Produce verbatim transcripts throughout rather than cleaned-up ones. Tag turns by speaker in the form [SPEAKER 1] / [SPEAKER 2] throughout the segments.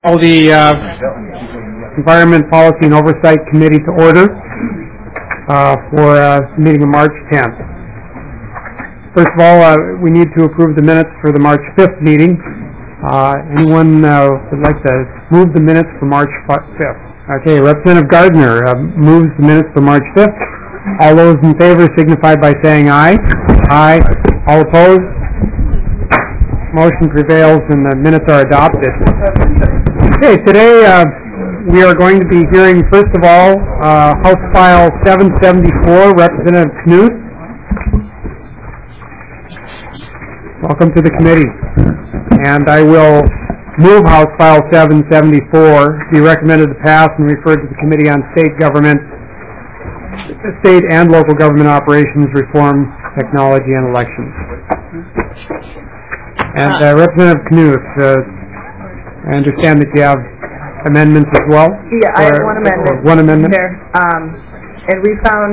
[SPEAKER 1] Call the uh, Environment Policy and Oversight Committee to order uh, for uh, meeting of March tenth. First of all, uh, we need to approve the minutes for the March fifth meeting. Uh, anyone uh, would like to move the minutes for March fifth? Okay, Representative Gardner uh, moves the minutes for March fifth. All those in favor signify by saying aye. Aye. All opposed? Motion prevails and the minutes are adopted. Okay, today uh, we are going to be hearing, first of all, uh, House File seven seventy-four, Representative Knuth. Welcome to the committee. And I will move House File seven seventy-four, be recommended to pass and referred to the Committee on State Government, State and Local Government Operations, Reform, Technology, and Elections. And uh, Representative Knuth, uh, I understand that you have amendments as well?
[SPEAKER 2] Yeah, I have one amendment.
[SPEAKER 1] One amendment?
[SPEAKER 2] There. Um, and we found,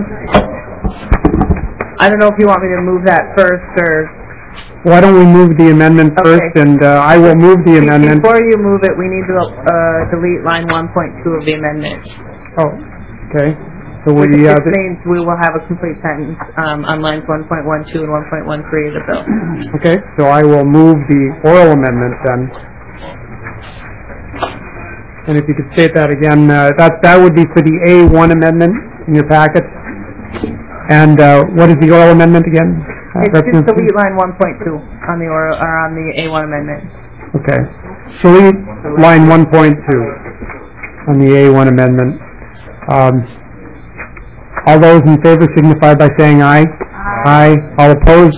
[SPEAKER 2] I don't know if you want me to move that first or...
[SPEAKER 1] Why don't we move the amendment
[SPEAKER 2] okay.
[SPEAKER 1] first, and uh, I will move the amendment.
[SPEAKER 2] Before you move it, we need to uh, delete line one point two of the amendment.
[SPEAKER 1] Oh, okay. So we,
[SPEAKER 2] Which
[SPEAKER 1] uh,
[SPEAKER 2] means we will have a complete sentence um, on lines one point one two and one point one three of the bill.
[SPEAKER 1] Okay, so I will move the oral amendment then. And if you could state that again, uh, that that would be for the A one amendment in your packet. And uh, what is the oral amendment again? Uh,
[SPEAKER 2] it's just delete line one point two on the oral or on the A one amendment.
[SPEAKER 1] Okay, delete line one point two on the A one amendment. Um, All those in favor signify by saying aye. Aye. Aye. All opposed?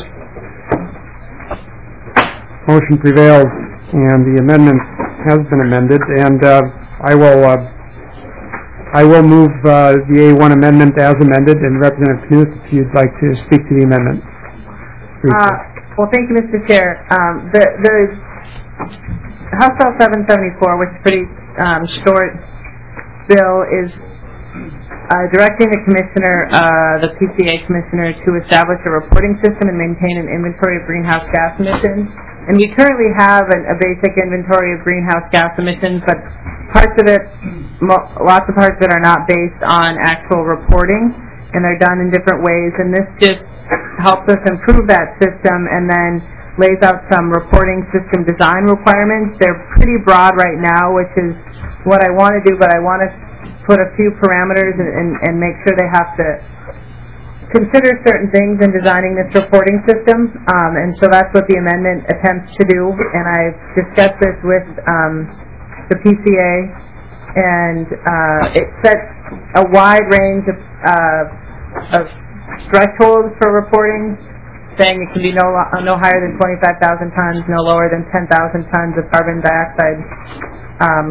[SPEAKER 1] Motion prevails, and the amendment has been amended. And uh, I will uh, I will move uh, the A one amendment as amended. And Representative Knuth, if you'd like to speak to the amendment.
[SPEAKER 2] Uh, well, thank you, Mister Chair. Um, the the House Bill seven seventy-four, which is a pretty um, short bill, is Uh, directing the commissioner, uh, the P C A commissioner, to establish a reporting system and maintain an inventory of greenhouse gas emissions. And we currently have an, a basic inventory of greenhouse gas emissions, but parts of it, mo lots of parts of it are not based on actual reporting, and they're done in different ways. And this just helps us improve that system and then lays out some reporting system design requirements. They're pretty broad right now, which is what I want to do, but I want to put a few parameters and, and, and make sure they have to consider certain things in designing this reporting system. Um, and so that's what the amendment attempts to do. And I've discussed this with um, the P C A, and uh, it sets a wide range of, uh, of thresholds for reporting, saying it can be no, no higher than twenty-five thousand tons, no lower than ten thousand tons of carbon dioxide um,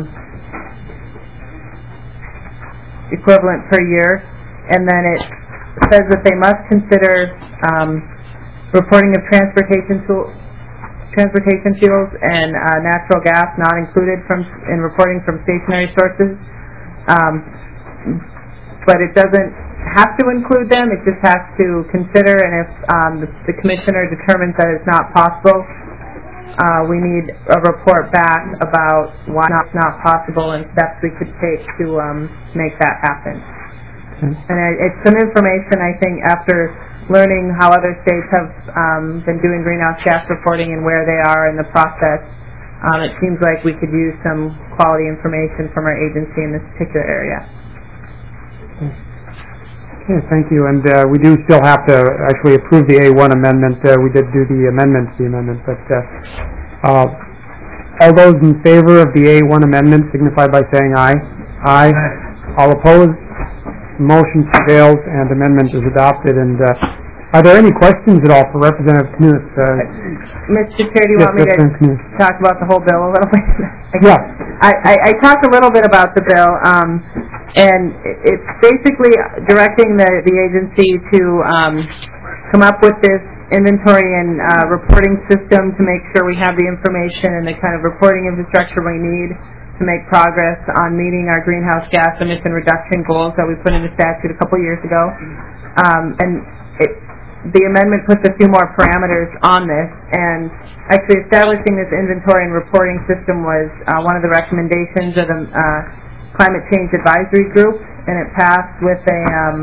[SPEAKER 2] equivalent per year, and then it says that they must consider um, reporting of transportation tool, transportation fuels and uh, natural gas not included from in reporting from stationary sources. Um, but it doesn't have to include them; it just has to consider. And if um, the, the commissioner determines that it's not possible, uh, we need a report back about why it's not possible and steps we could take to um, make that happen. Okay. And it, it's some information, I think, after learning how other states have um, been doing greenhouse gas reporting and where they are in the process. Um, it seems like we could use some quality information from our agency in this particular area.
[SPEAKER 1] Okay. Okay, thank you. And uh, we do still have to actually approve the A one amendment. Uh, we did do the amendment to the amendment, but uh, uh, all those in favor of the A one amendment signify by saying aye. Aye. Aye. All opposed? Motion prevails and amendment is adopted. And uh, are there any questions at all for Representative Knuth? Uh,
[SPEAKER 2] Mister Chair, do you
[SPEAKER 1] yes,
[SPEAKER 2] want me to
[SPEAKER 1] Knuth.
[SPEAKER 2] talk about the whole bill a little bit?
[SPEAKER 1] Yeah.
[SPEAKER 2] I, I, I talked a little bit about the bill. Um, And it's basically directing the, the agency to um, come up with this inventory and uh, reporting system to make sure we have the information and the kind of reporting infrastructure we need to make progress on meeting our greenhouse gas emission reduction goals that we put into statute a couple years ago. Um, and it, the amendment puts a few more parameters on this, and actually establishing this inventory and reporting system was uh, one of the recommendations of the uh, Climate Change Advisory Group, and it passed with a um,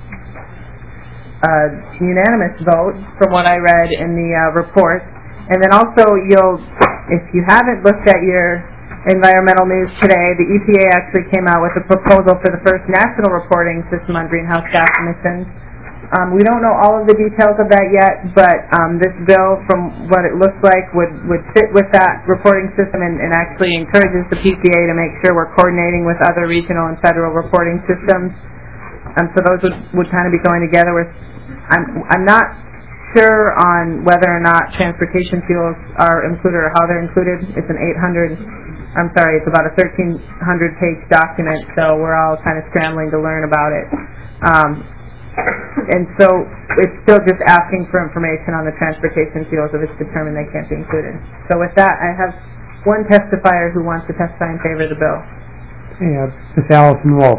[SPEAKER 2] uh, unanimous vote from what I read in the uh, report. And then also, you'll, if you haven't looked at your environmental news today, the E P A actually came out with a proposal for the first national reporting system on greenhouse gas emissions. Um, we don't know all of the details of that yet, but um, this bill, from what it looks like, would, would fit with that reporting system and, and actually encourages the P C A to make sure we're coordinating with other regional and federal reporting systems. Um, so those would, would kind of be going together with, I'm, I'm not sure on whether or not transportation fuels are included or how they're included. It's an eight hundred, I'm sorry, it's about a thirteen hundred page document, so we're all kind of scrambling to learn about it. Um, and so it's still just asking for information on the transportation fuels if it's determined they can't be included. So with that, I have one testifier who wants to testify in favor of the bill.
[SPEAKER 1] Yeah, Miz Allison Wolf.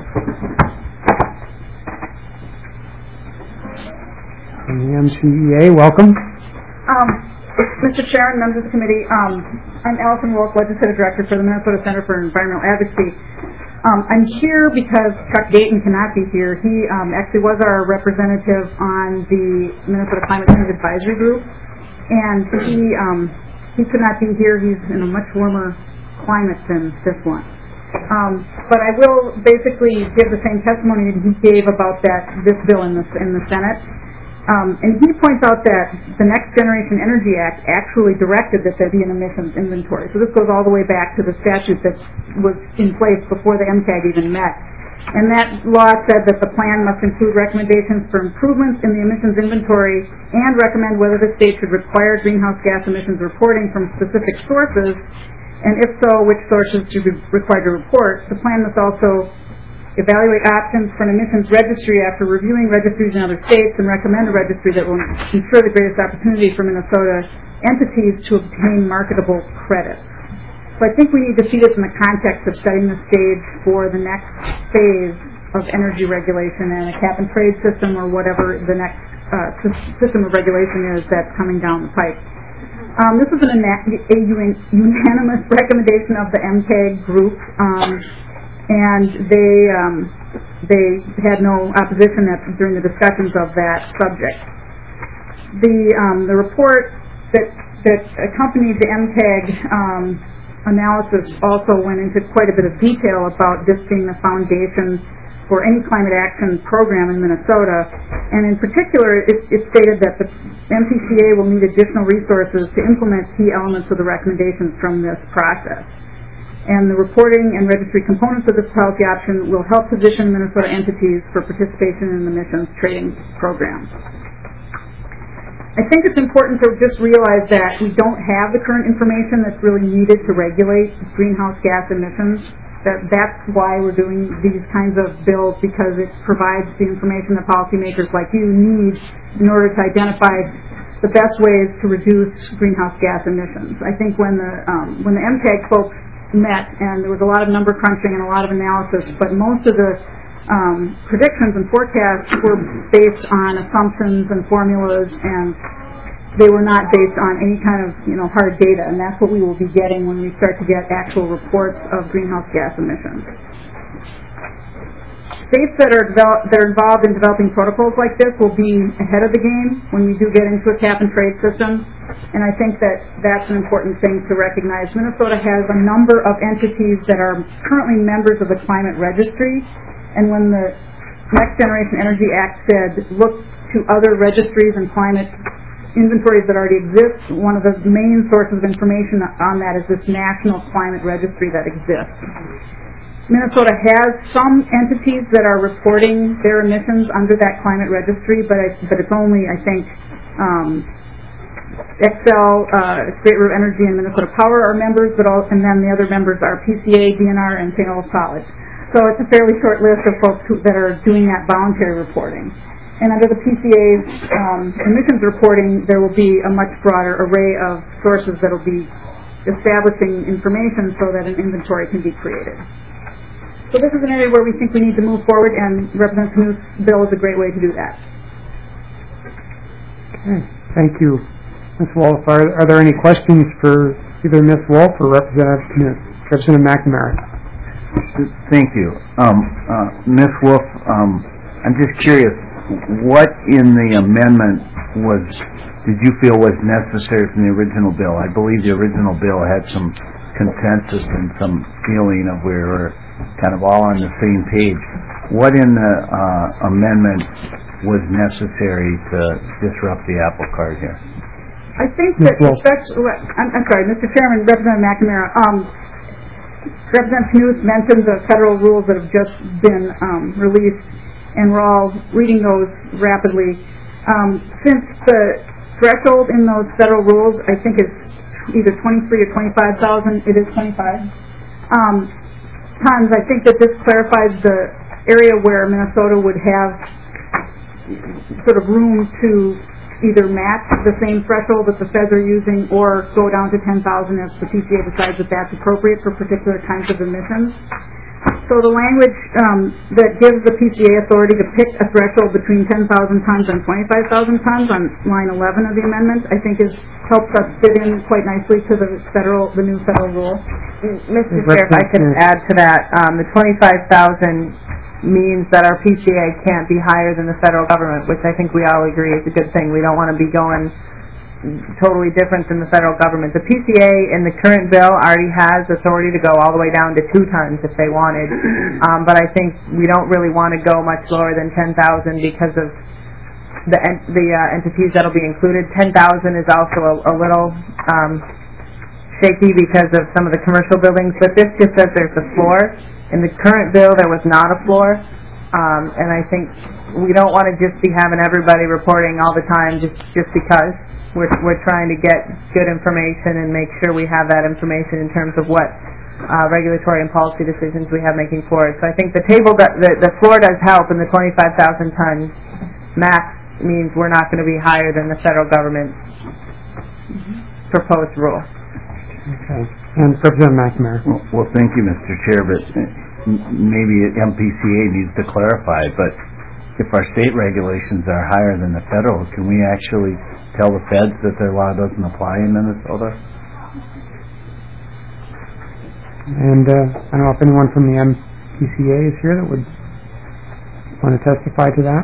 [SPEAKER 1] From the M C E A, welcome.
[SPEAKER 3] Um, Mister Chair and members of the committee, um, I'm Allison Wolf, Legislative Director for the Minnesota Center for Environmental Advocacy. Um, I'm here because Chuck Dayton cannot be here. He um, actually was our representative on the Minnesota Climate Change Advisory Group, and he um, he could not be here. He's in a much warmer climate than this one. Um, but I will basically give the same testimony that he gave about that this bill in the in the Senate. Um, and he points out that the Next Generation Energy Act actually directed that there be an emissions inventory. So this goes all the way back to the statute that was in place before the M C A G even met. And that law said that the plan must include recommendations for improvements in the emissions inventory and recommend whether the state should require greenhouse gas emissions reporting from specific sources, and if so, which sources should be required to report. The plan must also evaluate options for an emissions registry after reviewing registries in other states and recommend a registry that will ensure the greatest opportunity for Minnesota entities to obtain marketable credits. So I think we need to see this in the context of setting the stage for the next phase of energy regulation and a cap and trade system or whatever the next uh, system of regulation is that's coming down the pipe. Um, this is an, a unanimous recommendation of the M C A G group. Um, And they um, they had no opposition at, during the discussions of that subject. The um, the report that that accompanied the M C A G um, analysis also went into quite a bit of detail about this being the foundation for any climate action program in Minnesota. And in particular, it, it stated that the M P C A will need additional resources to implement key elements of the recommendations from this process. And the reporting and registry components of this policy option will help position Minnesota entities for participation in the emissions trading program. I think it's important to just realize that we don't have the current information that's really needed to regulate greenhouse gas emissions. That, that's why we're doing these kinds of bills, because it provides the information that policymakers like you need in order to identify the best ways to reduce greenhouse gas emissions. I think when the um, when the M C A G folks met, and there was a lot of number crunching and a lot of analysis, but most of the um, predictions and forecasts were based on assumptions and formulas, and they were not based on any kind of, you know, hard data, and that's what we will be getting when we start to get actual reports of greenhouse gas emissions. States that are, develop, that are involved in developing protocols like this will be ahead of the game when we do get into a cap and trade system, and I think that that's an important thing to recognize. Minnesota has a number of entities that are currently members of the Climate Registry, and when the Next Generation Energy Act said look to other registries and climate inventories that already exist, one of the main sources of information on that is this National Climate Registry that exists. Minnesota has some entities that are reporting their emissions under that climate registry, but I, but it's only, I think, um, Xcel, uh, Great River Energy, and Minnesota Power are members, but all, and then the other members are P C A, D N R, and Saint Olaf College. So it's a fairly short list of folks who, that are doing that voluntary reporting. And under the P C A's um, emissions reporting, there will be a much broader array of sources that will be establishing information so that an inventory can be created. So this is an area where we think we need to move forward, and Representative Knuth's bill is a great way to do that.
[SPEAKER 1] Okay, thank you, Miz Wolf. Are, are there any questions for either Miz Wolf or Representative Knuth? Representative McNamara.
[SPEAKER 4] Thank you. Um, uh, Miz Wolf, um, I'm just curious, what in the amendment was, did you feel was necessary from the original bill? I believe the original bill had some consensus and some feeling of we were kind of all on the same page. What in the uh, amendment was necessary to disrupt the apple cart here?
[SPEAKER 3] I think that, I'm, I'm sorry, Mister Chairman, Representative McNamara, um, Representative Knuth mentioned the federal rules that have just been um, released, and we're all reading those rapidly. Um, since the threshold in those federal rules, I think, is either twenty-three or twenty-five thousand, it is twenty-five um, tons, I think that this clarifies the area where Minnesota would have sort of room to either match the same threshold that the feds are using or go down to ten thousand if the P C A decides that that's appropriate for particular kinds of emissions. So the language um, that gives the P C A authority to pick a threshold between ten thousand tons and twenty-five thousand tons on line eleven of the amendment, I think is helps us fit in quite nicely to the federal, the new federal rule.
[SPEAKER 2] Mister Chair, if I could add to that, um, the twenty-five thousand means that our P C A can't be higher than the federal government, which I think we all agree is a good thing. We don't want to be going totally different than the federal government. The P C A in the current bill already has authority to go all the way down to two tons if they wanted, um, but I think we don't really want to go much lower than ten thousand because of the en the uh, entities that will be included. ten thousand is also a, a little um, shaky because of some of the commercial buildings, but this just says there's a floor. In the current bill, there was not a floor, um, and I think we don't want to just be having everybody reporting all the time just just because. We're, we're trying to get good information and make sure we have that information in terms of what uh, regulatory and policy decisions we have making forward. So I think the table, that, the, the floor does help, and the twenty-five thousand ton max means we're not going to be higher than the federal government's proposed rule.
[SPEAKER 1] Okay. And Representative McNamara.
[SPEAKER 4] Well, well, thank you, Mister Chair, but maybe M P C A needs to clarify, but if our state regulations are higher than the federal, can we actually tell the feds that their law doesn't apply in Minnesota?
[SPEAKER 1] And uh, I don't know if anyone from the M P C A is here that would want to testify to that.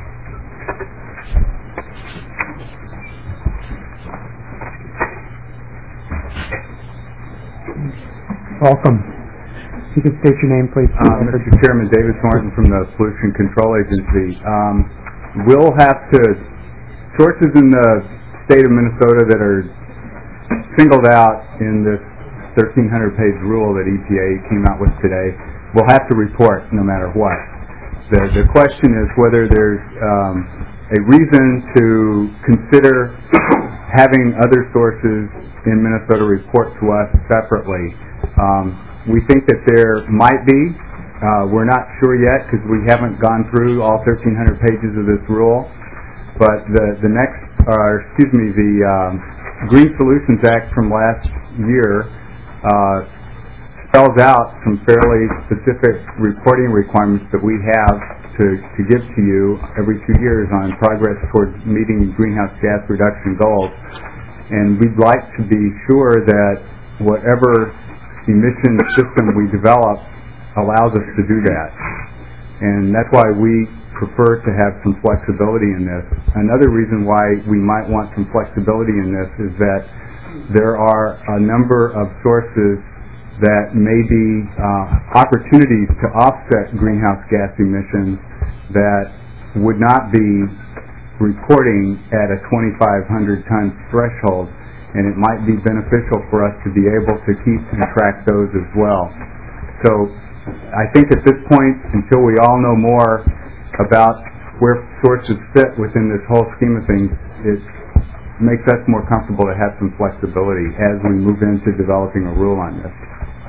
[SPEAKER 1] Welcome. You could state your name, please.
[SPEAKER 5] Uh, Mister Chairman, David Thornton from the Pollution Control Agency. Um, we'll have to, sources in the state of Minnesota that are singled out in this thirteen hundred page rule that E P A came out with today will have to report no matter what. The, the question is whether there's um, a reason to consider having other sources in Minnesota report to us separately. Um, We think that there might be. Uh, we're not sure yet because we haven't gone through all thirteen hundred pages of this rule. But the, the next, uh, excuse me, the um, Green Solutions Act from last year uh, spells out some fairly specific reporting requirements that we have to, to give to you every two years on progress towards meeting greenhouse gas reduction goals. And we'd like to be sure that whatever emission system we develop allows us to do that. And that's why we prefer to have some flexibility in this. Another reason why we might want some flexibility in this is that there are a number of sources that may be uh, opportunities to offset greenhouse gas emissions that would not be reporting at a twenty-five hundred ton threshold. And it might be beneficial for us to be able to keep and track those as well. So I think at this point, until we all know more about where sources fit within this whole scheme of things, it makes us more comfortable to have some flexibility as we move into developing a rule on this.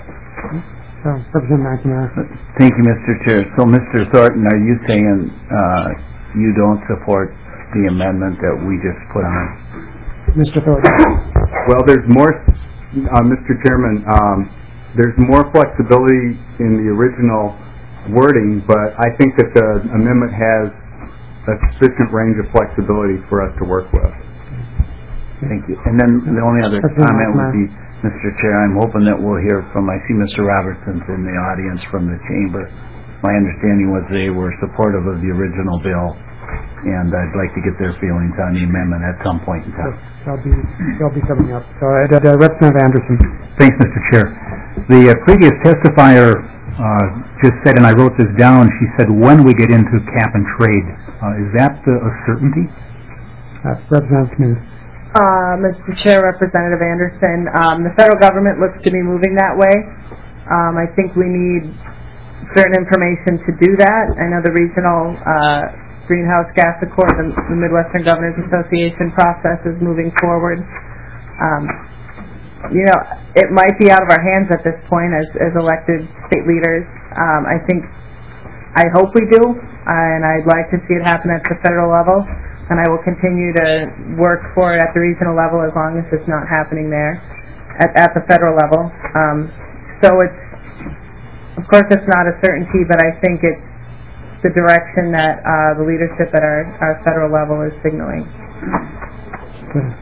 [SPEAKER 1] So, Representative McNamara.
[SPEAKER 4] Thank you, Mister Chair. So, Mister Thornton, are you saying uh, you don't support the amendment that we just put on?
[SPEAKER 1] Mister Thornton.
[SPEAKER 5] Well, there's more Uh, Mister Chairman, um, there's more flexibility in the original wording, but I think that the amendment has a sufficient range of flexibility for us to work with.
[SPEAKER 4] Thank you. And then the only other comment would be, Mister Chair, I'm hoping that we'll hear from, I see Mister Robertson's in the audience from the chamber. My understanding was they were supportive of the original bill, and I'd like to get their feelings on the amendment at some point in time.
[SPEAKER 1] That'll be, that'll be coming up. So, uh, uh, Representative Anderson.
[SPEAKER 6] Thanks, Mister Chair. The uh, previous testifier uh, just said, and I wrote this down, she said, when we get into cap and trade. Uh, is that uh, a certainty?
[SPEAKER 1] Uh, Representative Knudsen.
[SPEAKER 2] Uh, Mister Chair, Representative Anderson, um, the federal government looks to be moving that way. Um, I think we need certain information to do that. I know the regional uh, greenhouse gas accord, the, the Midwestern Governors Association process is moving forward. Um, you know, it might be out of our hands at this point as, as elected state leaders. Um, I think, I hope we do, and I'd like to see it happen at the federal level. And I will continue to work for it at the regional level as long as it's not happening there at, at the federal level. Um, so it's, of course, it's not a certainty, but I think it's the direction that uh, the leadership at our, our federal level is signaling.
[SPEAKER 1] Okay.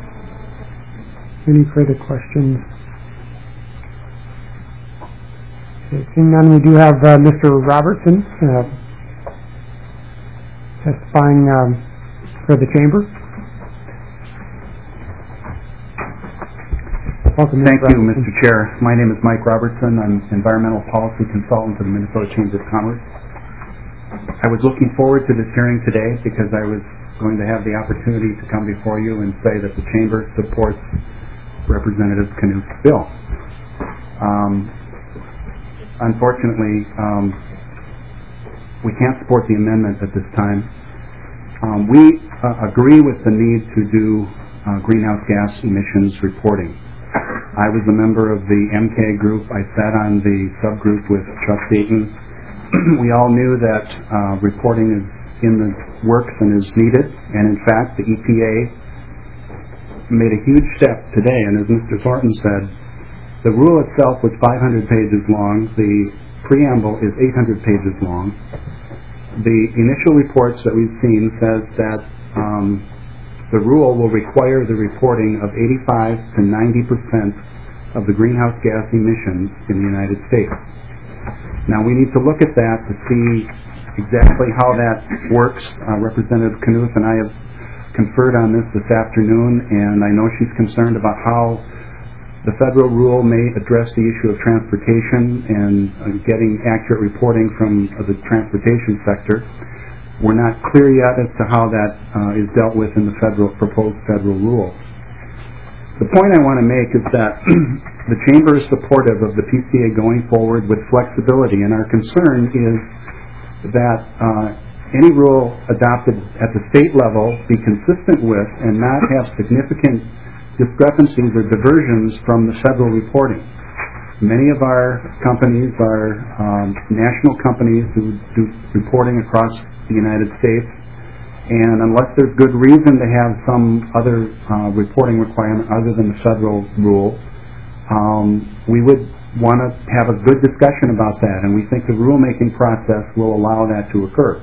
[SPEAKER 1] Any further questions? Okay, seeing none, we do have uh, Mister Robertson uh, testifying um, for the chamber. Welcome,
[SPEAKER 7] Thank you, Mister Chair. My name is Mike Robertson. I'm Environmental Policy Consultant to the Minnesota Chamber of Commerce. I was looking forward to this hearing today because I was going to have the opportunity to come before you and say that the Chamber supports Representative Knuth's bill. Um, unfortunately, um, we can't support the amendment at this time. Um, we uh, agree with the need to do uh, greenhouse gas emissions reporting. I was a member of the M K group. I sat on the subgroup with Chuck Dayton. We all knew that uh, reporting is in the works and is needed, and in fact the E P A made a huge step today, and as Mister Thornton said, the rule itself was five hundred pages long, the preamble is eight hundred pages long. The initial reports that we've seen says that um, the rule will require the reporting of eighty-five to ninety percent of the greenhouse gas emissions in the United States. Now we need to look at that to see exactly how that works. Uh, Representative Knuth and I have conferred on this this afternoon, and I know she's concerned about how the federal rule may address the issue of transportation and uh, getting accurate reporting from uh, the transportation sector. We're not clear yet as to how that uh, is dealt with in the federal proposed federal rule. The point I want to make is that the Chamber is supportive of the P C A going forward with flexibility, and our concern is that uh, any rule adopted at the state level be consistent with and not have significant discrepancies or diversions from the federal reporting. Many of our companies are um, national companies who do reporting across the United States, and unless there's good reason to have some other uh, reporting requirement other than the federal rule, um, we would want to have a good discussion about that, and we think the rulemaking process will allow that to occur.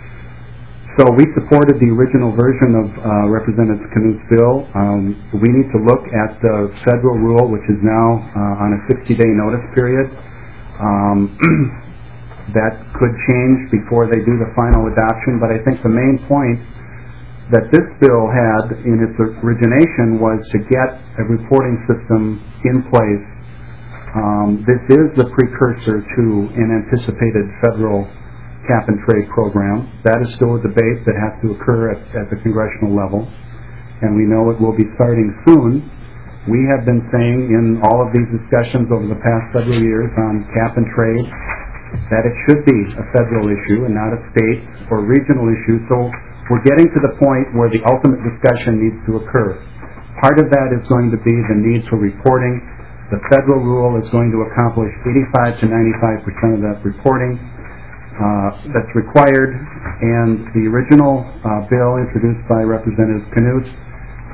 [SPEAKER 7] So we supported the original version of uh, Representative Knuth's bill. Um, we need to look at the federal rule, which is now uh, on a sixty-day notice period. Um, that could change before they do the final adoption, but I think the main point that this bill had in its origination was to get a reporting system in place. Um, this is the precursor to an anticipated federal cap and trade program. That is still a debate that has to occur at, at the congressional level, and we know it will be starting soon. We have been saying in all of these discussions over the past several years on cap and trade that it should be a federal issue and not a state or regional issue, so we're getting to the point where the ultimate discussion needs to occur. Part of that is going to be the need for reporting. The federal rule is going to accomplish eighty-five to ninety-five percent of that reporting Uh, that's required, and the original uh, bill introduced by Representative Knuth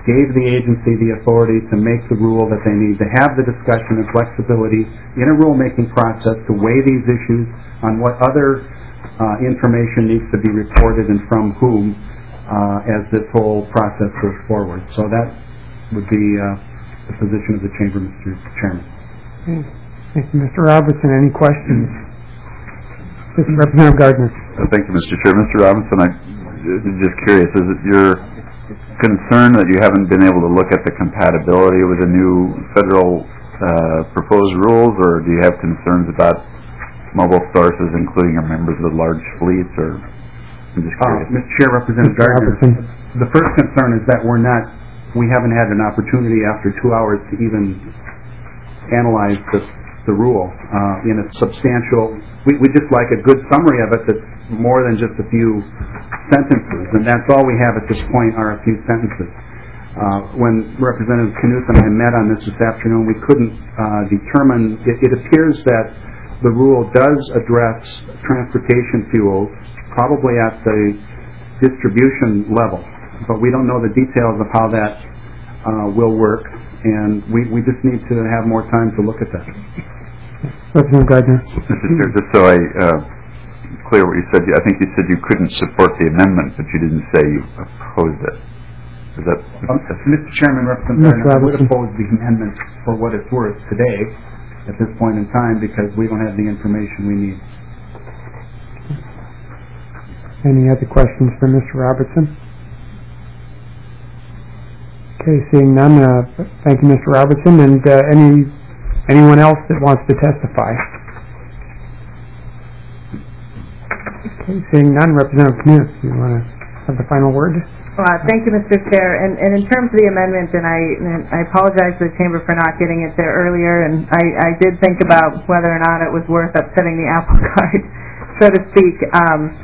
[SPEAKER 7] gave the agency the authority to make the rule that they need, to have the discussion and flexibility in a rulemaking process to weigh these issues on what other uh, information needs to be reported and from whom uh, as this whole process goes forward. So that would be uh, the position of the Chamber, Mister Chairman.
[SPEAKER 1] Okay. Thank you, Mister Robertson. Any questions? This is Representative Gardner.
[SPEAKER 8] Uh, thank you, Mister Chair. Mister Robinson, I'm just curious, is it your concern that you haven't been able to look at the compatibility with the new federal uh, proposed rules, or do you have concerns about mobile sources, including our members of large fleets, or I'm just curious.
[SPEAKER 7] Uh, Mister Chair, Representative Gardner, the first concern is that we're not, we haven't had an opportunity after two hours to even analyze the, the rule uh, in a substantial, we, we just like a good summary of it that's more than just a few sentences, and that's all we have at this point are a few sentences. Uh, when Representative Knudsen and I met on this this afternoon, we couldn't uh, determine, it, it appears that the rule does address transportation fuels, probably at the distribution level, but we don't know the details of how that uh, will work, and we, we just need to have more time to look at that.
[SPEAKER 1] Representative Gardner.
[SPEAKER 8] Mister Chair, just so I uh, clear what you said, I think you said you couldn't support the amendment, but you didn't say you opposed it. Is that?
[SPEAKER 7] Um, Mister Chairman, Representative Gardner, I would oppose the amendment for what it's worth today at this point in time because we don't have the information we need.
[SPEAKER 1] Any other questions for Mister Robertson? Okay, seeing none, uh, thank you, Mister Robertson, and uh, any anyone else that wants to testify? Okay, seeing none, Representative Knudsen, do you want to have the final word?
[SPEAKER 2] Uh, thank you, Mister Chair. And, and in terms of the amendment, and I, and I apologize to the Chamber for not getting it there earlier, and I, I did think about whether or not it was worth upsetting the apple cart, so to speak. Um,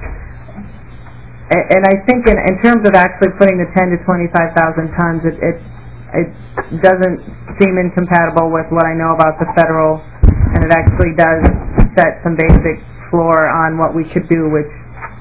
[SPEAKER 2] and, and I think in, in terms of actually putting the ten to twenty-five thousand tons, it, it, it doesn't seem incompatible with what I know about the federal, and it actually does set some basic floor on what we could do, which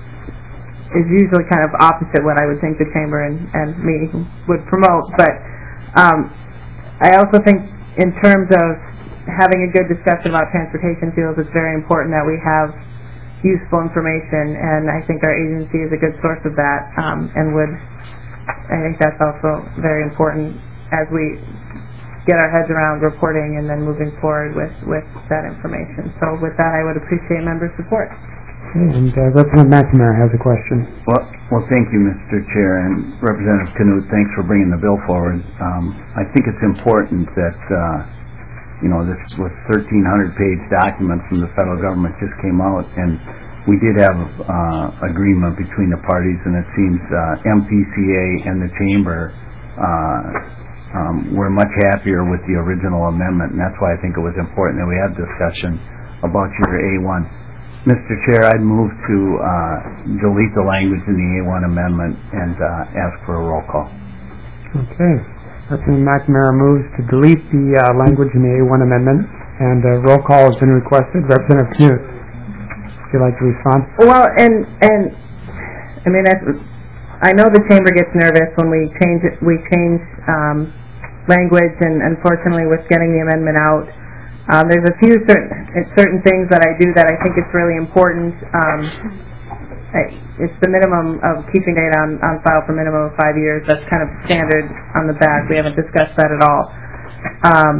[SPEAKER 2] is usually kind of opposite what I would think the Chamber and, and me would promote. But um, I also think in terms of having a good discussion about transportation fuels, it's very important that we have useful information, and I think our agency is a good source of that, um, and would, I think that's also very important as we get our heads around reporting and then moving forward with, with that information. So with that, I would appreciate member support.
[SPEAKER 1] And uh, Representative McNamara has a question.
[SPEAKER 4] Well, well, thank you, Mister Chair, and Representative Knudsen, thanks for bringing the bill forward. Um, I think it's important that, uh, you know, this was thirteen hundred page document from the federal government just came out, and we did have uh, agreement between the parties, and it seems uh, M P C A and the Chamber uh, um, were much happier with the original amendment, and that's why I think it was important that we had discussion about your A one. Mister Chair, I'd move to uh, delete the language in the A one amendment and uh, ask for a roll call.
[SPEAKER 1] Okay. Representative McNamara moves to delete the uh, language in the A one amendment, and a roll call has been requested. Representative Knudsen, would you like to respond?
[SPEAKER 2] Well, and and I mean, that's, I know the Chamber gets nervous when we change it, we change um, language, and unfortunately, with getting the amendment out. Um, there's a few certain certain things that I do that I think it's really important. Um, I, it's the minimum of keeping data on, on file for a minimum of five years. That's kind of standard on the back. We haven't discussed that at all. Um,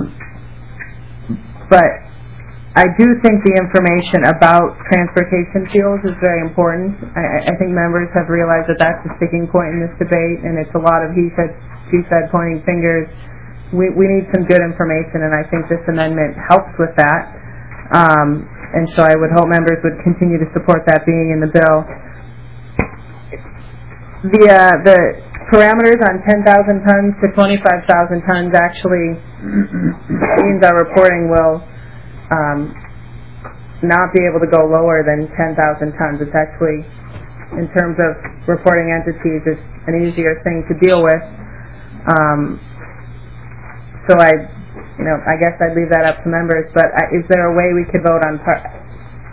[SPEAKER 2] but I do think the information about transportation fuels is very important. I, I think members have realized that that's the sticking point in this debate, and it's a lot of he said, she said, pointing fingers. We, we need some good information, and I think this amendment helps with that. Um, and so I would hope members would continue to support that being in the bill. The uh, the parameters on ten thousand tons to twenty-five thousand tons actually means our reporting will um, not be able to go lower than ten thousand tons. It's actually, in terms of reporting entities, it's an easier thing to deal with. Um, So I, you know, I guess I'd leave that up to members. But I, is there a way we could vote on part?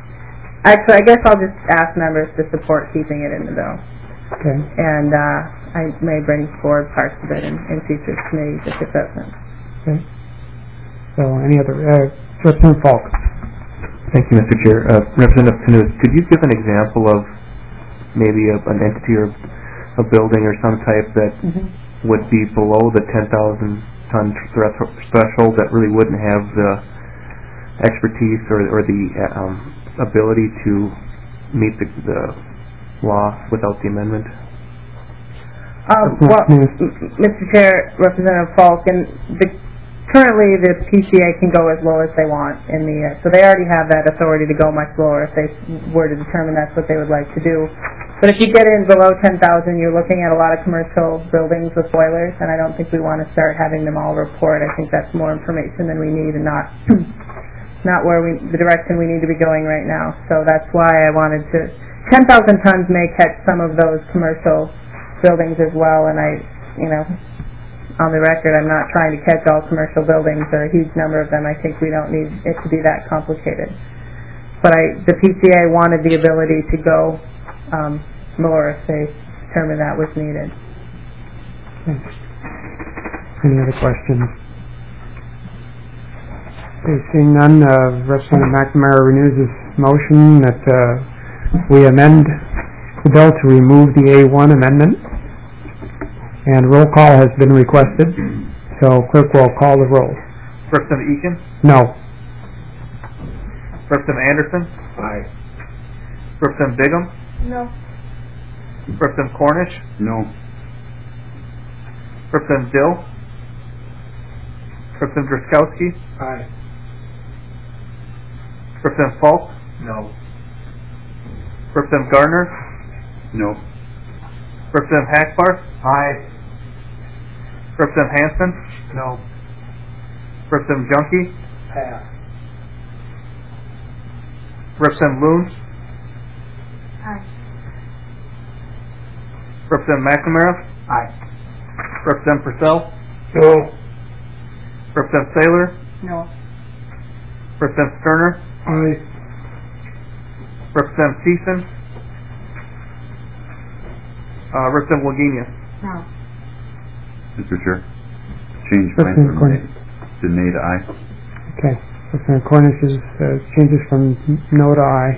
[SPEAKER 2] Actually, I guess I'll just ask members to support keeping it in the bill.
[SPEAKER 1] Okay.
[SPEAKER 2] And uh, I may bring forward parts of it in, in future committees if it doesn't.
[SPEAKER 1] Okay. So, any other, uh, Representative Falk?
[SPEAKER 9] Thank you, Mister Chair. Uh, Representative Knut, could you give an example of maybe a, an entity or a building or some type that
[SPEAKER 2] Mm-hmm.
[SPEAKER 9] would be below the ten thousand ton thresh- threshold that really wouldn't have the expertise or, or the uh, um, ability to meet the, the law without the amendment?
[SPEAKER 2] Um, well, m- Mister Chair, Representative Falk, and the, currently the P C A can go as low as they want in the, uh, so they already have that authority to go much lower if they were to determine that's what they would like to do. But if you get in below ten thousand, you're looking at a lot of commercial buildings with boilers, and I don't think we want to start having them all report. I think that's more information than we need and not not where we, the direction we need to be going right now. So that's why I wanted to, ten thousand tons may catch some of those commercial buildings as well, and I, you know, on the record, I'm not trying to catch all commercial buildings. There are a huge number of them. I think we don't need it to be that complicated. But I, the P C A wanted the ability to go um, lower if they determined that was needed.
[SPEAKER 1] Any other questions? Okay, seeing none, uh, Representative McNamara renews his motion that uh, we amend the bill to remove the A one amendment. And roll call has been requested, so clerk will call the roll.
[SPEAKER 9] Representative Eakin?
[SPEAKER 1] No.
[SPEAKER 9] Representative Anderson?
[SPEAKER 7] Aye.
[SPEAKER 9] Representative Bigham?
[SPEAKER 2] No.
[SPEAKER 9] Representative Cornish?
[SPEAKER 7] No.
[SPEAKER 9] Representative Dill? Representative Drazkowski?
[SPEAKER 7] Aye.
[SPEAKER 9] Representative Falk?
[SPEAKER 7] No.
[SPEAKER 9] Representative Gardner?
[SPEAKER 7] No.
[SPEAKER 9] Representative Hackbar?
[SPEAKER 7] Aye.
[SPEAKER 9] Representative Hanson?
[SPEAKER 7] No.
[SPEAKER 9] Representative Junkie?
[SPEAKER 7] Pass.
[SPEAKER 9] Representative Loon?
[SPEAKER 2] Aye.
[SPEAKER 9] Representative McNamara?
[SPEAKER 7] Aye.
[SPEAKER 9] Representative Purcell?
[SPEAKER 7] No.
[SPEAKER 9] Representative Saylor?
[SPEAKER 2] No.
[SPEAKER 9] Representative Sterner?
[SPEAKER 7] Aye.
[SPEAKER 9] Representative Thiessen? Uh, Representative Wagenia?
[SPEAKER 2] No.
[SPEAKER 8] Mister Chair, change mine
[SPEAKER 1] Representative
[SPEAKER 8] from
[SPEAKER 1] Cornish.
[SPEAKER 8] nay to nay to aye.
[SPEAKER 1] Okay. Representative Cornish's uh, changes from no to aye.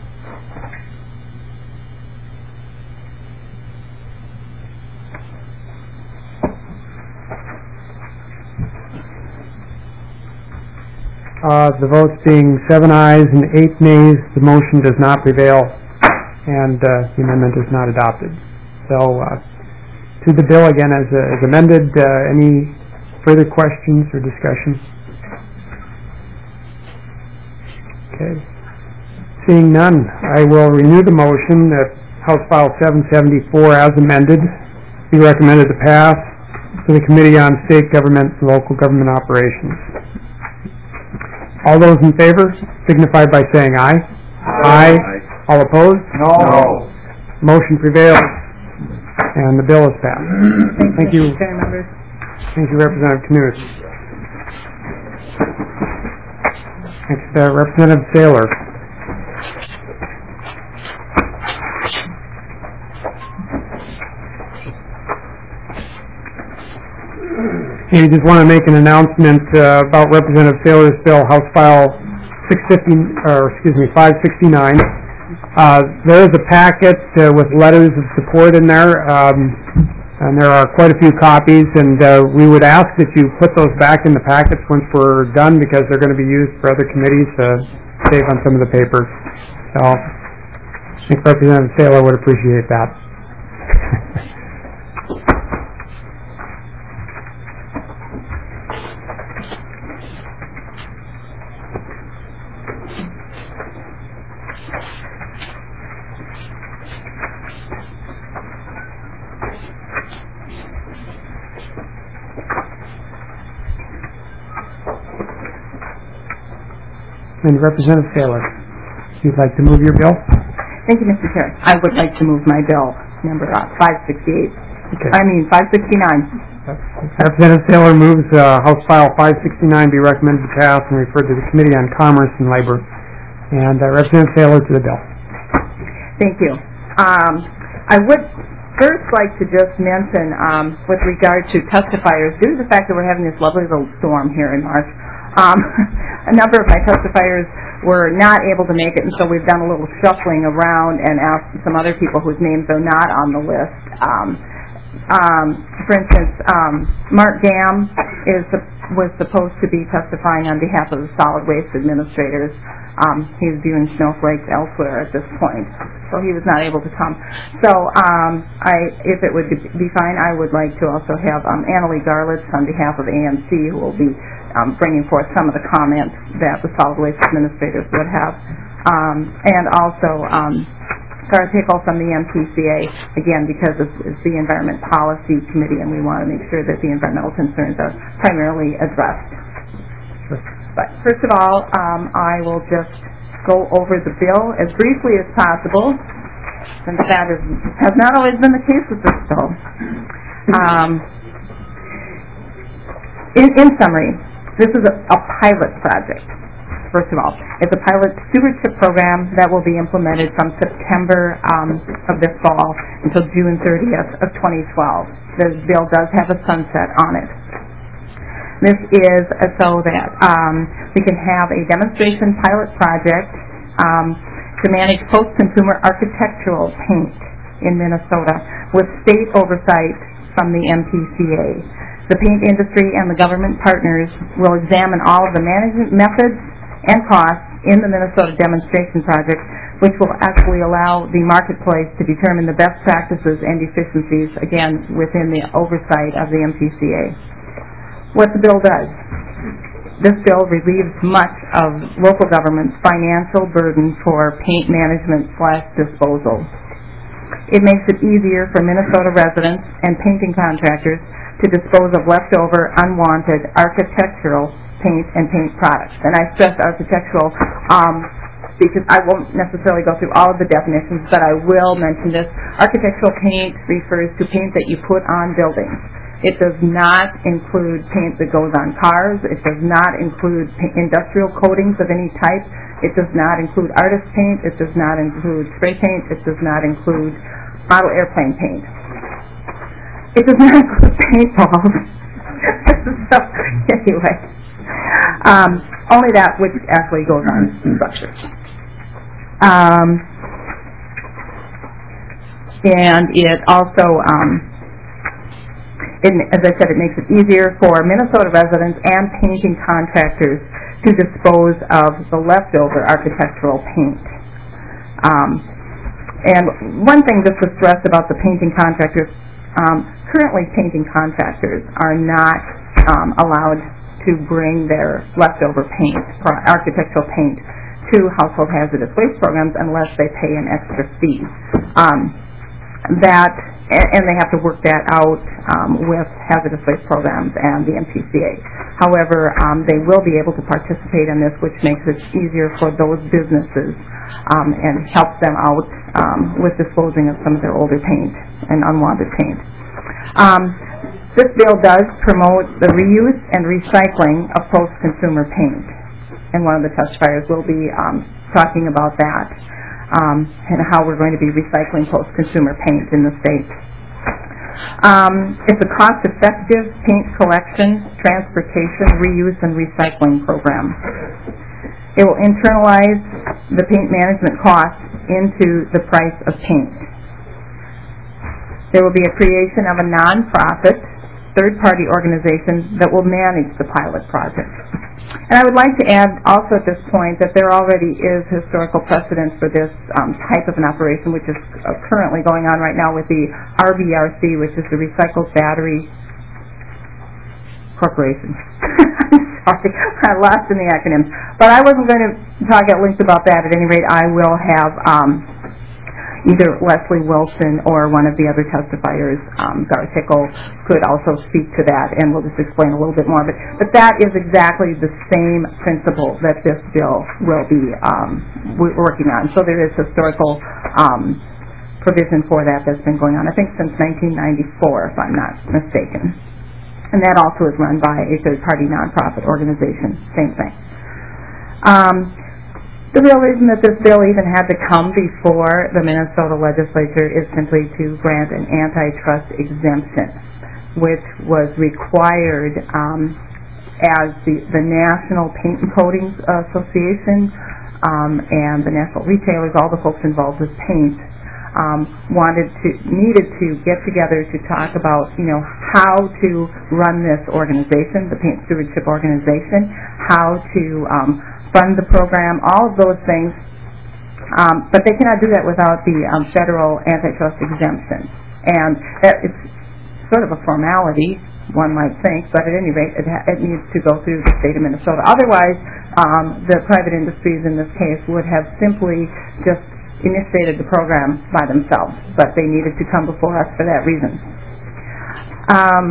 [SPEAKER 1] Uh, the votes being seven ayes and eight nays, the motion does not prevail, and uh, the amendment is not adopted. So, uh, to the bill again as, uh, as amended. Uh, any further questions or discussion? Okay. Seeing none, I will renew the motion that House File seven seventy-four as amended be recommended to pass to the Committee on State Government and Local Government Operations. All those in favor signify by saying aye. Aye. Aye. All opposed?
[SPEAKER 7] No.
[SPEAKER 1] Motion prevails, and the bill is passed. Thank you.
[SPEAKER 2] Mister Chair, members.
[SPEAKER 1] Thank you, Representative Knut. Next, uh, Representative Saylor. I just want to make an announcement uh, about Representative Saylor's bill, House File six fifty, or excuse me, five sixty-nine. Uh, there is a packet uh, with letters of support in there, um, and there are quite a few copies, and uh, we would ask that you put those back in the packets once we're done, because they're going to be used for other committees to save on some of the paper. So I think Representative Saylor would appreciate that. And Representative Saylor, if you'd like to move your bill?
[SPEAKER 10] Thank you, Mister Chair. I would like to move my bill, number uh, five sixty-eight.
[SPEAKER 1] Okay.
[SPEAKER 10] I mean, five sixty-nine.
[SPEAKER 1] Representative Saylor moves uh, House File five sixty-nine be recommended to pass and referred to the Committee on Commerce and Labor. And uh, Representative Saylor to the bill.
[SPEAKER 10] Thank you. Um, I would first like to just mention, um, with regard to testifiers, due to the fact that we're having this lovely little storm here in March, um, a number of my testifiers were not able to make it, and so we've done a little shuffling around and asked some other people whose names are not on the list. Um, um, for instance, um, Mark Gam is was supposed to be testifying on behalf of the solid waste administrators. Um, he's viewing snowflakes elsewhere at this point, so he was not able to come. So, um, I, if it would be fine, I would like to also have um, Annalie Garlitz on behalf of A M C, who will be um, bringing forth some of the comments that the solid waste administrators would have, um, and also um, Sarah Pickle from the M P C A, again, because it's, it's the Environment Policy Committee, and we want to make sure that the environmental concerns are primarily addressed. But first of all, um, I will just go over the bill as briefly as possible, since that is, has not always been the case with this bill. Um, in, in summary, this is a, a pilot project. First of all, it's a pilot stewardship program that will be implemented from September um, of this fall until June thirtieth of twenty twelve. This bill does have a sunset on it. This is so that um, we can have a demonstration pilot project um, to manage post-consumer architectural paint in Minnesota with state oversight from the M P C A. The paint industry and the government partners will examine all of the management methods and costs in the Minnesota demonstration project, which will actually allow the marketplace to determine the best practices and efficiencies, again, within the oversight of the M P C A. What the bill does. This bill relieves much of local government's financial burden for paint management slash disposal. It makes it easier for Minnesota residents and painting contractors to dispose of leftover, unwanted architectural paint and paint products. And I stress architectural um, because I won't necessarily go through all of the definitions, but I will mention this. Architectural paint refers to paint that you put on buildings. It does not include paint that goes on cars. It does not include pa- industrial coatings of any type. It does not include artist paint. It does not include spray paint. It does not include model airplane paint. It does not include paintballs. So, anyway, um, only that which actually goes on structures. Um, and it also... Um, It, as I said, it makes it easier for Minnesota residents and painting contractors to dispose of the leftover architectural paint. Um, and one thing just to stress about the painting contractors, um, currently painting contractors are not um, allowed to bring their leftover paint, architectural paint, to household hazardous waste programs unless they pay an extra fee. Um, that and they have to work that out um, with hazardous waste programs and the M P C A. However, um, they will be able to participate in this, which makes it easier for those businesses um, and helps them out um, with disposing of some of their older paint and unwanted paint. Um, this bill does promote the reuse and recycling of post-consumer paint, and one of the testifiers will be um, talking about that. Um, and how we're going to be recycling post-consumer paint in the state. Um, it's a cost-effective paint collection, transportation, reuse, and recycling program. It will internalize the paint management costs into the price of paint. There will be a creation of a non-profit, third-party organization that will manage the pilot project. And I would like to add also at this point that there already is historical precedence for this um, type of an operation, which is uh, currently going on right now with the R B R C, which is the Recycled Battery Corporation. I'm sorry, I lost in the acronyms. But I wasn't going to talk at length about that. At any rate, I will have um, either Leslie Wilson or one of the other testifiers, um, Garth Hickle, could also speak to that, and we'll just explain a little bit more. But, but that is exactly the same principle that this bill will be um, working on. So there is historical um, provision for that that's been going on, I think, since nineteen ninety-four, if I'm not mistaken. And that also is run by a third-party nonprofit organization. Same thing. Um, The real reason that this bill even had to come before the Minnesota legislature is simply to grant an antitrust exemption, which was required um, as the, the National Paint and Coatings Association um, and the national retailers, all the folks involved with paint, um, wanted to, needed to get together to talk about, you know, how to run this organization, the Paint Stewardship Organization, how to um, fund the program, all of those things, um, but they cannot do that without the um, federal antitrust exemption. And that it's sort of a formality, one might think, but at any rate, it, ha- it needs to go through the state of Minnesota. Otherwise, um, the private industries in this case would have simply just initiated the program by themselves, but they needed to come before us for that reason. Um,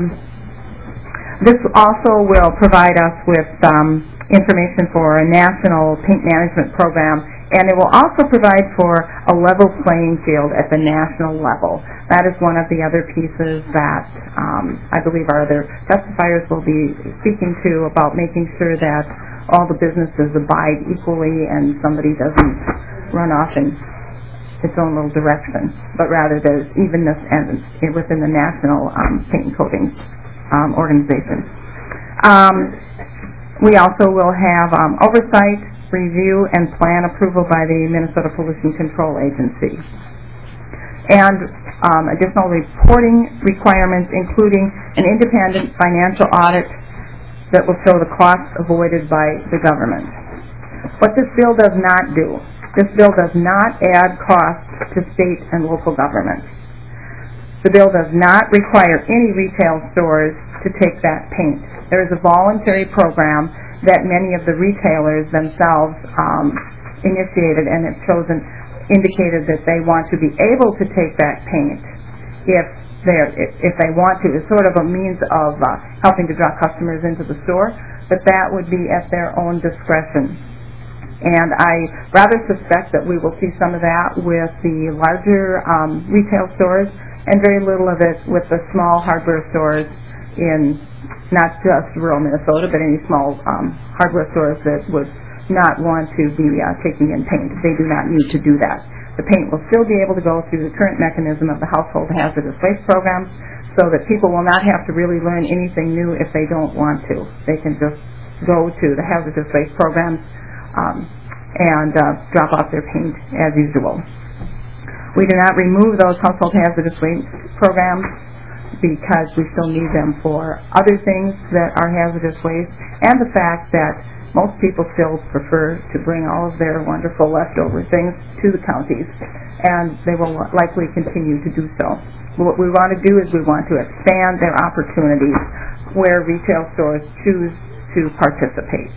[SPEAKER 10] this also will provide us with um, information for a national paint management program, and it will also provide for a level playing field at the national level. That is one of the other pieces that um, I believe our other testifiers will be speaking to, about making sure that all the businesses abide equally and somebody doesn't run off in its own little direction, but rather there's evenness and within the national um, paint and coatings um, organization. Um, We also will have um, oversight, review, and plan approval by the Minnesota Pollution Control Agency. And um, additional reporting requirements, including an independent financial audit that will show the costs avoided by the government. What this bill does not do, this bill does not add costs to state and local governments. The bill does not require any retail stores to take that paint. There is a voluntary program that many of the retailers themselves um, initiated and have chosen, indicated that they want to be able to take that paint if they if they want to. It's sort of a means of uh, helping to draw customers into the store, but that would be at their own discretion. And I rather suspect that we will see some of that with the larger um, retail stores, and very little of it with the small hardware stores in not just rural Minnesota, but any small um, hardware stores that would not want to be uh, taking in paint. They do not need to do that. The paint will still be able to go through the current mechanism of the Household Hazardous Waste Program, so that people will not have to really learn anything new if they don't want to. They can just go to the hazardous waste programs um, and uh, drop off their paint as usual. We do not remove those household hazardous waste programs because we still need them for other things that are hazardous waste, and the fact that most people still prefer to bring all of their wonderful leftover things to the counties, and they will likely continue to do so. What we want to do is we want to expand their opportunities where retail stores choose to participate.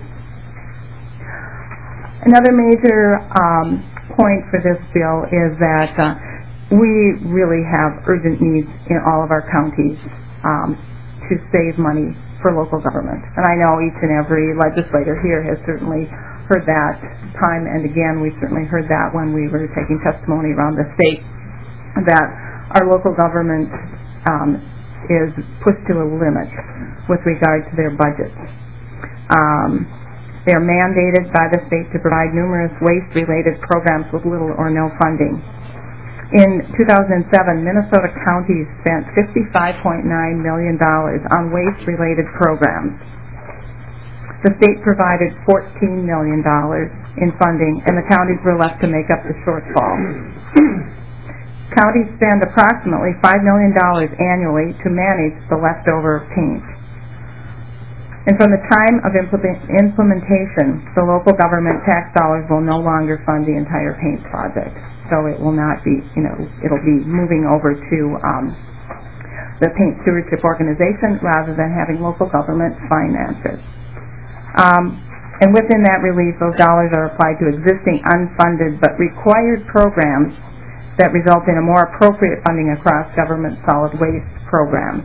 [SPEAKER 10] Another major um, point for this bill is that uh, we really have urgent needs in all of our counties um, to save money for local government. And I know each and every legislator here has certainly heard that time and again. We certainly heard that when we were taking testimony around the state, that our local government um, is pushed to a limit with regard to their budgets. Um, They are mandated by the state to provide numerous waste-related programs with little or no funding. In two thousand seven, Minnesota counties spent fifty-five point nine million dollars on waste-related programs. The state provided fourteen million dollars in funding, and the counties were left to make up the shortfall. Counties spend approximately five million dollars annually to manage the leftover paint. And from the time of implement- implementation, the local government tax dollars will no longer fund the entire paint project. So it will not be, you know, it'll be moving over to um, the Paint Stewardship Organization rather than having local government finance it. Um, and within that relief, those dollars are applied to existing unfunded but required programs that result in a more appropriate funding across government solid waste programs.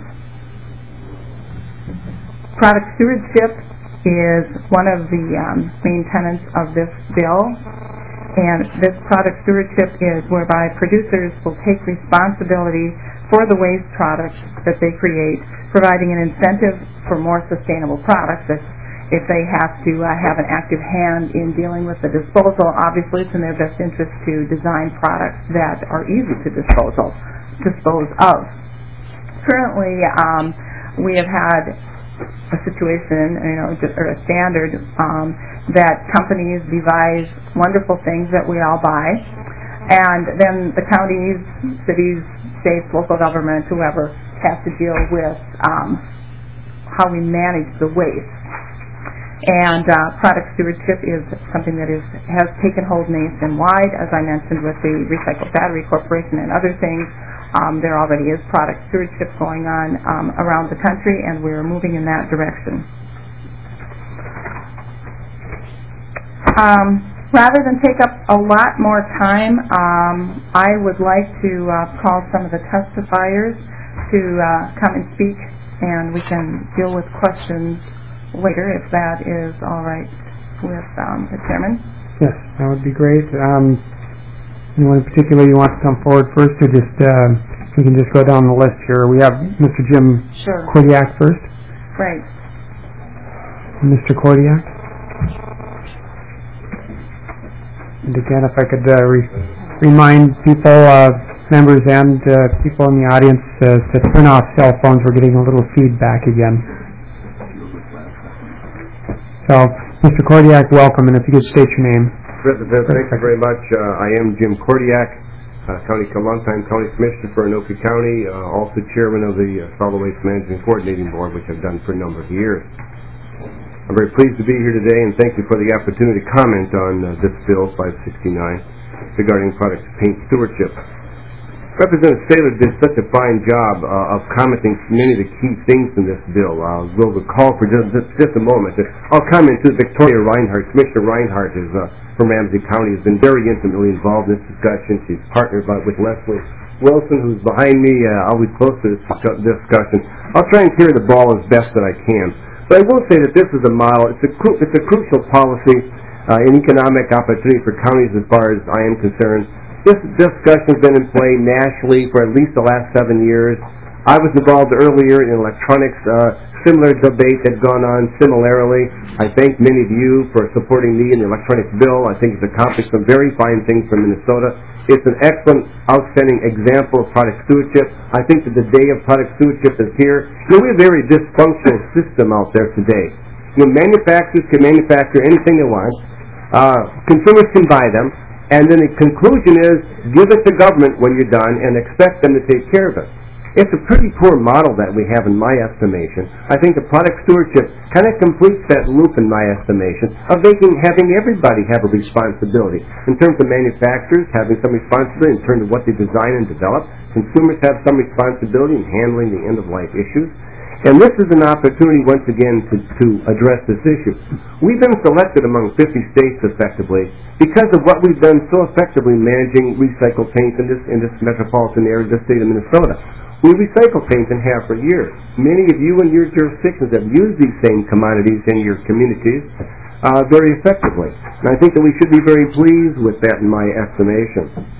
[SPEAKER 10] Product stewardship is one of the um, main tenets of this bill, and this product stewardship is whereby producers will take responsibility for the waste products that they create, providing an incentive for more sustainable products. if they have to uh, have an active hand in dealing with the disposal, obviously it's in their best interest to design products that are easy to disposal, dispose of. Currently, um, we have had a situation, you know, just, or a standard um, that companies devise wonderful things that we all buy, and then the counties, cities, states, local government, whoever, has to deal with um, how we manage the waste. And uh, product stewardship is something that is has taken hold nationwide, as I mentioned with the Recycled Battery Corporation and other things. Um, there already is product stewardship going on um, around the country, and we're moving in that direction. Um, rather than take up a lot more time, um, I would like to uh, call some of the testifiers to uh, come and speak, and we can deal with questions later, if that is all right with um, the chairman.
[SPEAKER 1] Yes, that would be great. Um, anyone in particular you want to come forward first, or just uh, we can just go down the list here. We have Mister Jim
[SPEAKER 10] Sure.
[SPEAKER 1] Kordiak first.
[SPEAKER 10] Right.
[SPEAKER 1] Mister Kordiak. And again, if I could uh, re- remind people, uh, members and uh, people in the audience, uh, to turn off cell phones. We're getting a little feedback again. So, Mister Kordiak, welcome, and if you could state your name.
[SPEAKER 11] President, thank you very much. Uh, I am Jim Kordiak, uh, county, longtime county commissioner for Anoka County, uh, also chairman of the uh, Solid Waste Management Coordinating Board, which I've done for a number of years. I'm very pleased to be here today, and thank you for the opportunity to comment on uh, this bill, five sixty-nine, regarding product paint stewardship. Representative Saylor did such a fine job uh, of commenting many of the key things in this bill. Uh, we'll recall for just, just, just a moment that I'll comment to Victoria Reinhardt. Commissioner Reinhardt is uh, from Ramsey County, has been very intimately involved in this discussion. She's partnered by, with Leslie Wilson, who's behind me, uh, always close to this discussion. I'll try and carry the ball as best that I can. But I will say that this is a model. It's a, cru- it's a crucial policy uh, and economic opportunity for counties as far as I am concerned. This discussion has been in play nationally for at least the last seven years. I was involved earlier in electronics. Uh, similar debate had gone on similarly. I thank many of you for supporting me in the electronics bill. I think it's accomplished some very fine things for Minnesota. It's an excellent, outstanding example of product stewardship. I think that the day of product stewardship is here. You know, we have a very dysfunctional system out there today. You know, manufacturers can manufacture anything they want. Uh, consumers can buy them. And then the conclusion is, give it to government when you're done and expect them to take care of it. It's a pretty poor model that we have in my estimation. I think the product stewardship kind of completes that loop in my estimation of making, having everybody have a responsibility. In terms of manufacturers, having some responsibility in terms of what they design and develop. Consumers have some responsibility in handling the end-of-life issues. And this is an opportunity, once again, to, to address this issue. We've been selected among fifty states, effectively, because of what we've done so effectively managing recycled paint in this, in this metropolitan area, the state of Minnesota. We recycle paint and have for years. Many of you in your jurisdictions have used these same commodities in your communities uh, very effectively. And I think that we should be very pleased with that in my estimation.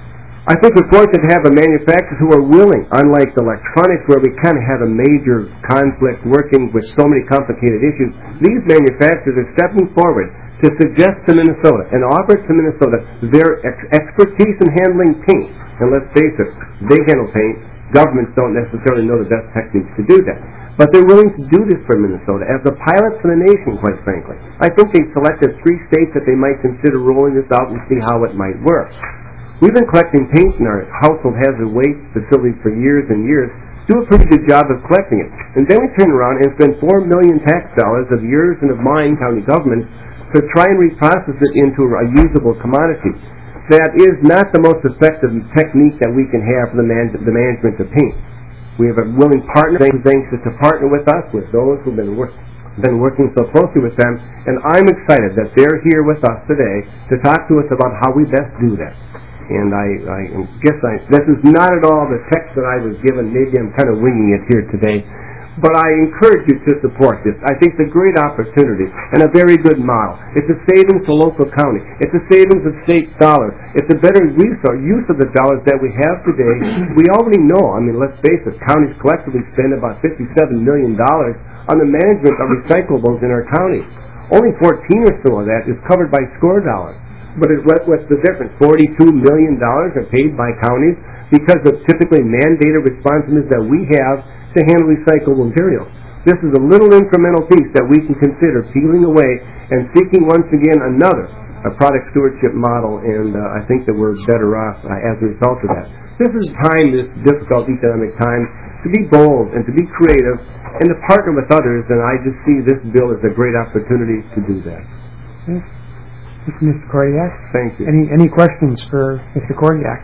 [SPEAKER 11] I think we're fortunate to have a manufacturers who are willing, unlike the electronics where we kind of have a major conflict working with so many complicated issues. These manufacturers are stepping forward to suggest to Minnesota and offer to Minnesota their ex- expertise in handling paint. And let's face it, they handle paint. Governments don't necessarily know the best techniques to do that. But they're willing to do this for Minnesota as a pilot for the nation, quite frankly. I think they selected three states that they might consider rolling this out and see how it might work. We've been collecting paint in our household hazard waste facilities for years and years, do a pretty good job of collecting it. And then we turn around and spend four million tax dollars of yours and of mine, county government, to try and reprocess it into a usable commodity. That is not the most effective technique that we can have for the, man- the management of paint. We have a willing partner who's anxious to partner with us, with those who've been, work- been working so closely with them, and I'm excited that they're here with us today to talk to us about how we best do that. And I, I guess I, this is not at all the text that I was given. Maybe I'm kind of winging it here today. but I encourage you to support this. I think it's a great opportunity and a very good model. It's a savings to local county. It's a savings of state dollars. It's a better use of the dollars that we have today. We already know, I mean, let's face it, counties collectively spend about fifty-seven million dollars on the management of recyclables in our county. Only fourteen or so of that is covered by SCORE dollars. But it, what, what's the difference? forty-two million dollars are paid by counties because of typically mandated responsibilities that we have to handle recyclable materials. This is a little incremental piece that we can consider peeling away and seeking once again another a product stewardship model, and uh, I think that we're better off uh, as a result of that. This is time, this difficult economic time, to be bold and to be creative and to partner with others, and I just see this bill as a great opportunity to do that.
[SPEAKER 1] Okay. Thank you, Mister Kordiak.
[SPEAKER 11] Thank you.
[SPEAKER 1] Any any questions for Mister Kordiak?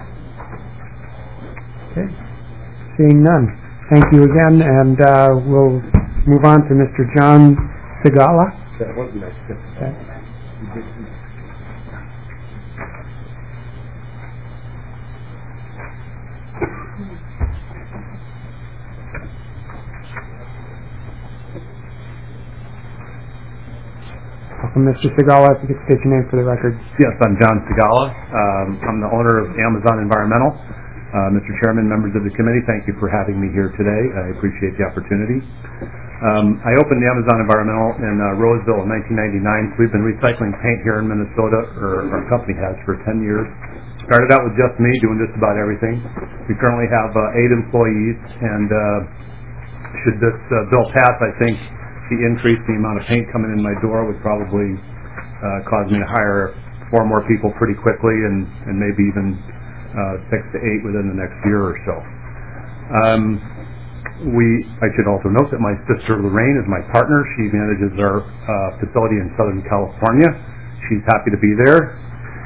[SPEAKER 1] Okay. Seeing none. Thank you again, and uh, we'll move on to Mister John Sigala.
[SPEAKER 11] That wasn't nice.
[SPEAKER 1] Okay. Welcome, Mister Sigala. If you could state your name for the record.
[SPEAKER 12] Yes, I'm John Sigala. Um, I'm the owner of Amazon Environmental. Uh, Mister Chairman, members of the committee, thank you for having me here today. I appreciate the opportunity. Um, I opened Amazon Environmental in uh, Roseville in nineteen ninety-nine. So we've been recycling paint here in Minnesota, or our company has, for ten years. Started out with just me doing just about everything. We currently have uh, eight employees, and uh, should this uh, bill pass, I think the increase in the amount of paint coming in my door would probably uh, cause me to hire four more people pretty quickly, and, and maybe even Uh, six to eight within the next year or so. Um, we, I should also note that my sister Lorraine is my partner. She manages our uh, facility in Southern California. She's happy to be there.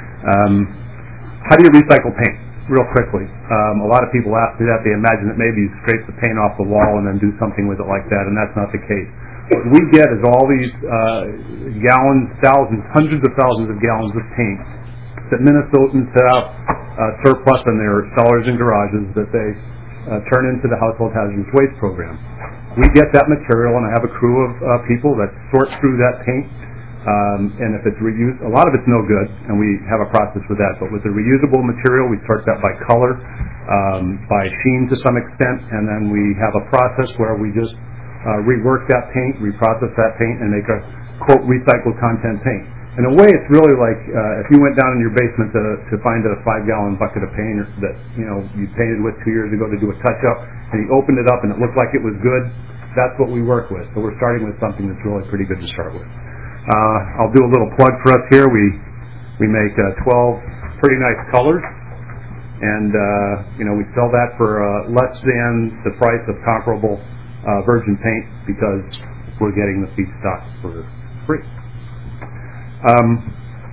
[SPEAKER 12] Um, how do you recycle paint? Real quickly. Um, a lot of people ask me that. They imagine that maybe you scrape the paint off the wall and then do something with it like that, and that's not the case. What we get is all these uh, gallons, thousands, hundreds of thousands of gallons of paint that Minnesotans have uh, surplus in their cellars and garages that they uh, turn into the Household Hazardous Waste Program. We get that material, and I have a crew of uh, people that sort through that paint, um, and if it's reused, a lot of it's no good, and we have a process for that. But with the reusable material, we sort that by color, um, by sheen to some extent, and then we have a process where we just uh, rework that paint, reprocess that paint, and make a, quote, recycled content paint. In a way, it's really like uh, if you went down in your basement to, to find a five-gallon bucket of paint that you know you painted with two years ago to do a touch-up, and you opened it up and it looked like it was good. That's what we work with. So we're starting with something that's really pretty good to start with. Uh, I'll do a little plug for us here. We we make uh, twelve pretty nice colors, and uh, you know we sell that for uh, less than the price of comparable uh, virgin paint because we're getting the feedstock for free. Um,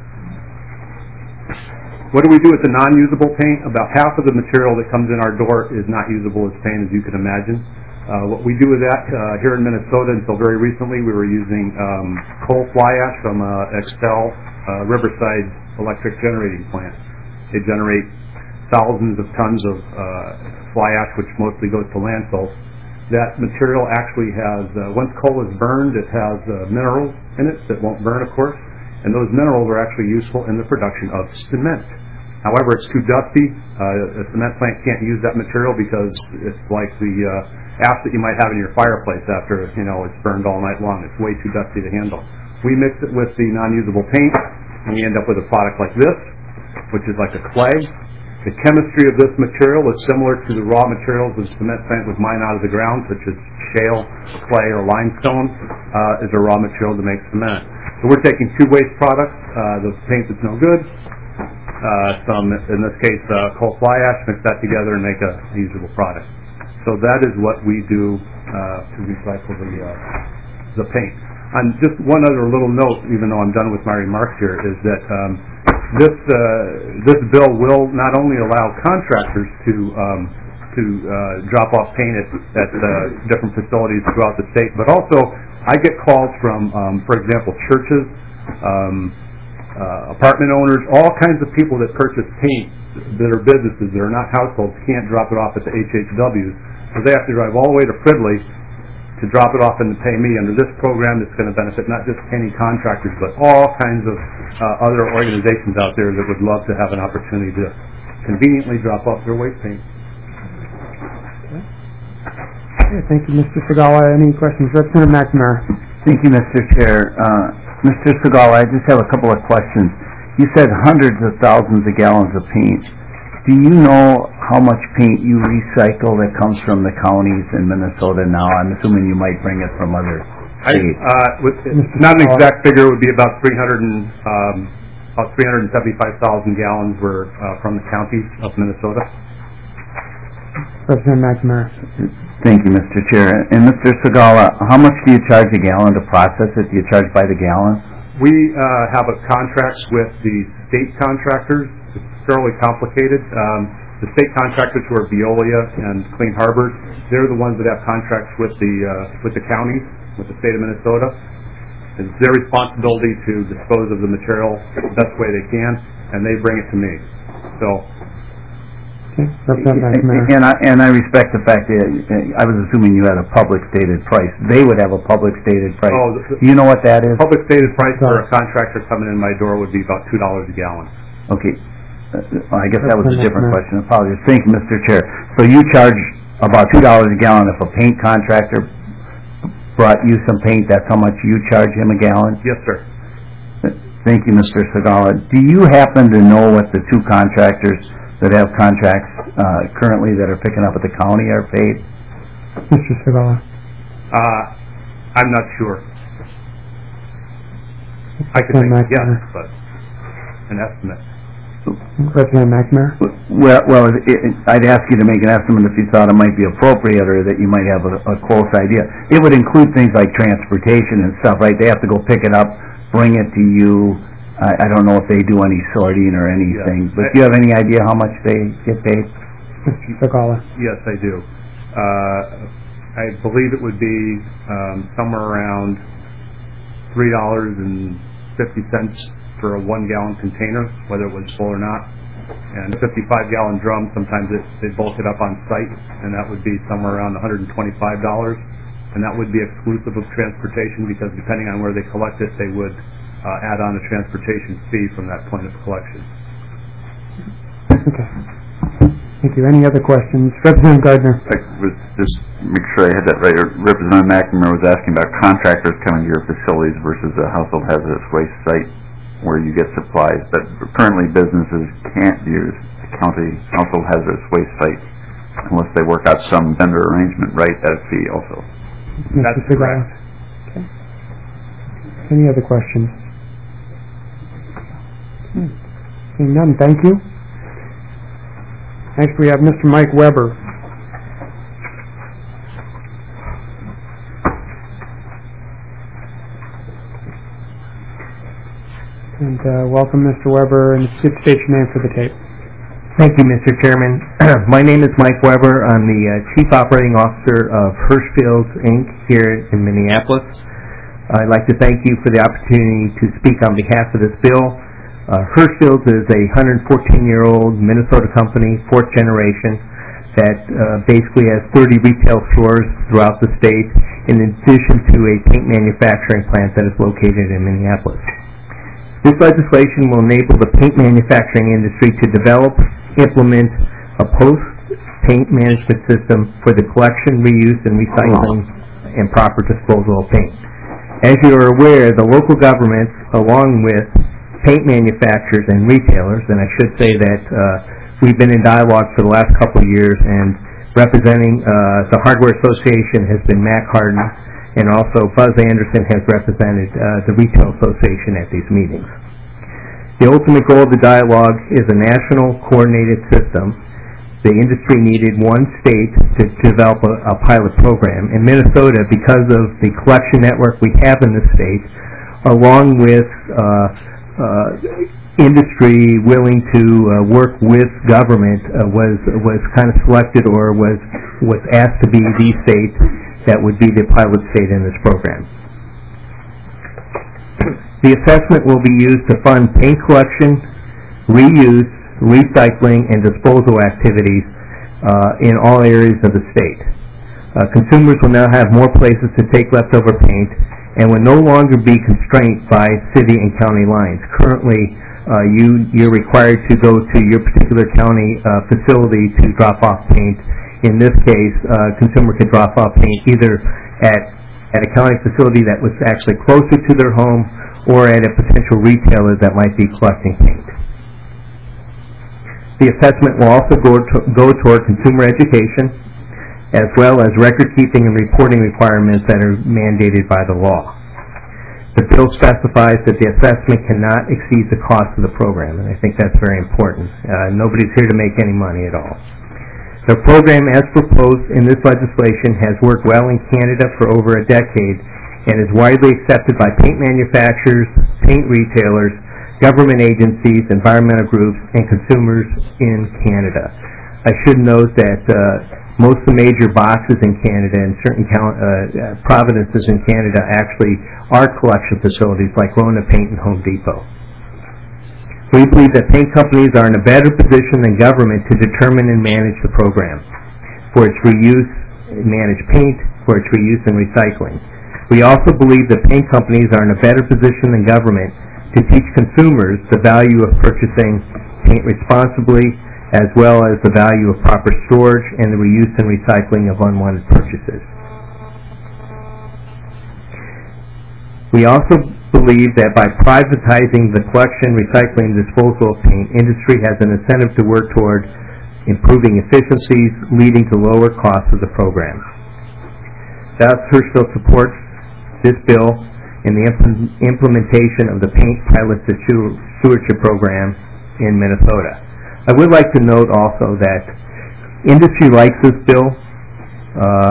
[SPEAKER 12] what do we do with the non-usable paint? About half of the material that comes in our door is not usable as paint, as you can imagine. Uh, what we do with that uh, here in Minnesota, until very recently, we were using um, coal fly ash from uh, Excel uh, Riverside electric generating plant. They generate thousands of tons of uh, fly ash, which mostly goes to landfills. That material actually has, uh, once coal is burned, it has uh, minerals in it that won't burn, of course. And those minerals are actually useful in the production of cement. However, it's too dusty. Uh, a cement plant can't use that material because it's like the uh, ash that you might have in your fireplace after, you know, it's burned all night long. It's way too dusty to handle. We mix it with the non-usable paint, and we end up with a product like this, which is like a clay. The chemistry of this material is similar to the raw materials that a cement plant would mine out of the ground, such as shale, clay, or limestone, uh, is a raw material to make cement. So we're taking two waste products, uh, the paint that's no good, uh, some, in this case, uh, coal fly ash, mix that together and make a usable product. So that is what we do uh, to recycle the, uh, the paint. And just one other little note, even though I'm done with my remarks here, is that um, this uh, this bill will not only allow contractors to um, to uh, drop off paint at, at uh, different facilities throughout the state, but also I get calls from, um, for example, churches, um, uh, apartment owners, all kinds of people that purchase paint that are businesses that are not households can't drop it off at the H H Ws, so they have to drive all the way to Fridley to drop it off and to pay me under this program that's going to benefit not just painting contractors, but all kinds of uh, other organizations out there that would love to have an opportunity to conveniently drop off their waste paint.
[SPEAKER 1] Okay, thank you, Mister Segala. Any questions? Representative McNamara.
[SPEAKER 4] Thank you, Mister Chair. Uh, Mister Segala, I just have a couple of questions. You said hundreds of thousands of gallons of paint. Do you know how much paint you recycle that comes from the counties in Minnesota now? I'm assuming you might bring it from other
[SPEAKER 12] I,
[SPEAKER 4] states.
[SPEAKER 12] uh, with, not an exact figure. It would be about three hundred and um, about three hundred seventy-five thousand gallons were uh, from the counties of Minnesota.
[SPEAKER 1] Representative McNamara.
[SPEAKER 4] Thank you, Mister Chair. And Mister Segala, how much do you charge a gallon to process it? Do you charge by the gallon?
[SPEAKER 12] We uh, have a contract with the state contractors. It's fairly complicated. Um, the state contractors, who are Veolia and Clean Harbors, they're the ones that have contracts with the uh, with the counties, with the state of Minnesota. It's their responsibility to dispose of the material the best way they can, and they bring it to me. So.
[SPEAKER 1] Okay. Representative McNamara.
[SPEAKER 4] And I, and I respect the fact that I was assuming you had a public stated price. They would have a public stated price.
[SPEAKER 12] Oh, the,
[SPEAKER 4] do you know what that is?
[SPEAKER 12] Public stated price for a contractor coming in my door would be about two dollars a gallon.
[SPEAKER 4] Okay. Uh, I guess that was a different question. Apologies. Thank you, Mister Chair. So you charge about two dollars a gallon if a paint contractor brought you some paint. That's how much you charge him a gallon?
[SPEAKER 12] Yes, sir.
[SPEAKER 4] Thank you, Mister Segala. Do you happen to know what the two contractors that have contracts uh, currently that are picking up at the county are paid?
[SPEAKER 1] Mister Segala.
[SPEAKER 12] Uh, I'm not sure. I could make a guess, but an estimate.
[SPEAKER 1] Representative McNamara.
[SPEAKER 4] Well, well, it, it, I'd ask you to make an estimate if you thought it might be appropriate or that you might have a, a close idea. It would include things like transportation and stuff, right? They have to go pick it up, bring it to you. I, I don't know if they do any sorting or anything, yeah. But do you have any idea how much they get paid?
[SPEAKER 1] Mister Segala.
[SPEAKER 12] Yes, I do. Uh, I believe it would be um, somewhere around three dollars and fifty cents for a one-gallon container, whether it was full or not. And fifty-five gallon drum, sometimes it, they bulk it up on site, and that would be somewhere around one hundred twenty-five dollars. And that would be exclusive of transportation, because depending on where they collect it, they would uh, add on a transportation fee from that point of collection.
[SPEAKER 1] Okay. Thank you. Any other questions? Representative Gardner.
[SPEAKER 8] I was just make sure I had that right. Representative McNamara was asking about contractors coming to your facilities versus a household hazardous waste site where you get supplies, but currently businesses can't use the county household hazardous waste site unless they work out some vendor arrangement, right, at a fee also.
[SPEAKER 12] That's correct.
[SPEAKER 1] Okay. Any other questions? Hmm. Seeing none, thank you. Next we have Mister Mike Weber. And uh, welcome, Mister Weber, and state your name for the tape.
[SPEAKER 13] Thank you, Mister Chairman. My name is Mike Weber. I'm the uh, Chief Operating Officer of Hirschfields, Incorporated here in Minneapolis. I'd like to thank you for the opportunity to speak on behalf of this bill. Uh, Hirschfields is a one hundred fourteen year old Minnesota company, fourth generation, that uh, basically has thirty retail stores throughout the state, in addition to a paint manufacturing plant that is located in Minneapolis. This legislation will enable the paint manufacturing industry to develop, implement a post-paint management system for the collection, reuse, and recycling and proper disposal of paint. As you are aware, the local governments, along with paint manufacturers and retailers, and I should say that uh, we've been in dialogue for the last couple of years, and representing uh, the Hardware Association has been Mac Harden, and also Buzz Anderson has represented uh, the Retail Association at these meetings. The ultimate goal of the dialogue is a national coordinated system. The industry needed one state to develop a, a pilot program. In Minnesota, because of the collection network we have in the state, along with uh, uh, industry willing to uh, work with government, uh, was was kind of selected, or was was asked to be the state that would be the pilot state in this program. The assessment will be used to fund paint collection, reuse, recycling, and disposal activities uh, in all areas of the state. Uh, consumers will now have more places to take leftover paint and will no longer be constrained by city and county lines. Currently, uh, you, you're required to go to your particular county uh, facility to drop off paint. In this case, uh, consumer could drop off paint either at, at a county facility that was actually closer to their home or at a potential retailer that might be collecting paint. The assessment will also go, to, go toward consumer education, as well as record-keeping and reporting requirements that are mandated by the law. The bill specifies that the assessment cannot exceed the cost of the program, and I think that's very important. Uh, nobody's here to make any money at all. The program, as proposed in this legislation, has worked well in Canada for over a decade and is widely accepted by paint manufacturers, paint retailers, government agencies, environmental groups, and consumers in Canada. I should note that uh, most of the major boxes in Canada and certain count, uh, uh, provinces in Canada actually are collection facilities like Rona Paint and Home Depot. We believe that paint companies are in a better position than government to determine and manage the program for its reuse, manage paint, for its reuse and recycling. We also believe that paint companies are in a better position than government to teach consumers the value of purchasing paint responsibly, as well as the value of proper storage and the reuse and recycling of unwanted purchases. We also believe that by privatizing the collection, recycling, and disposal of paint, industry has an incentive to work toward improving efficiencies, leading to lower costs of the program. Thus, Hurstville supports this bill in the impl- implementation of the Paint Pilot Stewardship Program in Minnesota. I would like to note also that industry likes this bill, uh,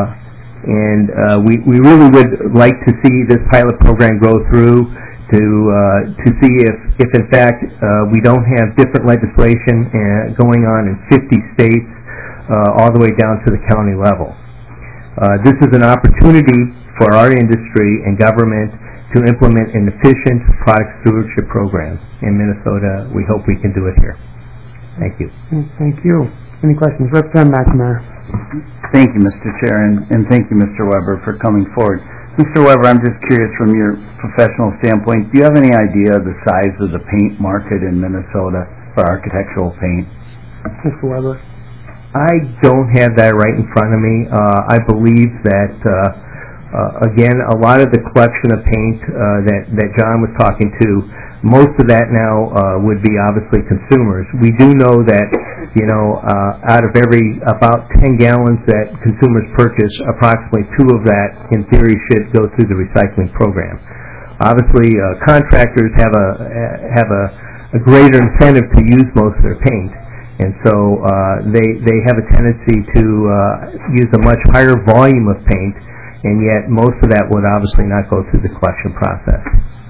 [SPEAKER 13] and uh, we, we really would like to see this pilot program go through to uh, to see if, if in fact uh, we don't have different legislation uh, going on in fifty states uh, all the way down to the county level. Uh, this is an opportunity for our industry and government to implement an efficient product stewardship program in Minnesota. We hope we can do it here. Thank you.
[SPEAKER 1] Thank you. Any questions? Representative McNamara.
[SPEAKER 4] Thank you, Mister Chair, and, and thank you, Mister Weber, for coming forward. Mister Weber, I'm just curious from your professional standpoint, do you have any idea of the size of the paint market in Minnesota for architectural paint?
[SPEAKER 1] Mister Weber.
[SPEAKER 13] I don't have that right in front of me. Uh, I believe that, uh, uh, again, a lot of the collection of paint uh, that, that John was talking to, most of that now uh, would be obviously consumers. We do know that, you know, uh, out of every about ten gallons that consumers purchase, approximately two of that, in theory, should go through the recycling program. Obviously, uh, contractors have a have a, a greater incentive to use most of their paint, and so uh, they they have a tendency to uh, use a much higher volume of paint, and yet most of that would obviously not go through the collection process.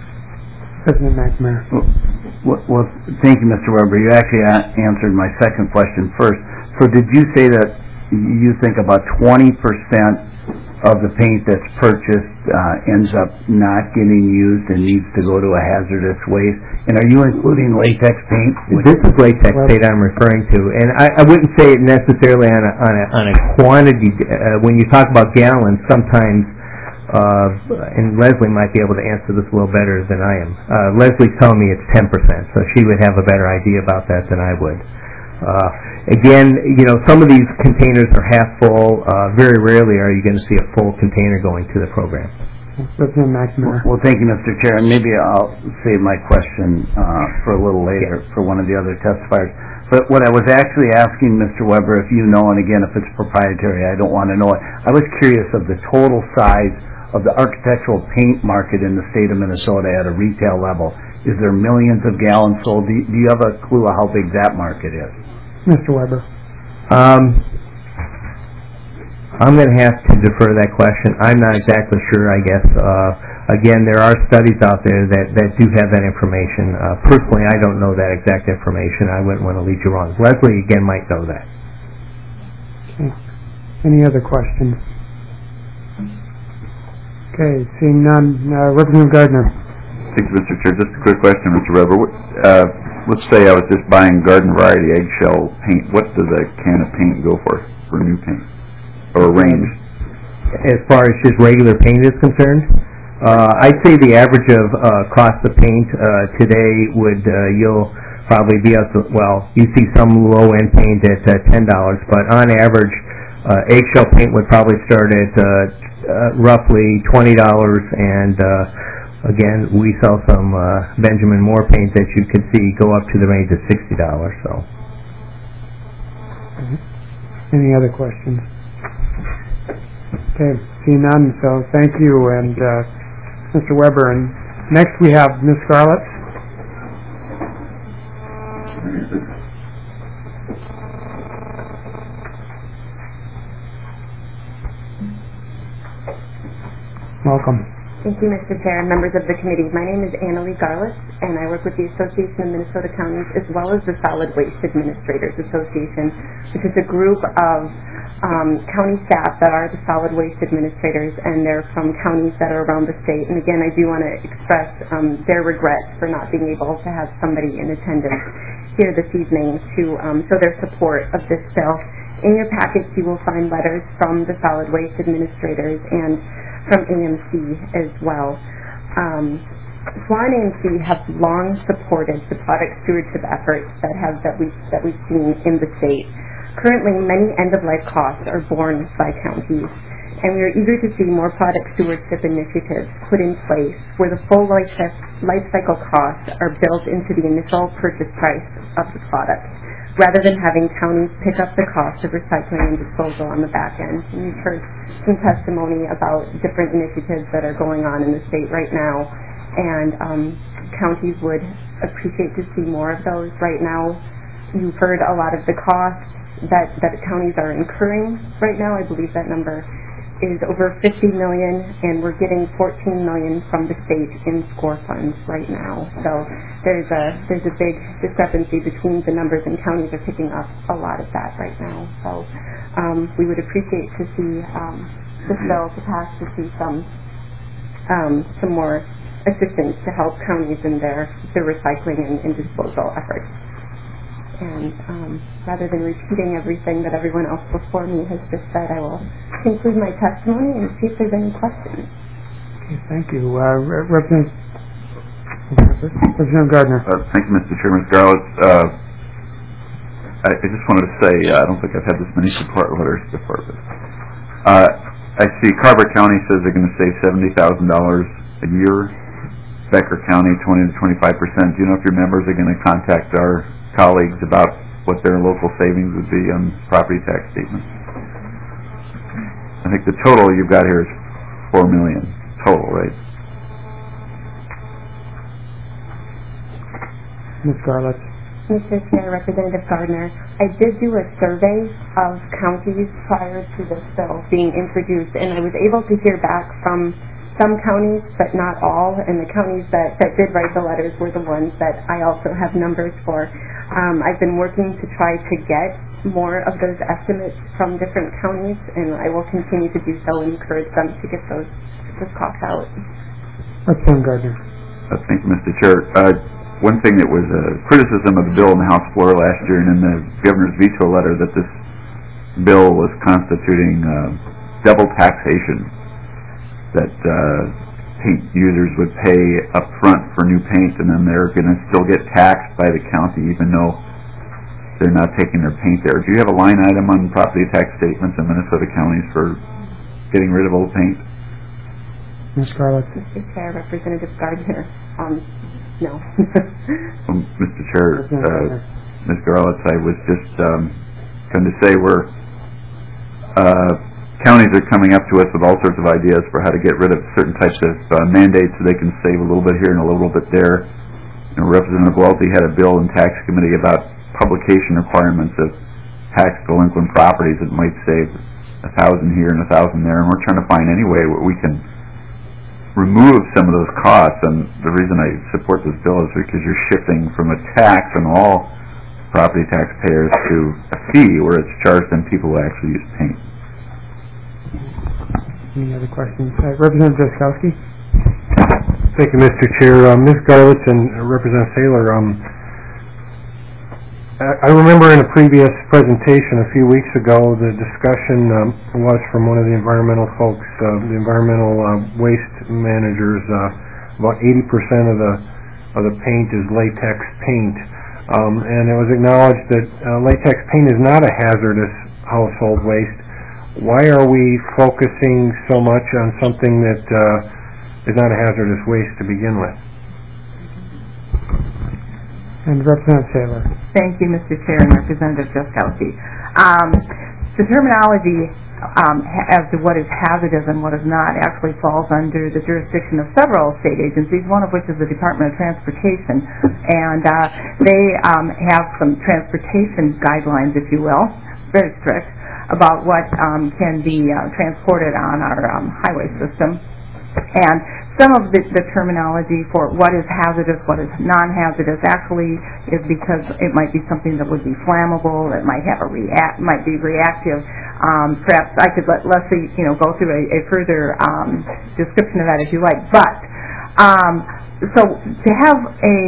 [SPEAKER 1] President McNamara.
[SPEAKER 4] Well, well, thank you, Mister Weber. You actually a- answered my second question first. So did you say that you think about twenty percent of the paint that's purchased uh, ends up not getting used and needs to go to a hazardous waste? And are you including latex paint?
[SPEAKER 13] This is latex paint I'm referring to, and I, I wouldn't say it necessarily on a, on a, on a quantity. Uh, when you talk about gallons, sometimes Uh, and Leslie might be able to answer this a little better than I am. Uh, Leslie's telling me it's ten percent, so she would have a better idea about that than I would. Uh, again, you know, some of these containers are half full. Uh, very rarely are you going to see a full container going to the program.
[SPEAKER 1] Representative McNamara.
[SPEAKER 4] Well, thank you, Mister Chair, and maybe I'll save my question uh, for a little later for one of the other testifiers. But what I was actually asking, Mister Weber, if you know, and again, if it's proprietary, I don't want to know it. I was curious of the total size of the architectural paint market in the state of Minnesota at a retail level. Is there millions of gallons sold? Do you, do you have a clue of how big that market is?
[SPEAKER 1] Mister Weber.
[SPEAKER 13] Um, I'm going to have to defer that question. I'm not exactly sure, I guess. Uh, again, there are studies out there that, that do have that information. Uh, personally, I don't know that exact information. I wouldn't want to lead you wrong. Leslie, again, might know that.
[SPEAKER 1] Okay. Any other questions? Okay, seeing none, uh, Representative Gardner.
[SPEAKER 8] Thank you, Mister Chair. Just a quick question, Mister Weber. Uh, let's say I was just buying garden variety eggshell paint. What does a can of paint go for, for new paint? Or a range?
[SPEAKER 13] as far as just regular paint is concerned. Uh, I'd say the average of uh, cost of paint uh, today would, uh, you'll probably be up to, well, you see some low-end paint at uh, ten dollars, but on average, uh, eggshell paint would probably start at uh, uh, roughly twenty dollars, and uh, again, we sell some uh, Benjamin Moore paint that you can see go up to the range of sixty dollars. So.
[SPEAKER 1] Any other questions? Okay, see none, so thank you, and uh, Mister Weber. And next we have Miz Scarlett. Welcome.
[SPEAKER 14] Thank you, Mister Chair and members of the committee. My name is Annalie Garlis, and I work with the Association of Minnesota Counties as well as the Solid Waste Administrators Association, which is a group of um, county staff that are the solid waste administrators, and they're from counties that are around the state. And again, I do want to express um, their regret for not being able to have somebody in attendance here this evening to um, show their support of this bill. In your packets, you will find letters from the solid waste administrators and from A M C as well. Um, S W A and A M C have long supported the product stewardship efforts that have that we that we've seen in the state. Currently, many end-of-life costs are borne by counties, and we are eager to see more product stewardship initiatives put in place where the full life, life cycle costs are built into the initial purchase price of the product, rather than having counties pick up the cost of recycling and disposal on the back end. And we've heard some testimony about different initiatives that are going on in the state right now, and um, counties would appreciate to see more of those. Right now, you've heard a lot of the costs that, that counties are incurring right now. I believe that number is over fifty million dollars, and we're getting fourteen million dollars from the state in SCORE funds right now. So there's a there's a big discrepancy between the numbers, and counties are picking up a lot of that right now. So um, we would appreciate to see um, this bill to pass, to see some um, some more assistance to help counties in their their recycling and, and disposal efforts. And um, rather than repeating everything that everyone else before me has just said, I will conclude my testimony and see if there's any questions.
[SPEAKER 1] Okay, thank you. Uh, Re- Representative, Representative Gardner.
[SPEAKER 8] Uh, thank you, Mister Chairman. Scarlett, uh, I, I just wanted to say uh, I don't think I've had this many support letters before. But, uh, I see Carver County says they're going to save seventy thousand dollars a year. Becker County, twenty to twenty-five percent. Do you know if your members are going to contact our colleagues about what their local savings would be on property tax statements? I think the total you've got here is four million total, right?
[SPEAKER 1] Miz Scarlett.
[SPEAKER 14] Mister Chair, Representative Gardner, I did do a survey of counties prior to this bill being introduced, and I was able to hear back from some counties, but not all, and the counties that, that did write the letters were the ones that I also have numbers for. Um, I've been working to try to get more of those estimates from different counties, and I will continue to do so and encourage them to get those, those costs out.
[SPEAKER 1] Representative Gardner.
[SPEAKER 8] Uh, thank you, Mister Chair. Uh, one thing that was a criticism of the bill on the House floor last year and in the governor's veto letter, that this bill was constituting uh, double taxation, that uh, paint users would pay up front for new paint, and then they're going to still get taxed by the county even though they're not taking their paint there. Do you have a line item on property tax statements in Minnesota counties for getting rid of old paint?
[SPEAKER 1] Miz Scarlett.
[SPEAKER 14] Mister Chair, Representative Gardner, um, no.
[SPEAKER 8] Well, Mister Chair, uh, Miz Garlitz, I was just um, going to say we're uh, counties are coming up to us with all sorts of ideas for how to get rid of certain types of uh, mandates so they can save a little bit here and a little bit there. You know, Representative Welty had a bill in tax committee about publication requirements of tax delinquent properties that might save a thousand here and a thousand there, and we're trying to find any way where we can remove some of those costs. And the reason I support this bill is because you're shifting from a tax on all property taxpayers to a fee where it's charged on people who actually use paint.
[SPEAKER 1] Any other questions? Uh, Representative Drazkowski.
[SPEAKER 15] Thank you, Mister Chair. Uh, Miz Garlitz and uh, Representative Saylor, um,
[SPEAKER 1] I remember in a previous presentation a few weeks ago, the discussion um, was from one of the environmental folks, uh, the environmental uh, waste managers. Uh, about eighty percent of the of the paint is latex paint, um, and it was acknowledged that uh, latex paint is not a hazardous household waste. Why are we focusing so much on something that uh, is not a hazardous waste to begin with? And Representative Saylor.
[SPEAKER 10] Thank you, Mister Chair and Representative Jaskowski. Um, the terminology um, ha- as to what is hazardous and what is not actually falls under the jurisdiction of several state agencies, one of which is the Department of Transportation. And uh, they um, have some transportation guidelines, if you will, very strict, about what um, can be uh, transported on our um, highway system. And some of the, the terminology for what is hazardous, what is non-hazardous, actually is because it might be something that would be flammable, it might have a react, might be reactive. Um, perhaps I could let Leslie, you know, go through a, a further um, description of that if you like. But um, so to have a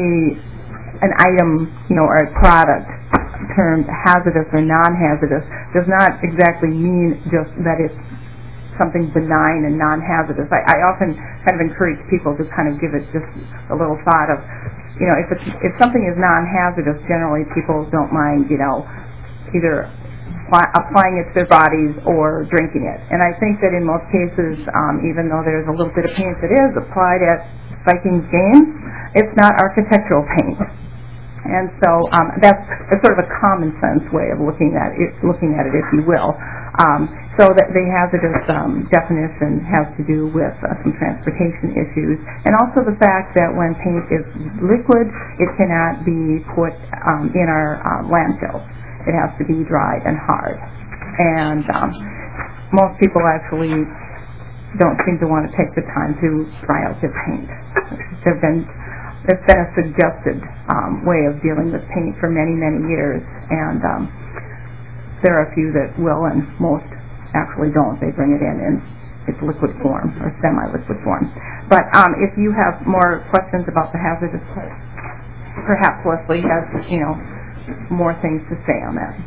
[SPEAKER 10] an item, you know, or a product termed hazardous or non-hazardous does not exactly mean just that it's something benign and non-hazardous. I, I often kind of encourage people to kind of give it just a little thought of, you know, if it's, if something is non-hazardous, generally people don't mind, you know, either apply, applying it to their bodies or drinking it. And I think that in most cases, um, even though there's a little bit of paint that is applied at Vikings games, it's not architectural paint. And so um, that's, that's sort of a common sense way of looking at it, looking at it, if you will. Um, so that the hazardous um, definition has to do with uh, some transportation issues, and also the fact that when paint is liquid, it cannot be put um, in our uh, landfills. It has to be dried and hard. And um, most people actually don't seem to want to take the time to dry out their paint. There've been There's been a suggested um, way of dealing with paint for many, many years, and um, there are a few that will, and most actually don't. They bring it in in its liquid form or semi-liquid form. But um, if you have more questions about the hazardous part, perhaps Leslie has, you know, more things to say on that.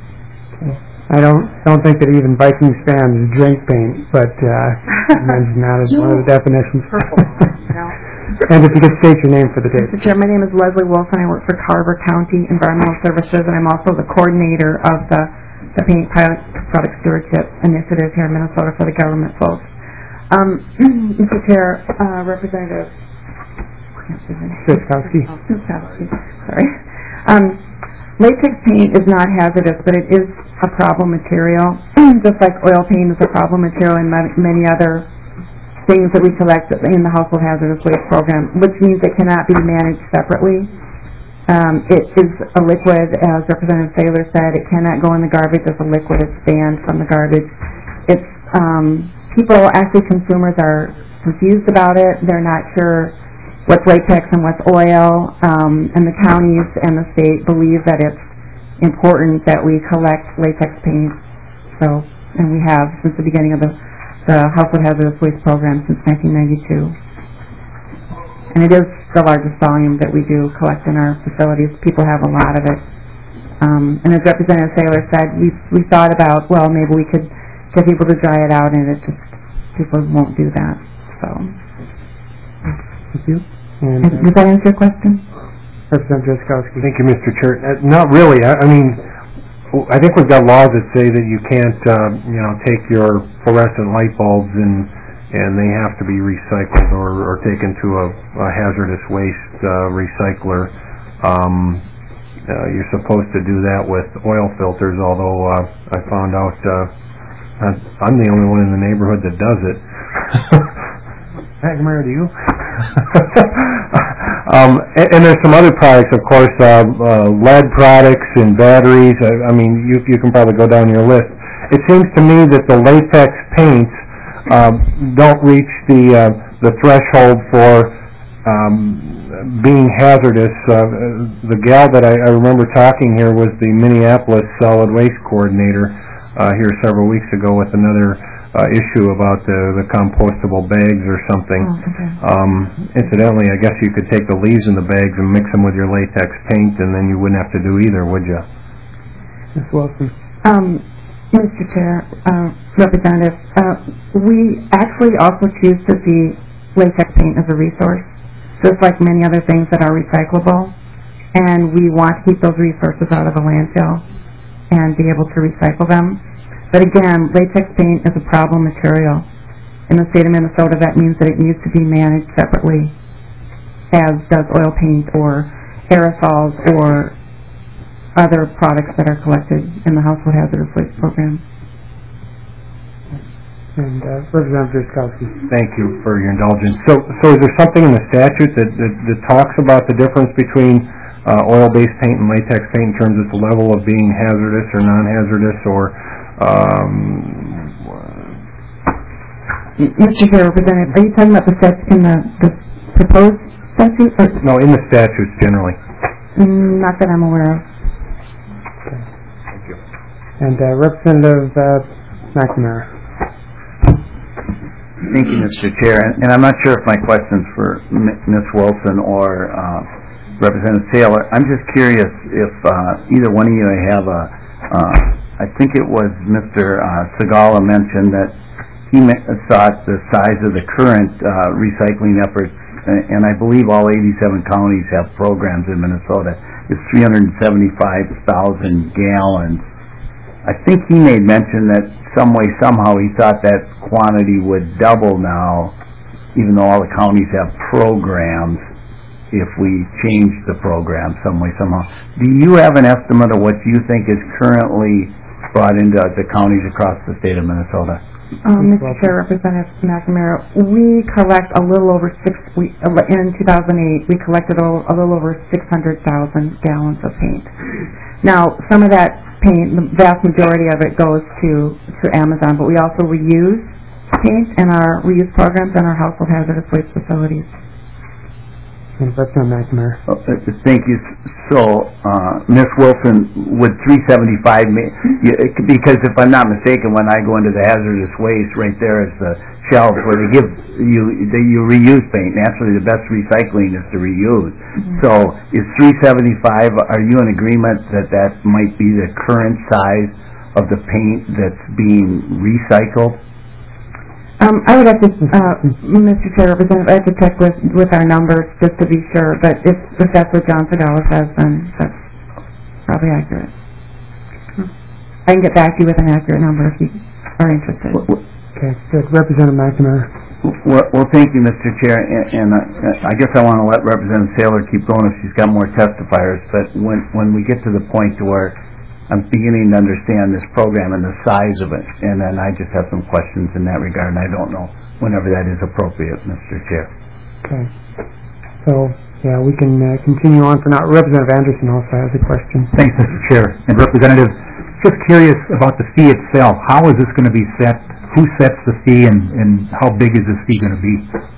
[SPEAKER 1] I don't don't think that even Vikings fans drink paint, but uh, mention that as one of the definitions.
[SPEAKER 10] Purple. No.
[SPEAKER 1] And if you could state your name for the tape.
[SPEAKER 15] Mister Chair, my name is Leslie Wolf, and I work for Carver County Environmental Services, and I'm also the coordinator of the, the Paint Pilot Product Stewardship Initiative here in Minnesota for the government folks. Um, Mister Chair, uh, Representative
[SPEAKER 1] Jaskowski.
[SPEAKER 15] Jaskowski, sorry. Um, latex paint is not hazardous, but it is a problem material, just like oil paint is a problem material and many other things that we collect in the Household Hazardous Waste Program, which means it cannot be managed separately. Um, it is a liquid, as Representative Saylor said. It cannot go in the garbage as a liquid. It's banned from the garbage. It's um, people, actually consumers, are confused about it. They're not sure what's latex and what's oil, um, and the counties and the state believe that it's important that we collect latex paint. So, and we have since the beginning of the the Household Hazardous Waste Program since nineteen ninety-two. And it is the largest volume that we do collect in our facilities. People have a lot of it. Um, and as Representative Saylor said, we we thought about, well, maybe we could get people to dry it out, and it just, people won't do that. So,
[SPEAKER 1] thank you. And,
[SPEAKER 15] uh, does that answer your question?
[SPEAKER 1] Representative Jaskowski. Thank you, Mister Chair. Uh, not really. I, I mean, I think we've got laws that say that you can't, uh, you know, take your fluorescent light bulbs and and they have to be recycled or, or taken to a, a hazardous waste uh, recycler. Um, uh, you're supposed to do that with oil filters, although uh, I found out uh, I'm the only one in the neighborhood that does it. Magmire, do you? um, and, and there's some other products, of course, uh, uh, lead products and batteries. I, I mean, you, you can probably go down your list. It seems to me that the latex paints uh, don't reach the uh, the threshold for um, being hazardous. Uh, the gal that I, I remember talking here was the Minneapolis solid waste coordinator uh, here several weeks ago with another Uh, issue about the, the compostable bags or something.
[SPEAKER 15] Oh, okay.
[SPEAKER 1] Um, incidentally, I guess you could take the leaves in the bags and mix them with your latex paint, and then you wouldn't have to do either, would you? Miz Wilson.
[SPEAKER 15] Um, Mister Chair, uh, Representative, uh, we actually also choose to see latex paint as a resource, just like many other things that are recyclable, and we want to keep those resources out of the landfill and be able to recycle them. But again, latex paint is a problem material. In the state of Minnesota, that means that it needs to be managed separately, as does oil paint or aerosols or other products that are collected in the Household Hazardous Waste Program.
[SPEAKER 1] And uh, Representative Drazkowski.
[SPEAKER 6] Thank you for your indulgence. So, so is there something in the statute that, that, that talks about the difference between uh, oil-based paint and latex paint in terms of the level of being hazardous or non-hazardous, or um,
[SPEAKER 15] Mister Chair, Representative, are you talking about the statute in the, the proposed statute? Or?
[SPEAKER 6] No, in the statutes generally.
[SPEAKER 15] Mm, not that I'm aware of.
[SPEAKER 1] And uh, Representative uh, McNamara.
[SPEAKER 4] Thank you, Mister Chair. And, and I'm not sure if my question's for Miz Wilson or uh, Representative Saylor. I'm just curious if uh, either one of you have a, uh, I think it was Mister Uh, Segala mentioned that he thought the size of the current uh, recycling efforts, and I believe all eighty-seven counties have programs in Minnesota, is three hundred seventy-five thousand gallons. I think he made mention that some way, somehow, he thought that quantity would double now, even though all the counties have programs, if we change the program some way, somehow. Do you have an estimate of what you think is currently brought into the counties across the state of Minnesota?
[SPEAKER 15] Um, Mister Chair, Representative McNamara, we collect a little over six, we, in two thousand eight, we collected a little, a little over six hundred thousand gallons of paint. Now, some of that paint, the vast majority of it goes to, to Amazon, but we also reuse paint in our reuse programs in our household hazardous waste facilities.
[SPEAKER 1] And Representative McNamara.
[SPEAKER 4] Oh, uh, thank you. So, uh, Miz Wilson, would three seventy-five, ma- you, it could- because if I'm not mistaken, when I go into the hazardous waste, right there is the shelves where they give you, they, you reuse paint. Naturally, the best recycling is to reuse. Mm-hmm. So, is three seventy-five, are you in agreement that that might be the current size of the paint that's being recycled?
[SPEAKER 15] Um, I would have to, uh, Mister Chair, Representative, I have to check with, with our numbers just to be sure, but if, if that's what John Segala says, then that's probably accurate. I can get back to you with an accurate number if you are interested.
[SPEAKER 1] Okay, good. Representative McNamara.
[SPEAKER 4] Well, well, thank you, Mister Chair, and, and uh, I guess I want to let Representative Saylor keep going if she's got more testifiers, but when, when we get to the point to where I'm beginning to understand this program and the size of it, and then I just have some questions in that regard, and I don't know whenever that is appropriate, Mister Chair.
[SPEAKER 1] Okay. So, yeah, we can uh, continue on for now. Representative Anderson also has a question.
[SPEAKER 6] Thanks, Mister Chair. And Representative, just curious about the fee itself. How is this going to be set? Who sets the fee, and, and how big is this fee going to be?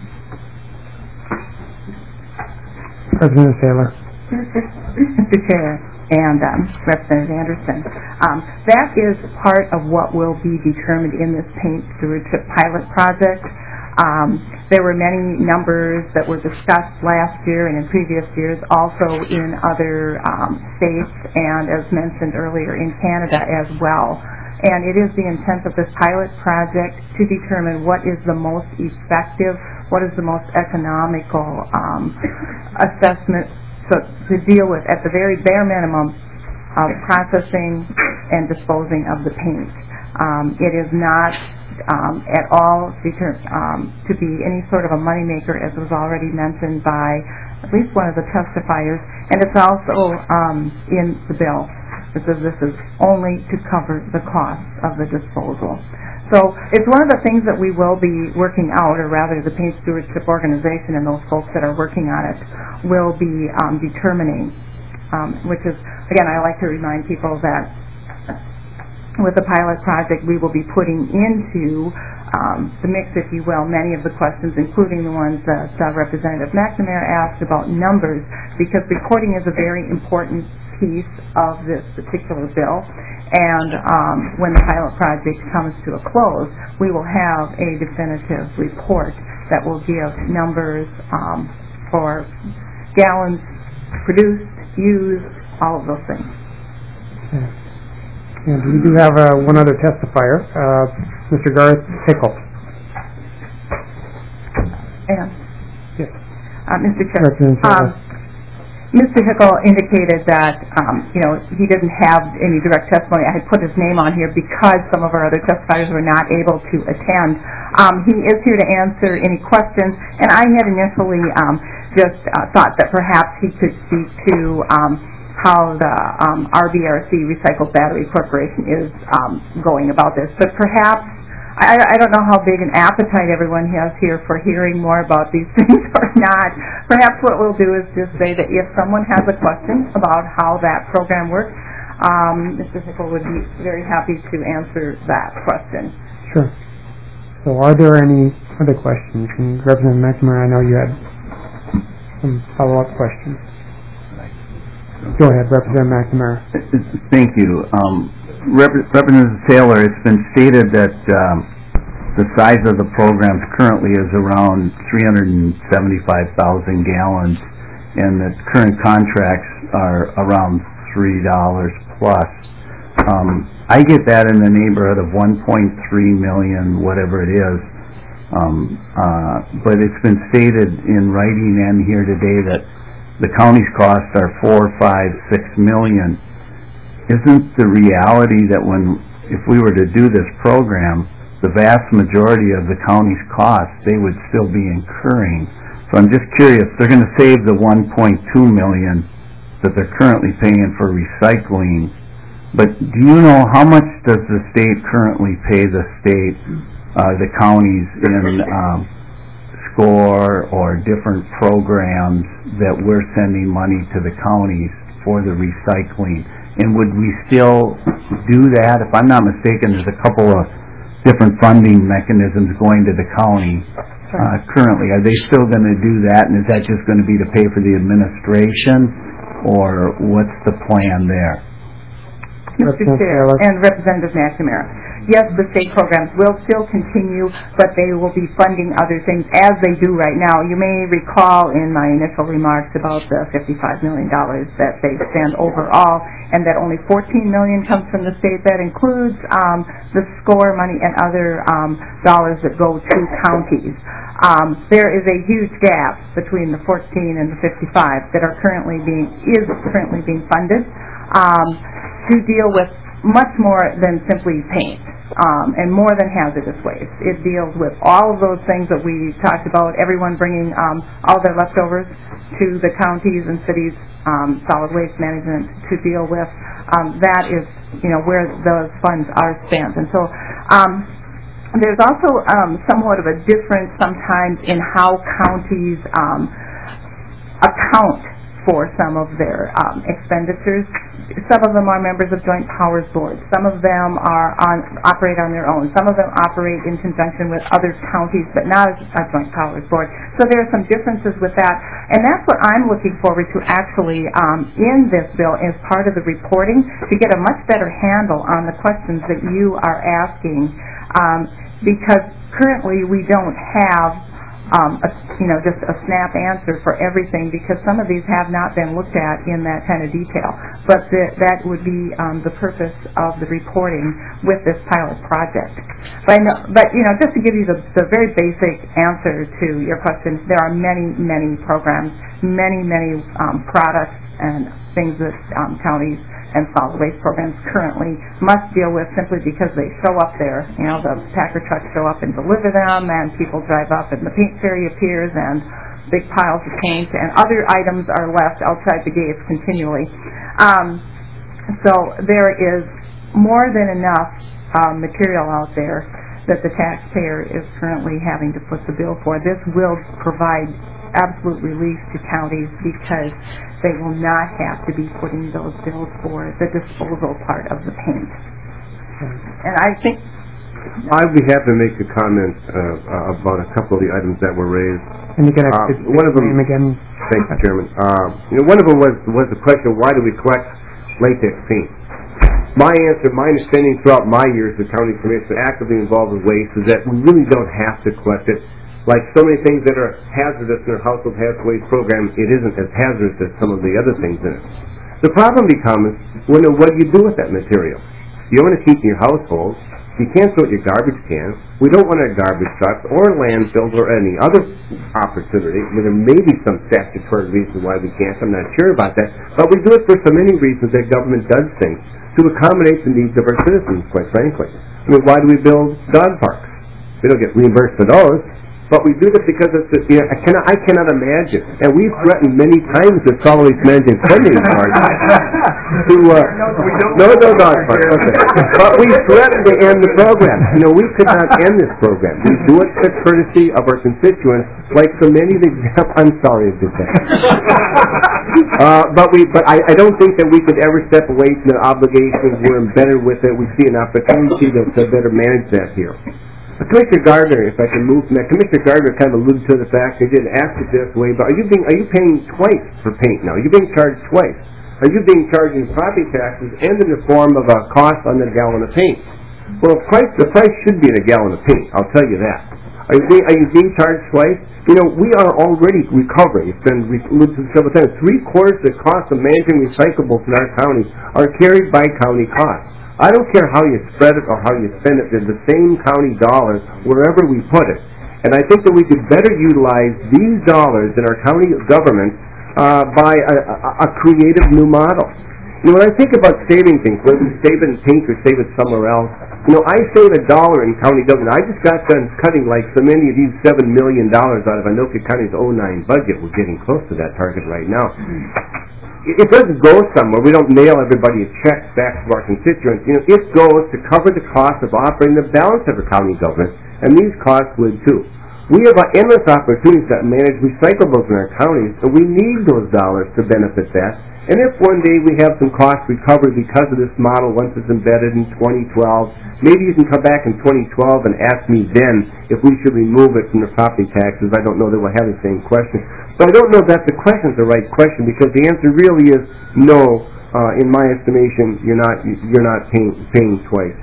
[SPEAKER 1] Representative Saylor.
[SPEAKER 10] Mister Chair and um, Representative Anderson, um, that is part of what will be determined in this paint stewardship pilot project. Um, there were many numbers that were discussed last year and in previous years, also in other um, states and, as mentioned earlier, in Canada as well. And it is the intent of this pilot project to determine what is the most effective, what is the most economical um, assessment so to deal with, at the very bare minimum, of processing and disposing of the paint. Um, it is not um, at all deter- um, to be any sort of a moneymaker, as was already mentioned by at least one of the testifiers, and it's also um, in the bill. It says this is only to cover the cost of the disposal. So it's one of the things that we will be working out, or rather the Paint Stewardship Organization and those folks that are working on it will be um, determining, um, which is, again, I like to remind people that with the pilot project we will be putting into um, the mix, if you will, many of the questions, including the ones that uh, Representative McNamara asked about numbers, because reporting is a very important piece of this particular bill. And um, when the pilot project comes to a close, we will have a definitive report that will give numbers um, for gallons produced, used, all of those things.
[SPEAKER 1] Okay. And we do have uh, one other testifier, uh, Mister Garth Hickle.
[SPEAKER 10] And,
[SPEAKER 1] Yes.
[SPEAKER 10] uh, Mister Chair,
[SPEAKER 1] Representative
[SPEAKER 10] um, Mister Hickle indicated that, um, you know, he didn't have any direct testimony. I had put his name on here because some of our other testifiers were not able to attend. Um, he is here to answer any questions, and I had initially um, just uh, thought that perhaps he could speak to um, how the um, R B R C Recycled Battery Corporation is um, going about this. But perhaps, I, I don't know how big an appetite everyone has here for hearing more about these things or not. Perhaps what we'll do is just say that if someone has a question about how that program works, um, Mister Hickle would be very happy to answer that question.
[SPEAKER 1] Sure. So are there any other questions? And Representative McNamara, I know you had some follow-up questions. Go ahead, Representative McNamara.
[SPEAKER 4] Thank you. Um, Rep- Representative Taylor, it's been stated that um, the size of the programs currently is around three hundred seventy-five thousand gallons, and that current contracts are around three dollars plus. Um, I get that in the neighborhood of one point three million, whatever it is. Um, uh, but it's been stated in writing and here today that the county's costs are four, five, six million. Isn't the reality that when, if we were to do this program, the vast majority of the county's costs they would still be incurring? So I'm just curious, they're going to save the one point two million that they're currently paying for recycling, but do you know how much does the state currently pay the state, uh, the counties in um, SCORE or different programs that we're sending money to the counties for the recycling? And would we still do that? If I'm not mistaken, there's a couple of different funding mechanisms going to the county uh, currently. Are they still going to do that, and is that just going to be to pay for the administration, or what's the plan there?
[SPEAKER 10] Mister Chair and Representative McNamara, yes, the state programs will still continue, but they will be funding other things as they do right now. You may recall in my initial remarks about the fifty-five million dollars that they spend overall, and that only fourteen million dollars comes from the state. That includes um, the SCORE money and other um, dollars that go to counties. Um, there is a huge gap between the fourteen and the fifty-five that are currently being is currently being funded. Um, to deal with much more than simply paint um, and more than hazardous waste. It deals with all of those things that we talked about, everyone bringing um, all their leftovers to the counties and cities' um, solid waste management to deal with. Um, that is, you know, where those funds are spent. And so um, there's also um, somewhat of a difference sometimes in how counties um, account for some of their um, expenditures. Some of them are members of joint powers boards. Some of them are on operate on their own. Some of them operate in conjunction with other counties, but not as a joint powers board. So there are some differences with that, and that's what I'm looking forward to actually um, in this bill as part of the reporting, to get a much better handle on the questions that you are asking, um, because currently we don't have Um, a, you know, just a snap answer for everything, because some of these have not been looked at in that kind of detail. But the, that would be um, the purpose of the reporting with this pilot project. But, I know, but you know, just to give you the, the very basic answer to your question, there are many, many programs, many, many um, products and things that um, counties and solid waste programs currently must deal with simply because they show up there. You know, the Packer trucks show up and deliver them, and people drive up and the paint fairy appears and big piles of paint and other items are left outside the gates continually. Um, so there is more than enough um, material out there that the taxpayer is currently having to foot the bill for. This will provide absolute relief to counties because they will not have to be footing those bills for the disposal part of the paint. And I think
[SPEAKER 11] I'd be happy to make a comment uh, about a couple of the items that were raised.
[SPEAKER 1] And you can
[SPEAKER 11] uh, one of them,
[SPEAKER 1] name again.
[SPEAKER 11] Thank you, Chairman. Uh, you know, one of them was was the question: why do we collect latex paint? My answer, my understanding throughout my years as county commissioner actively involved with waste, is that we really don't have to collect it. Like so many things that are hazardous in our household hazardous waste program, it isn't as hazardous as some of the other things in it. The problem becomes when what do you do with that material? you want to keep in your household. You can't throw it in your garbage can. We don't want our garbage trucks or landfills or any other opportunity. I mean, there may be some statutory reason why we can't. I'm not sure about that. But we do it for so many reasons that government does things to accommodate the needs of our citizens, quite frankly. I mean, why do we build dog parks? We don't get reimbursed for those. But we do this because it's, you know, I cannot, I cannot imagine, and we've threatened many times with solid waste management funding cards to, uh, no, no dog parks, okay. But we threatened to end the program. You know, we could not end this program. We do it for courtesy of our constituents, like so many of the examples, I'm sorry I did that. Uh, but we, but I, I don't think that we could ever step away from the obligations. We're embedded with it. We see an opportunity to, to better manage that here. Commissioner Gardner, if I can move from that, Commissioner Gardner kind of alluded to the fact, they didn't ask it this way, but are you being, are you paying twice for paint now? Are you being charged twice? Are you being charged in property taxes and in the form of a cost on the gallon of paint? Well, price, the price should be in a gallon of paint, I'll tell you that. Are you being, are you being charged twice? You know, we are already recovering. It's been alluded to several times. Three quarters of the cost of managing recyclables in our county are carried by county costs. I don't care how you spread it or how you spend it. They're the same county dollars wherever we put it. And I think that we could better utilize these dollars in our county government uh, by a, a, a creative new model. You know, when I think about saving things, whether we save it in paint or save it somewhere else, you know, I save a dollar in county government. I just got done cutting like so many of these seven million dollars out of Anoka County's oh nine budget. We're getting close to that target right now. It doesn't go somewhere. We don't nail everybody a check back to our constituents. You know, it goes to cover the cost of operating the balance of the county government, and these costs would too. We have endless opportunities to manage recyclables in our counties, and we need those dollars to benefit that. And if one day we have some cost recovery because of this model once it's embedded in twenty twelve, maybe you can come back in twenty twelve and ask me then if we should remove it from the property taxes. I don't know that we'll have the same question. But I don't know that the question is the right question, because the answer really is no. Uh, in my estimation, you're not you're not paying paying twice.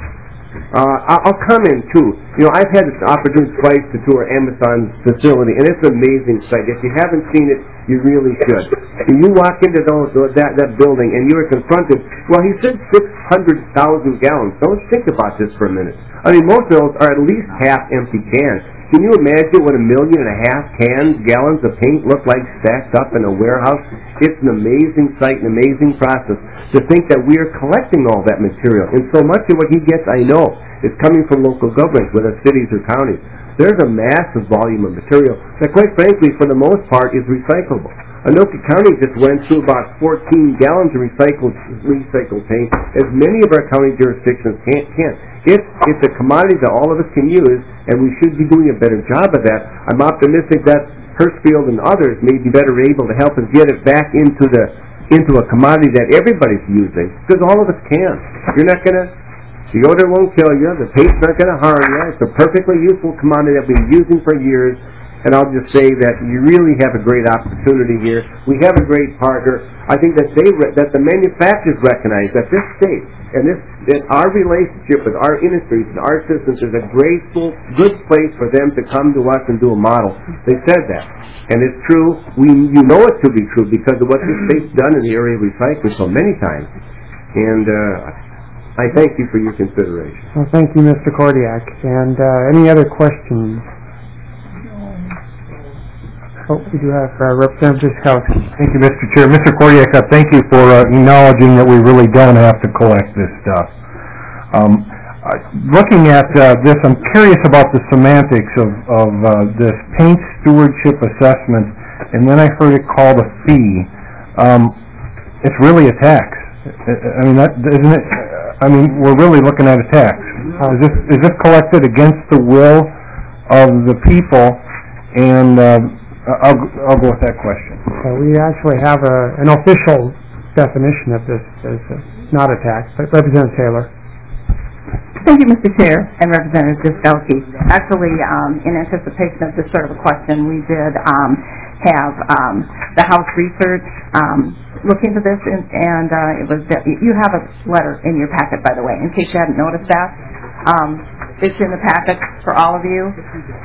[SPEAKER 11] Uh, I'll comment too. You know, I've had the opportunity twice to tour Amazon's facility, and it's an amazing site. If you haven't seen it, you really should. When you walk into those, that that building, and you are confronted, well, he said six hundred thousand gallons. So let's think about this for a minute. I mean, most of those are at least half empty cans. Can you imagine what a million and a half cans, gallons of paint look like stacked up in a warehouse? It's an amazing sight, an amazing process to think that we are collecting all that material. And so much of what he gets, I know, is coming from local governments, whether cities or counties. There's a massive volume of material that, quite frankly, for the most part, is recyclable. Anoka County just went through about fourteen gallons of recycled recycled paint, as many of our county jurisdictions can't. can't. It's, it's a commodity that all of us can use, and we should be doing a better job of that. I'm optimistic that Hirschfield and others may be better able to help us get it back into the into a commodity that everybody's using, because all of us can. You're not going to, the odor won't kill you, the paint's not going to harm you. It's a perfectly useful commodity that we've been using for years. And I'll just say that you really have a great opportunity here. We have a great partner. I think that they re- that the manufacturers recognize that this state and this that our relationship with our industries and our systems is a grateful, good place for them to come to us and do a model. They said that, and it's true. We you know it to be true because of what this state's done in the area of recycling so many times. And uh, I thank you for your consideration.
[SPEAKER 1] Well, thank you, Mister Kordiak. And uh, any other questions? Oh, we do have uh, Representative Skowski.
[SPEAKER 6] Thank you, Mister Chair. Mister Kordiak, I thank you for uh, acknowledging that we really don't have to collect this stuff. Um, uh, looking at uh, this, I'm curious about the semantics of, of uh, this paint stewardship assessment, and then I heard it called a fee. Um, it's really a tax. I mean, that, isn't it? I mean, we're really looking at a tax. Is this, is this collected against the will of the people? And um, I'll, I'll go with that question.
[SPEAKER 1] Uh, we actually have a, an official definition of this as a, not a tax, but Representative Taylor.
[SPEAKER 10] Thank you, Mister Chair and Representative Jiskowski. Actually, um, in anticipation of this sort of a question, we did um, have um, the House Research um, look into this, and, and uh, it was that you have a letter in your packet, by the way, in case you hadn't noticed that. Um, it's in the packet for all of you.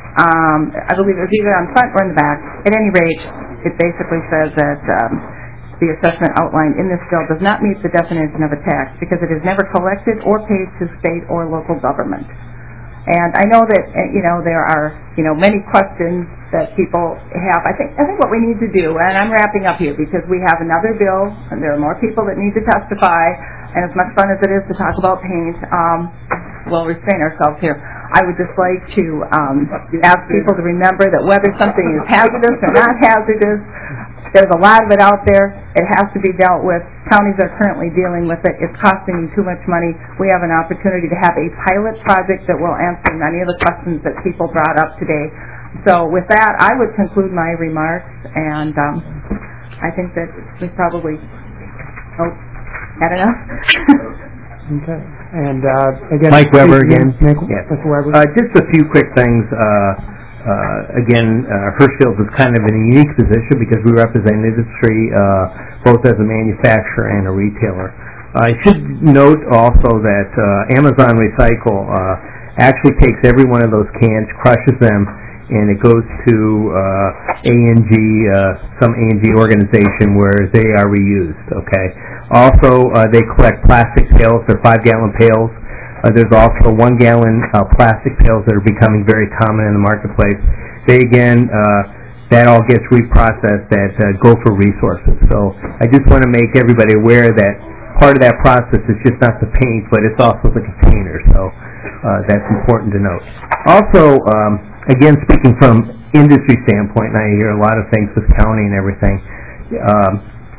[SPEAKER 10] Um, I believe it was either on front or in the back. At any rate, it basically says that um, the assessment outlined in this bill does not meet the definition of a tax because it is never collected or paid to state or local government. And I know that, uh, you know, there are, you know, many questions that people have. I think I think what we need to do, and I'm wrapping up here because we have another bill, and there are more people that need to testify, and as much fun as it is to talk about paint, um, we'll restrain ourselves here. I would just like to um, ask people to remember that whether something is hazardous or not hazardous, there's a lot of it out there. It has to be dealt with. Counties are currently dealing with it. It's costing them too much money. We have an opportunity to have a pilot project that will answer many of the questions that people brought up today. So with that, I would conclude my remarks, and um, I think that we probably oh, had enough.
[SPEAKER 1] Okay. And uh, again,
[SPEAKER 13] Mike Weber again.
[SPEAKER 1] Yes. Mister Weber.
[SPEAKER 13] Uh, just a few quick things. Uh, Uh, again, uh, Hirschfield's is kind of in a unique position because we represent industry uh, both as a manufacturer and a retailer. I should note also that uh, Amazon Recycle uh, actually takes every one of those cans, crushes them, and it goes to uh, A N G, uh, some A N G organization where they are reused. Okay. Also, uh, they collect plastic pails. They're five-gallon pails. Uh, there's also one-gallon uh, plastic pails that are becoming very common in the marketplace. They, again, uh, that all gets reprocessed at uh, Gopher Resources. So I just want to make everybody aware that part of that process is just not the paint, but it's also the container. So uh, that's important to note. Also, um, again, speaking from industry standpoint, and I hear a lot of things with county and everything, um,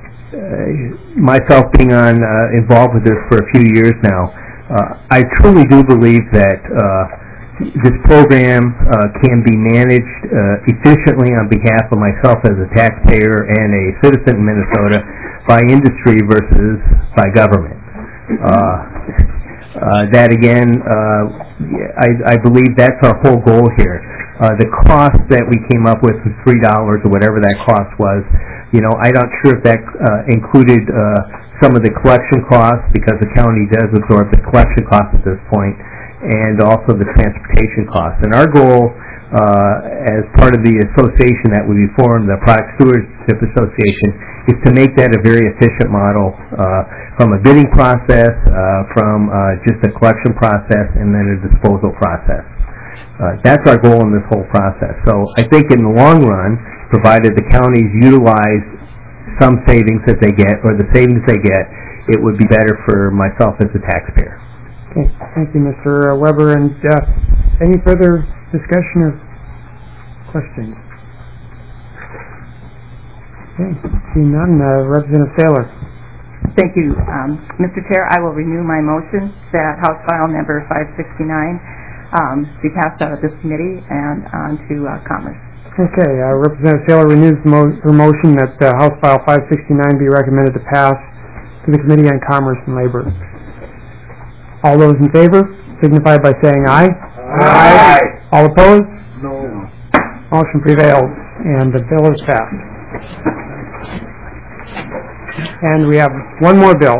[SPEAKER 13] uh, myself being on uh, involved with this for a few years now, Uh, I truly do believe that uh, this program uh, can be managed uh, efficiently on behalf of myself as a taxpayer and a citizen in Minnesota by industry versus by government. Uh, uh, that again, uh, I, I believe that's our whole goal here. Uh, the cost that we came up with was three dollars or whatever that cost was. You know, I'm not sure if that uh, included uh, some of the collection costs because the county does absorb the collection costs at this point, and also the transportation costs. And our goal, uh, as part of the association that we formed, the Product Stewardship Association, is to make that a very efficient model uh, from a bidding process, uh, from uh, just a collection process, and then a disposal process. Uh, that's our goal in this whole process. So I think in the long run, provided the counties utilize some savings that they get, or the savings they get, it would be better for myself as a taxpayer.
[SPEAKER 1] Okay, thank you, Mister Weber. And uh, any further discussion or questions? Okay, seeing none, uh, Representative Saylor.
[SPEAKER 10] Thank you, um, Mister Chair. I will renew my motion that House File Number five sixty-nine um, be passed out of this committee and on to uh, Commerce.
[SPEAKER 1] Okay, uh, Representative Saylor renews mo her motion that uh, House File five sixty-nine be recommended to pass to the Committee on Commerce and Labor. All those in favor signify by saying aye. Aye. All opposed? No. Motion prevails, and the bill is passed. And we have one more bill.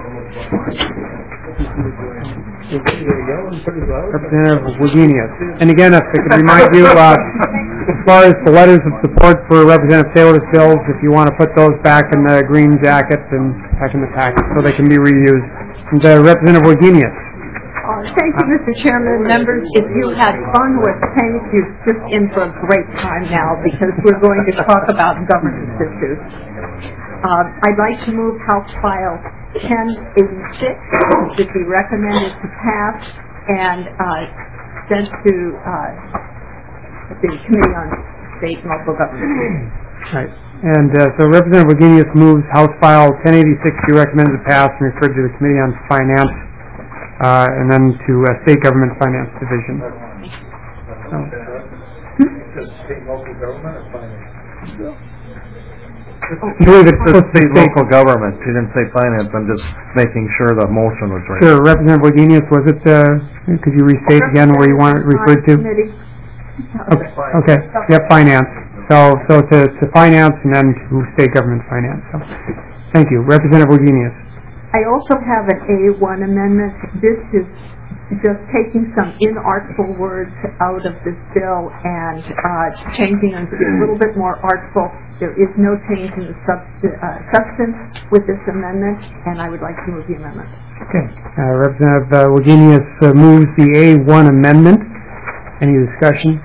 [SPEAKER 1] Representative Wagenius. And again, if I could remind you, uh, as far as the letters of support for Representative Saylor's bills, if you want to put those back in the green jackets and back in the packet so they can be reused. And uh, Representative Wagenius.
[SPEAKER 16] Uh, thank you, Mister Chairman. Members, if you had fun with paint, you're just in for a great time now because we're going to talk about governance issues. Uh, I'd like to move House File ten eighty-six, which be recommended to pass and uh, sent to uh, the Committee on State and Local Government.
[SPEAKER 1] Right. And uh, so Representative Wagenius moves House File ten eighty-six be recommended to pass and referred to the Committee on Finance uh, and then to uh, State Government Finance Division. So.
[SPEAKER 17] State and local government or finance?
[SPEAKER 1] I believe it's
[SPEAKER 9] the state local government. She didn't say finance. I'm just making sure the motion was right.
[SPEAKER 1] Sure. Representative Wagenius, was it, uh, could you restate again where you want it referred to? Okay. Okay. Yep, finance. So, so to, to finance and then to state government finance. So, thank you. Representative Wagenius.
[SPEAKER 16] I also have an A one amendment. This is just taking some inartful words out of this bill and uh, changing them to be a little bit more artful. There is no change in the subst- uh, substance with this amendment, and I would like to move the amendment.
[SPEAKER 1] Okay. Uh, Representative uh, Wagenius uh, moves the A one amendment. Any discussion?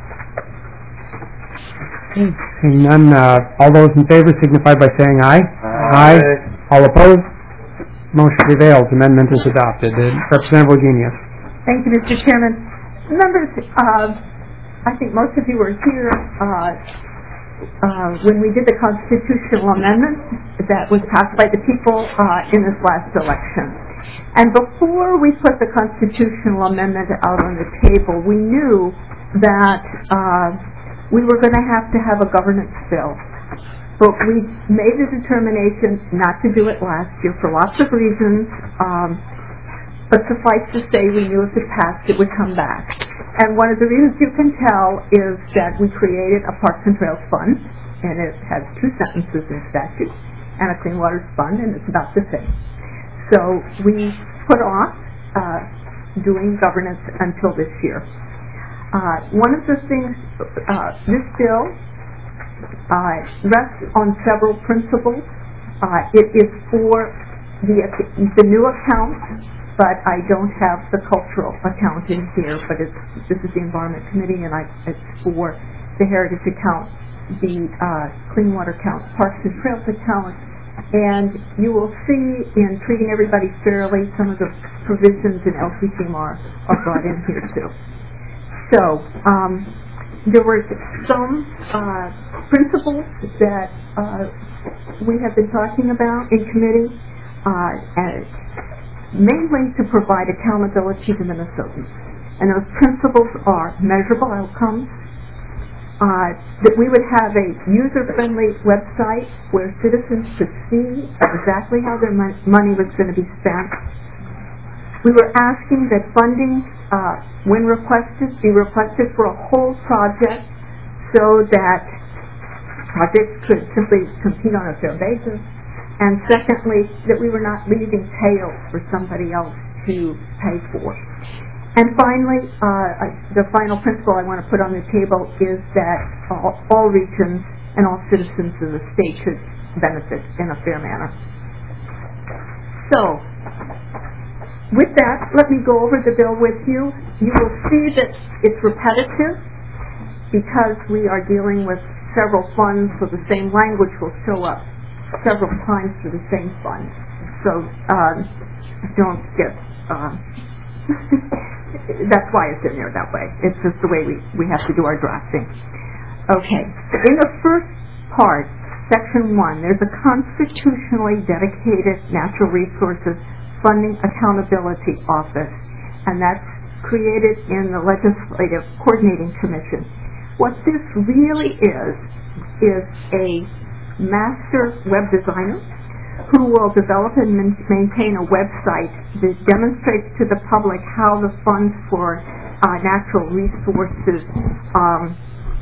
[SPEAKER 1] Okay. Seeing none, uh, all those in favor signify by saying aye. Aye. Aye. All opposed? Motion prevails. Amendment is adopted. Uh, Representative Wagenius.
[SPEAKER 16] Thank you, Mister Chairman. Members, uh, I think most of you were here uh, uh, when we did the constitutional amendment that was passed by the people uh, in this last election. And before we put the constitutional amendment out on the table, we knew that uh, we were going to have to have a governance bill. But we made the determination not to do it last year for lots of reasons. Um, but suffice to say, we knew if it passed, it would come back. And one of the reasons you can tell is that we created a Parks and Trails Fund, and it has two sentences in statute, and a Clean Waters Fund, and it's about the same. So we put off uh, doing governance until this year. Uh, one of the things, uh, this bill Uh, rests on several principles. Uh, it is for the, the new account, but I don't have the cultural account in here, but it's, this is the Environment Committee, and I, it's for the Heritage account, the uh, Clean Water account, Parks and Trails account, and you will see in treating everybody fairly, some of the provisions in L C C M R are brought in here too. So, um, there were some uh, principles that uh, we have been talking about in committee, uh, and mainly to provide accountability to Minnesotans. And those principles are measurable outcomes, uh, that we would have a user-friendly website where citizens could see exactly how their mon- money was going to be spent. We were asking that funding, uh, when requested, be requested for a whole project so that projects could simply compete on a fair basis. And secondly, that we were not leaving tails for somebody else to pay for. And finally, uh, the final principle I want to put on the table is that all, all regions and all citizens of the state should benefit in a fair manner. So, with that, let me go over the bill with you. You will see that it's repetitive because we are dealing with several funds, so the same language will show up several times for the same fund. So um, don't get, uh, that's why it's in there that way. It's just the way we, we have to do our drafting. Okay, in the first part, section one, there's a constitutionally dedicated natural resources Funding Accountability Office, and that's created in the Legislative Coordinating Commission. What this really is, is a master web designer who will develop and maintain a website that demonstrates to the public how the funds for uh, natural resources um,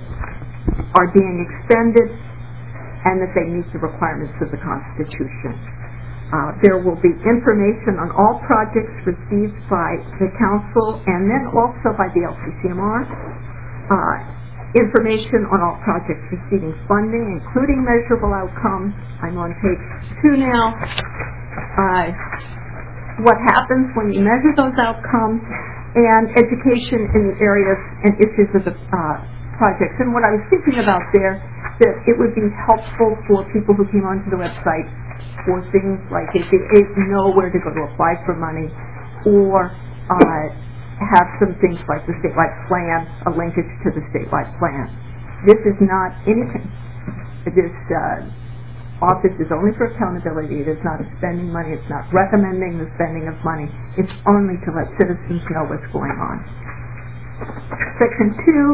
[SPEAKER 16] are being expended and that they meet the requirements of the Constitution. Uh, there will be information on all projects received by the Council and then also by the L C C M R. Uh, information on all projects receiving funding, including measurable outcomes. I'm on page two now. Uh, what happens when you measure those outcomes, and education in the areas and issues of the uh, projects. And what I was thinking about there, that it would be helpful for people who came onto the website for things like if they know where to go to apply for money, or uh, have some things like the statewide plan, a linkage to the statewide plan. This is not anything. This uh, office is only for accountability. It is not spending money. It's not recommending the spending of money. It's only to let citizens know what's going on. Section two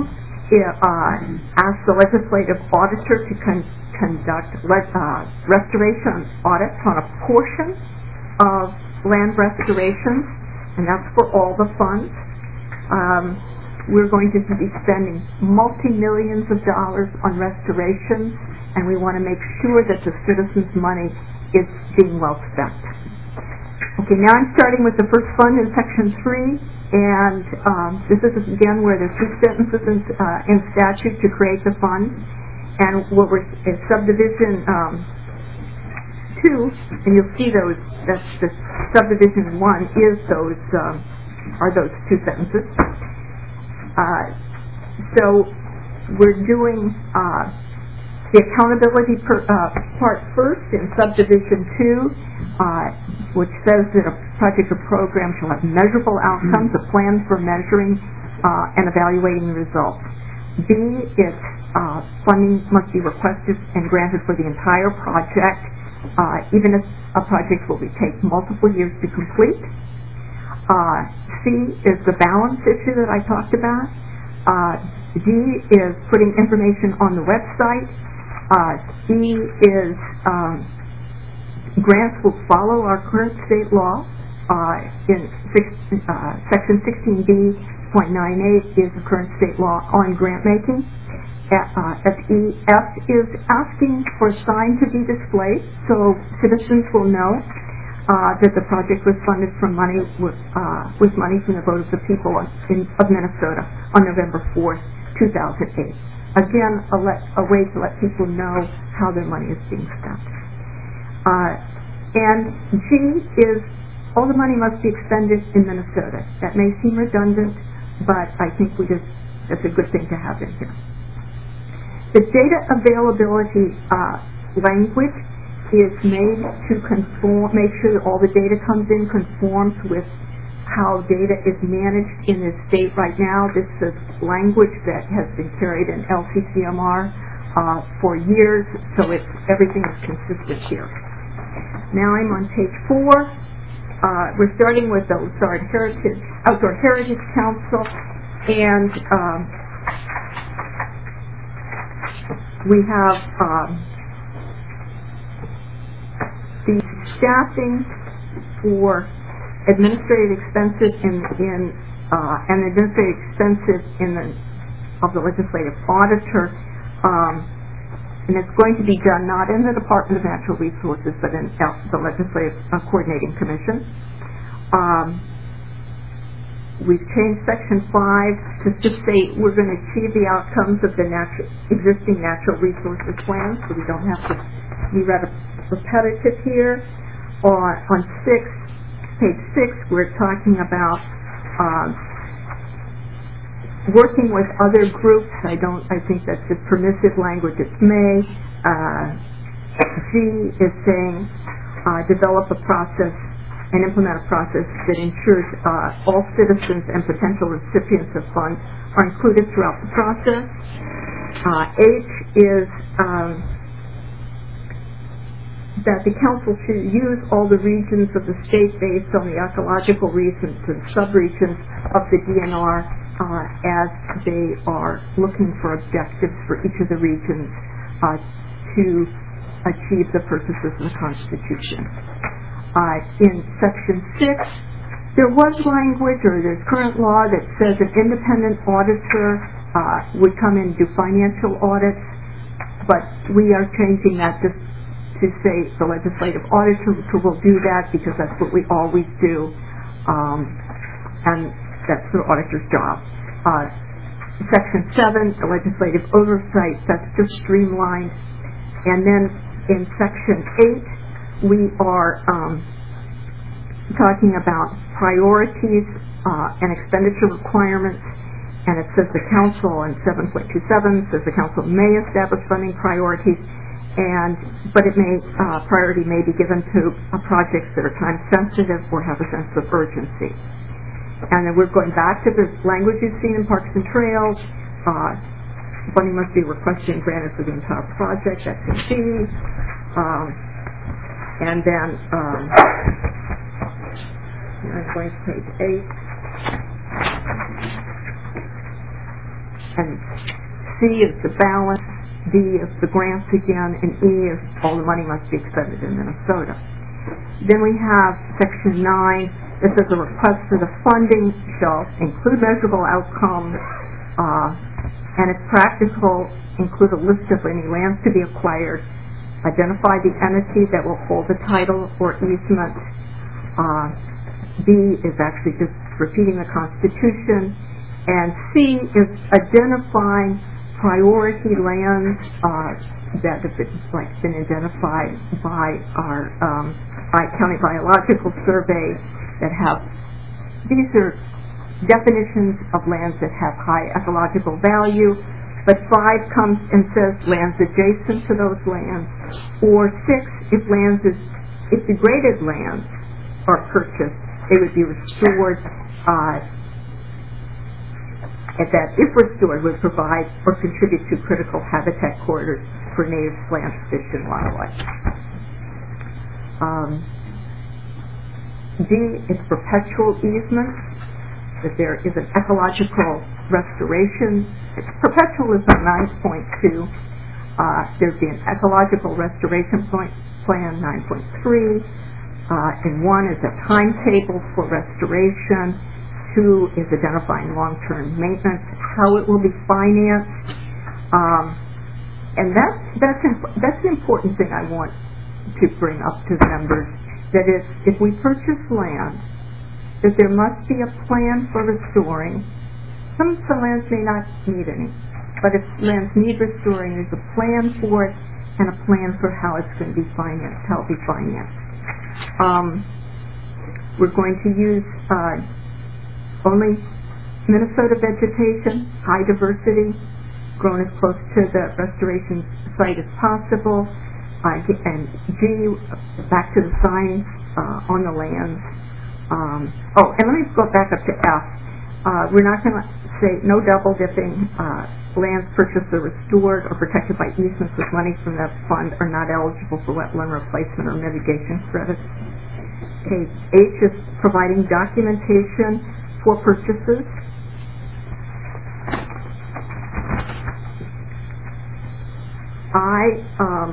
[SPEAKER 16] uh, asks the legislative auditor to con- conduct le- uh, restoration audits on a portion of land restoration, and that's for all the funds. Um, we're going to be spending multi-millions of dollars on restoration, and we want to make sure that the citizens' money is being well spent. Okay, now I'm starting with the first fund in section three, and um, this is again where there's two sentences in, uh, in statute to create the fund, and what we're is subdivision um, two, and you'll see those. That's the subdivision one is those um, are those two sentences. Uh, so we're doing uh, the accountability per, uh, part first in subdivision two. Uh, which says that a project or program shall have measurable outcomes, a plan for measuring uh, and evaluating the results. B, its uh, funding must be requested and granted for the entire project, uh, even if a project will be take multiple years to complete. Uh, C is the balance issue that I talked about. Uh, D is putting information on the website. Uh, E is um, grants will follow our current state law. Uh, in six, uh, section sixteen B point nine eight is the current state law on grant making. Uh, F E F is asking for a sign to be displayed so citizens will know uh, that the project was funded from money with, uh, with money from the vote of the people in, of Minnesota on November fourth, two thousand eight. Again, a, let, a way to let people know how their money is being spent. Uh, and G is all the money must be expended in Minnesota. That may seem redundant, but I think we just that's a good thing to have in here. The data availability uh, language is made to conform, make sure that all the data comes in conforms with how data is managed in the state right now. This is language that has been carried in L C C M R uh, for years, so it's everything is consistent here. Now I'm on page four. Uh, we're starting with the Outdoor Heritage, Outdoor Heritage Council, and um, we have um, the staffing for administrative expenses in, in uh, and administrative expenses in the of the legislative auditor. Um, And it's going to be done not in the Department of Natural Resources, but in the Legislative uh, Coordinating Commission. Um, we've changed Section five to just say we're going to achieve the outcomes of the natural, existing natural resources plans, so we don't have to be repetitive here. On, on six, page six, we're talking about um, working with other groups. I don't, I think that's just permissive language. It's may. Uh, G is saying uh, develop a process and implement a process that ensures uh, all citizens and potential recipients of funds are included throughout the process. Uh, H is um, that the council should use all the regions of the state based on the ecological regions and subregions of the D N R Uh, as they are looking for objectives for each of the regions uh, to achieve the purposes of the Constitution. Uh, in Section six, there was language, or there's current law that says an independent auditor uh, would come in and do financial audits, but we are changing that to, to say the legislative auditor will do that because that's what we always do, um, and that's the auditor's job. Uh, section seven, the legislative oversight, that's just streamlined. And then in Section eight, we are um, talking about priorities uh, and expenditure requirements. And it says the council, in seven point two seven, says the council may establish funding priorities, and but it may uh, priority may be given to uh, projects that are time sensitive or have a sense of urgency. And then we're going back to the language you've seen in Parks and Trails. Uh, funding must be requested and granted for the entire project. That's in C. Um, and then um, I'm going to page eight. And C is the balance, D is the grants again, and E is all the money must be expended in Minnesota. Then we have Section nine. This is a request for the funding shall include measurable outcomes, uh, and if practical, include a list of any lands to be acquired, identify the entity that will hold the title or easement, Uh, B is actually just repeating the Constitution. And C is identifying priority lands uh, that have been, like, been identified by our um, by County Biological Survey that have, these are definitions of lands that have high ecological value, but five comes and says lands adjacent to those lands, or six, if lands is, if degraded lands are purchased, they would be restored, uh, and that, if restored, would provide or contribute to critical habitat corridors for native plants, fish, and wildlife. Um, D is perpetual easements, that there is an ecological restoration. Perpetual is on nine point two. Uh, there'd be an ecological restoration point, plan nine point three. Uh, and one is a timetable for restoration. Two is identifying long-term maintenance, how it will be financed, um, and that's that's imp- that's an important thing I want to bring up to the members. That is, if we purchase land, that there must be a plan for restoring. Some some lands may not need any, but if lands need restoring, there's a plan for it and a plan for how it's going to be financed, how it'll be financed. Um, we're going to use. Uh, Only Minnesota vegetation, high diversity, grown as close to the restoration site as possible. Uh, and G, back to the signs uh, on the lands. Um, oh, and let me go back up to F. Uh, we're not going to say no double dipping. Uh, lands purchased or restored or protected by easements with money from the fund are not eligible for wetland replacement or mitigation credits. Okay, H is providing documentation for purchases. I um,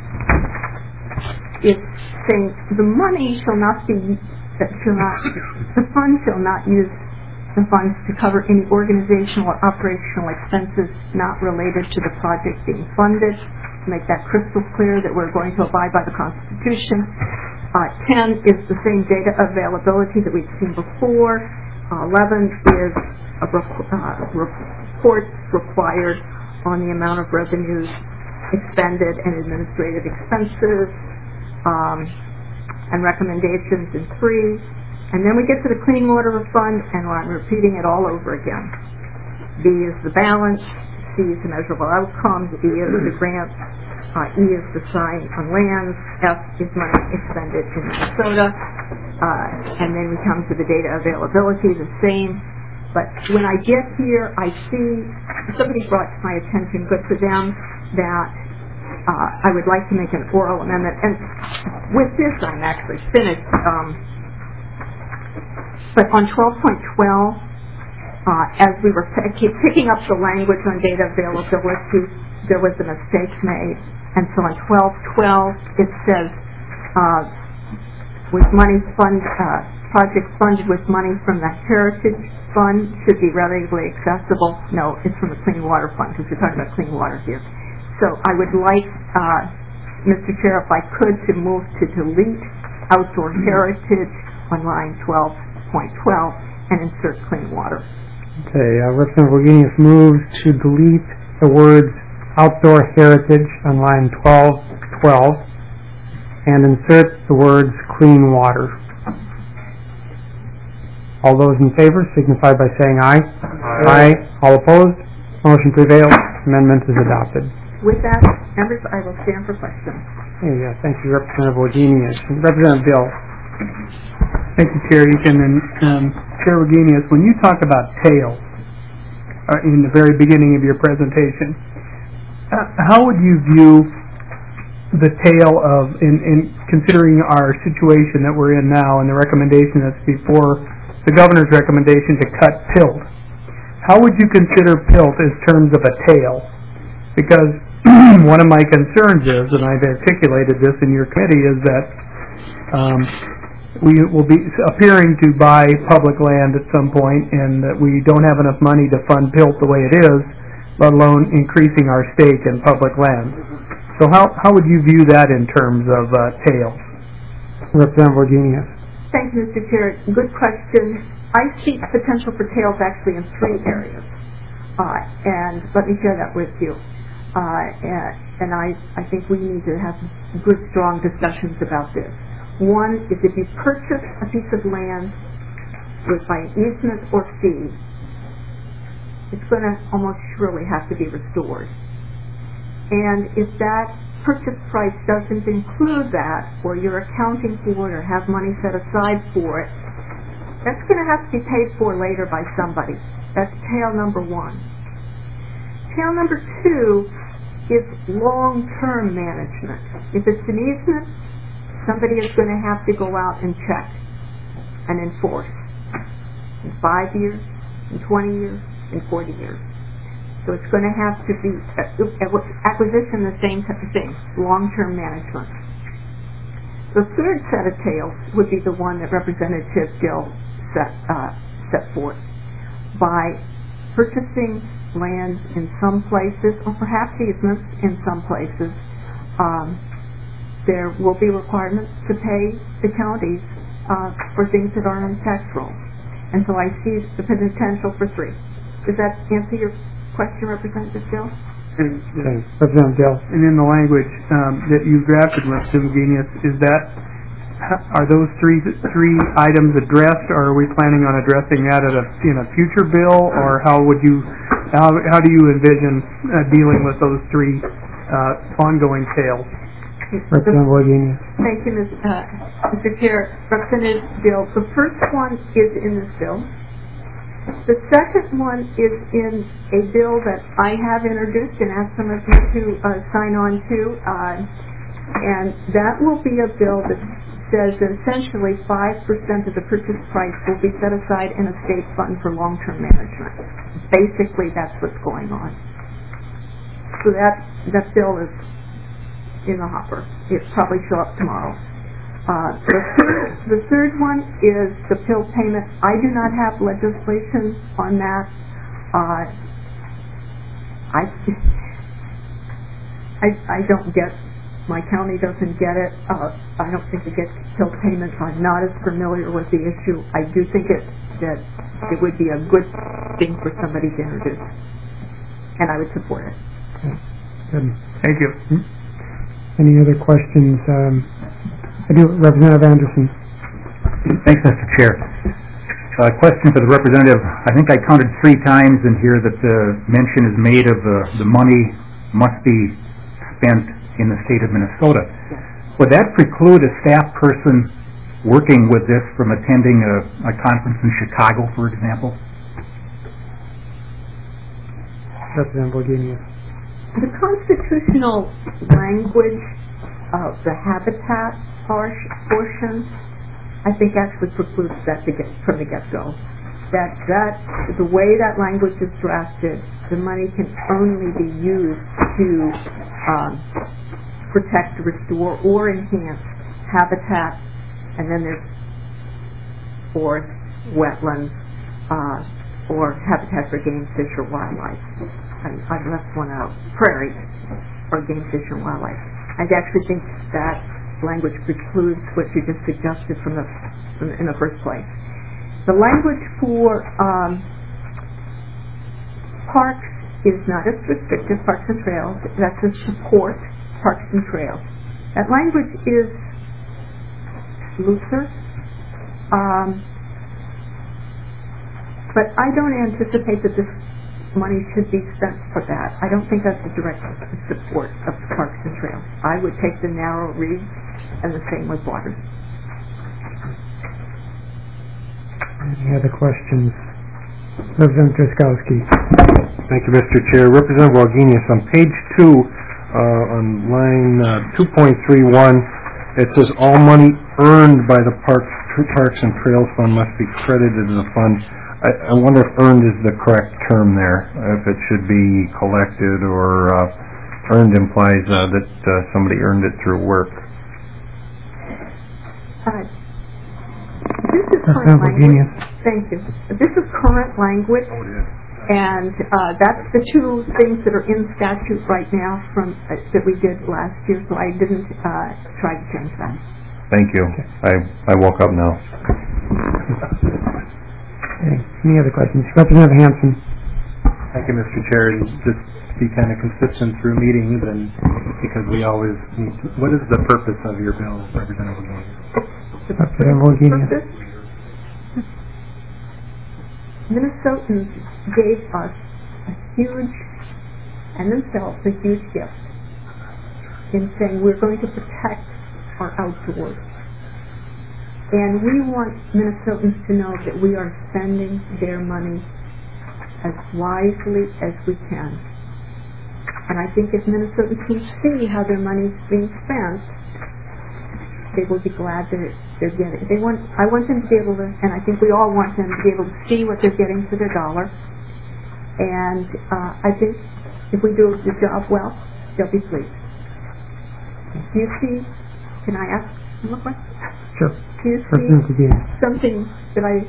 [SPEAKER 16] is saying the money shall not be that shall not the fund shall not use the funds to cover any organizational or operational expenses not related to the project being funded. To make that crystal clear that we're going to abide by the Constitution. Uh, ten is the same data availability that we've seen before. Uh, eleven is a rec- uh, report required on the amount of revenues expended and administrative expenses, um, and recommendations in three. And then we get to the clean water fund, and I'm repeating it all over again. B is the balance, C is the measurable outcome, D is the grant, uh, E is the sign on lands, F is money expended in Minnesota. Uh, and then we come to the data availability, the same. But when I get here, I see somebody brought to my attention, good for them, that uh, I would like to make an oral amendment. And with this, I'm actually finished. Um, but on twelve point twelve, uh, as we were p- keep picking up the language on data availability, there was a mistake made. And so on twelve twelve, it says, uh, with money fund, uh, projects funded with money from the Heritage Fund should be readily accessible. No, it's from the Clean Water Fund, because we're talking about clean water here. So I would like, uh, Mister Chair, if I could, to move to delete outdoor heritage on line twelve point twelve and insert clean water.
[SPEAKER 1] Okay, uh, Representative Wagenius moves to delete the words outdoor heritage on line twelve twelve and insert the words clean water. All those in favor signify by saying aye. Aye. Aye. All opposed? Motion prevails. Amendment is adopted.
[SPEAKER 16] With that, members, I will stand for questions.
[SPEAKER 1] Hey, uh, thank you, Representative Wagenius. Representative Bill.
[SPEAKER 18] Thank you, Chair Eakin. And um, Chair Wagenius, when you talk about tail uh, in the very beginning of your presentation, uh, how would you view the tail of, in, in considering our situation that we're in now and the recommendation that's before the governor's recommendation to cut pilt? How would you consider pilt as terms of a tail? Because one of my concerns is, and I've articulated this in your committee, is that um, we will be appearing to buy public land at some point, and that we don't have enough money to fund pilt the way it is, let alone increasing our stake in public land. So how how would you view that in terms of uh, tail?
[SPEAKER 1] Representative Wagenius.
[SPEAKER 16] Thank you, Mister Chair. Good question. I see potential for tails actually in three areas, uh, and let me share that with you. Uh, and and I, I think we need to have good, strong discussions about this. One is if you purchase a piece of land with by an easement or fee, it's going to almost surely have to be restored. And if that purchase price doesn't include that, or you're accounting for it or have money set aside for it, that's going to have to be paid for later by somebody. That's tail number one. Tail number two is long-term management. If it's an easement, somebody is going to have to go out and check and enforce in five years, in twenty years, in forty years. So it's going to have to be uh, acquisition, the same type of thing, long-term management. The third set of tails would be the one that Representative Gill set, uh, set forth. By purchasing land in some places, or perhaps easements in some places, um, there will be requirements to pay the counties uh, for things that aren't on the tax roll. And so I see the potential for three. Does that answer your question, Representative Gill?
[SPEAKER 18] And,
[SPEAKER 1] Okay. Representative Gill.
[SPEAKER 18] and in the language um, that you drafted, Representative Genius, is that are those three three items addressed, or are we planning on addressing that at a, in a future bill, or how would you how how do you envision uh, dealing with those three uh, ongoing tails?
[SPEAKER 1] Representative Wagenius.
[SPEAKER 16] Thank you, Miz Uh, Mister Chair. Representative Gill, the first one is in this bill. The second one is in a bill that I have introduced and asked some of you to uh, sign on to, uh, and that will be a bill that says that essentially five percent of the purchase price will be set aside in a state fund for long-term management. Basically, that's what's going on. So that, that bill is in the hopper. It'll probably show up tomorrow. Uh, the, third, the third one is the pill payment. I do not have legislation on that. Uh, I, I, I don't get, my county doesn't get it. Uh, I don't think it gets pill payments. I'm not as familiar with the issue. I do think it, that it would be a good thing for somebody to introduce, and I would support it.
[SPEAKER 1] Okay. Good.
[SPEAKER 18] Thank you.
[SPEAKER 1] Any other questions? Um, I do, Representative Anderson.
[SPEAKER 19] Thanks, Mister Chair. Uh, question for the representative. I think I counted three times in here that the mention is made of the, the money must be spent in the state of Minnesota. Would that preclude a staff person working with this from attending a, a conference in Chicago, for example?
[SPEAKER 1] Representative Wagenius.
[SPEAKER 16] The constitutional language of the habitat portion, I think actually precludes that to get, from the get-go. That that the way that language is drafted, the money can only be used to um, protect, restore, or enhance habitat, and then there's forest, wetlands, uh, or habitat for game, fish, or wildlife. I, I've left one out, prairie, or game, fish, and wildlife. I actually think that language precludes what you just suggested from the, from the in the first place. The language for um, parks is not as restrictive, parks and trails. That's to support parks and trails. That language is looser, um, but I don't anticipate that this money should be spent for that. I don't think that's a direct support of parks and trails. I would take the narrow read, and the same with water.
[SPEAKER 1] Any other questions? Representative Drazkowski.
[SPEAKER 6] Thank you, Mister Chair. Representative Wagenius, on page two, uh, on line uh, two point three one, it says all money earned by the Parks, Parks and Trails Fund must be credited to the fund. I, I wonder if earned is the correct term there, if it should be collected, or uh, earned implies uh, that uh, somebody earned it through work.
[SPEAKER 16] Uh, this is current language. Thank you. This is current language, and uh, that's the two things that are in statute right now from uh, that we did last year. So I didn't uh, try to change that.
[SPEAKER 6] Thank you. I, I woke up now.
[SPEAKER 1] Okay. Any other questions? Representative Hanson.
[SPEAKER 12] Thank you, Mister Chair. And just be kind of consistent through meetings, and because we always need to, what is the purpose of your bill, Representative Wagenius?
[SPEAKER 1] Representative Wagenius.
[SPEAKER 16] Minnesotans gave us a huge, and themselves a huge gift in saying we're going to protect our outdoors. And we want Minnesotans to know that we are spending their money as wisely as we can. And I think if Minnesotans can see how their money is being spent, they will be glad that they're getting. They want. I want them to be able to, and I think we all want them to be able to see what they're getting for their dollar. And uh, I think if we do the job well, they'll be pleased. Do you see? Can I ask one more question?
[SPEAKER 1] Sure.
[SPEAKER 16] Do you see something that I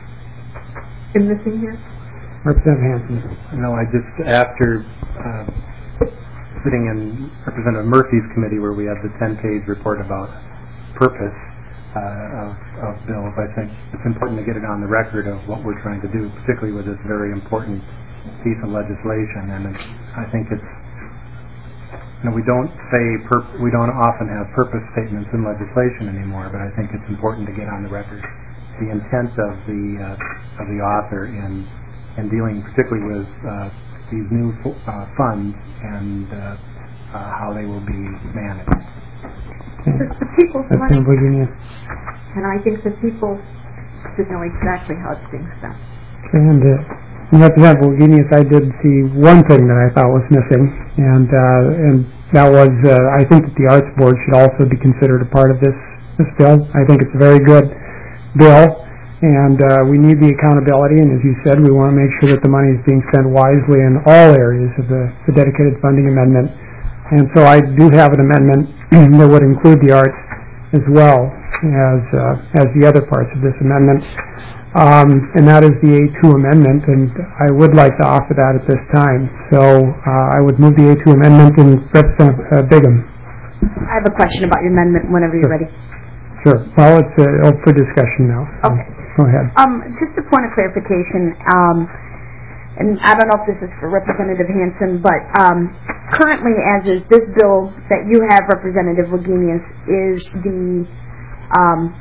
[SPEAKER 16] am missing here?
[SPEAKER 1] Representative Hanson.
[SPEAKER 12] No, I just after. Uh, sitting in Representative Murphy's committee where we have the ten-page report about purpose uh, of, of bills, I think it's important to get it on the record of what we're trying to do, particularly with this very important piece of legislation. And it's, I think it's, you know, we don't say, pur- we don't often have purpose statements in legislation anymore, but I think it's important to get on the record the intent of the uh, of the author in in dealing particularly with uh, these new uh, funds and uh, uh, how they will be managed.
[SPEAKER 16] The, the people's money, and I think the people should know exactly how it's being spent.
[SPEAKER 1] And uh, Representative Wagenius, I did see one thing that I thought was missing, and uh, and that was uh, I think that the Arts Board should also be considered a part of this this bill. I think it's a very good bill. And uh, we need the accountability, and as you said, we want to make sure that the money is being spent wisely in all areas of the, the dedicated funding amendment. And so I do have an amendment that would include the arts as well as uh, as the other parts of this amendment, um, and that is the A two amendment, and I would like to offer that at this time. So uh, I would move the A two amendment, and Representative uh, Bigham.
[SPEAKER 10] I have a question about your amendment whenever you're
[SPEAKER 1] Sure.
[SPEAKER 10] ready.
[SPEAKER 1] Sure. Well, it's uh, up for discussion now. So.
[SPEAKER 10] Okay.
[SPEAKER 1] Go ahead.
[SPEAKER 10] Um, just a point of clarification, um, and I don't know if this is for Representative Hanson, but um, currently, as is this bill that you have, Representative Wagenius, is the um,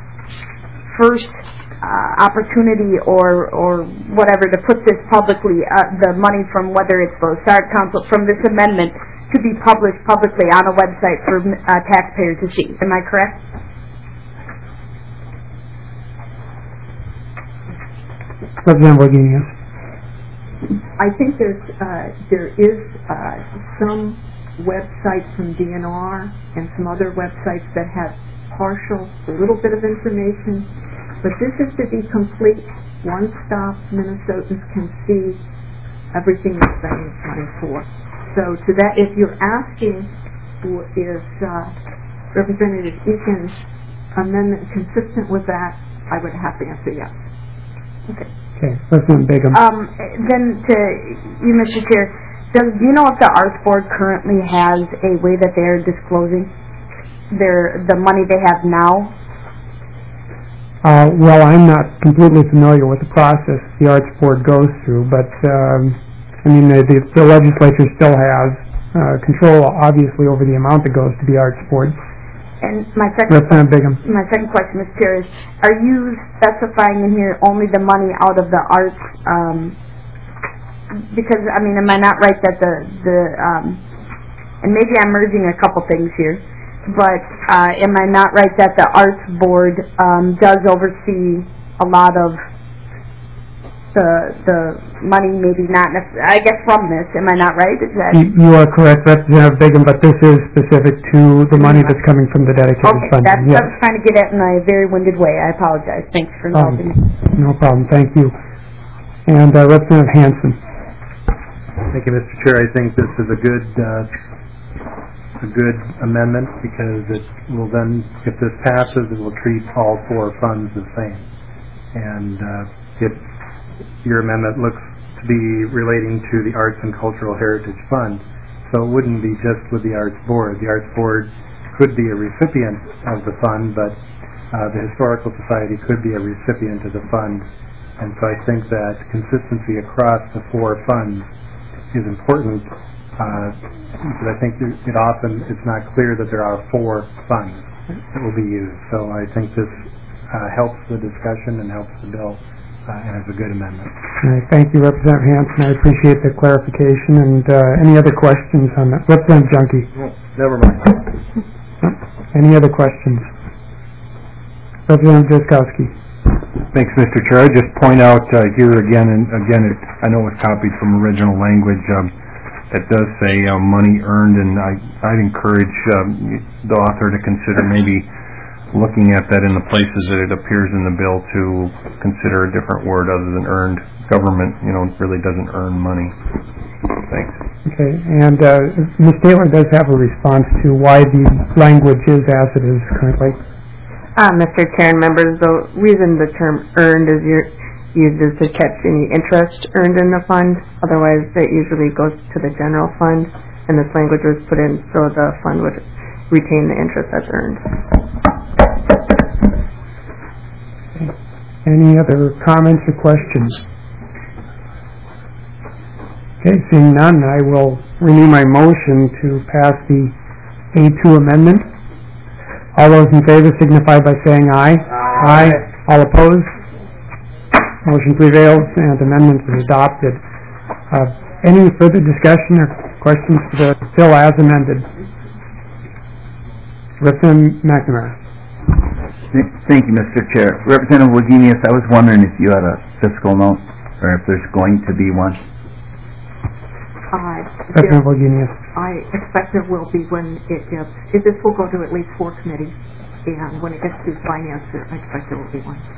[SPEAKER 10] first uh, opportunity or or whatever to put this publicly, uh, the money from whether it's the S A R D Council, from this amendment to be published publicly on a website for uh, taxpayers to see. Am I correct?
[SPEAKER 1] Representative Wagenius.
[SPEAKER 16] I think there's uh, there is uh, some websites from D N R and some other websites that have partial, a little bit of information, but this is to be complete, one-stop. Minnesotans can see everything we're spending money for. So to that, if you're asking, is uh, Representative Eakin's amendment consistent with that, I would have to answer yes. Okay.
[SPEAKER 1] Okay, Representative Bigham.
[SPEAKER 10] Um, then to you, Mister Chair, does, do you know if the Arts Board currently has a way that they're disclosing their the money they have now?
[SPEAKER 1] Uh, well, I'm not completely familiar with the process the Arts Board goes through, but um, I mean the, the, the legislature still has uh, control, obviously, over the amount that goes to the Arts Board.
[SPEAKER 10] And my second
[SPEAKER 1] Representative Bigham.
[SPEAKER 10] My second question, Mister Chair, is: are you specifying in here only the money out of the arts? Um, because I mean, am I not right that the the um, and maybe I'm merging a couple things here, but uh, am I not right that the Arts Board um, does oversee a lot of the the money? Maybe not. I guess from this, am I not right? Is that
[SPEAKER 1] You, you are correct, Representative Bigham, but this is specific to the money that's coming from the dedicated
[SPEAKER 10] okay?
[SPEAKER 1] funding.
[SPEAKER 10] That's
[SPEAKER 1] Yes.
[SPEAKER 10] what I was trying to get at in a very winded way. I apologize. Thanks for
[SPEAKER 1] Um,
[SPEAKER 10] indulging me.
[SPEAKER 1] no problem. Thank you. And uh, Representative Hanson.
[SPEAKER 12] Thank you, Mister Chair. I think this is a good uh, a good amendment because it will then, if this passes, it will treat all four funds the same. And uh, it your amendment looks to be relating to the Arts and Cultural Heritage Fund, so it wouldn't be just with the Arts Board. The Arts Board
[SPEAKER 6] could be a recipient of the fund, but uh, the Historical Society could be a recipient of the fund. And so I think that consistency across the four funds is important, uh, because I think it often, it's not clear that there are four funds that will be used. So I think this uh, helps the discussion and helps the bill, uh, and is a good amendment.
[SPEAKER 1] All right, thank you, Representative Hanson. I appreciate the clarification. And uh, any other questions on that? Representative Junkie.
[SPEAKER 9] No, never mind.
[SPEAKER 1] Any other questions? Representative Drazkowski.
[SPEAKER 6] Thanks, Mister Chair. I just point out uh, here again, and again, it, I know it's copied from original language. Um, it does say uh, money earned, and I, I'd encourage um, the author to consider maybe looking at that in the places that it appears in the bill to consider a different word other than earned. Government, you know, really doesn't earn money. Thanks.
[SPEAKER 1] Okay, and uh, Miz Taylor does have a response to why the language is as it is currently.
[SPEAKER 2] Uh, Mister Chair and members, the reason the term earned is you're, used is to catch any interest earned in the fund. Otherwise, it usually goes to the general fund, and this language was put in so the fund would retain the interest that's earned.
[SPEAKER 1] Any other comments or questions? Okay, seeing none, I will renew my motion to pass the A two amendment. All those in favor signify by saying aye. Aye. Aye. All opposed? Motion prevails and amendment is adopted. Uh, any further discussion or questions for the bill as amended? Representative McNamara.
[SPEAKER 4] Thank you, Mister Chair. Representative Wagenius, I was wondering if you had a fiscal note, or if there's going to be one.
[SPEAKER 16] Uh,
[SPEAKER 1] Representative Wagenius.
[SPEAKER 16] I expect there will be when it gets, if this will go to at least four committees, and when it gets to finance, I expect there will be one.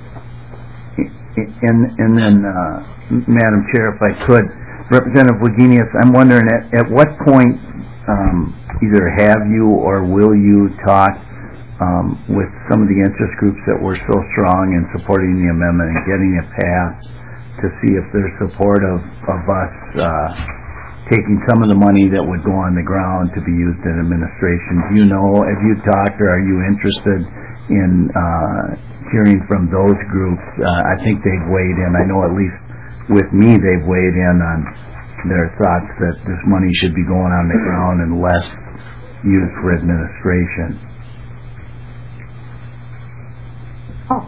[SPEAKER 4] And, and then, uh, Madam Chair, if I could, Representative Wagenius, I'm wondering at, at what point um, either have you or will you talk um, with some of the interest groups that were so strong in supporting the amendment and getting it passed to see if there's support of, of us uh, taking some of the money that would go on the ground to be used in administration? Do you know, have you talked or are you interested in uh, hearing from those groups? Uh, I think they've weighed in. I know at least with me they've weighed in on their thoughts that this money should be going on the ground and less used for administration.
[SPEAKER 10] Oh.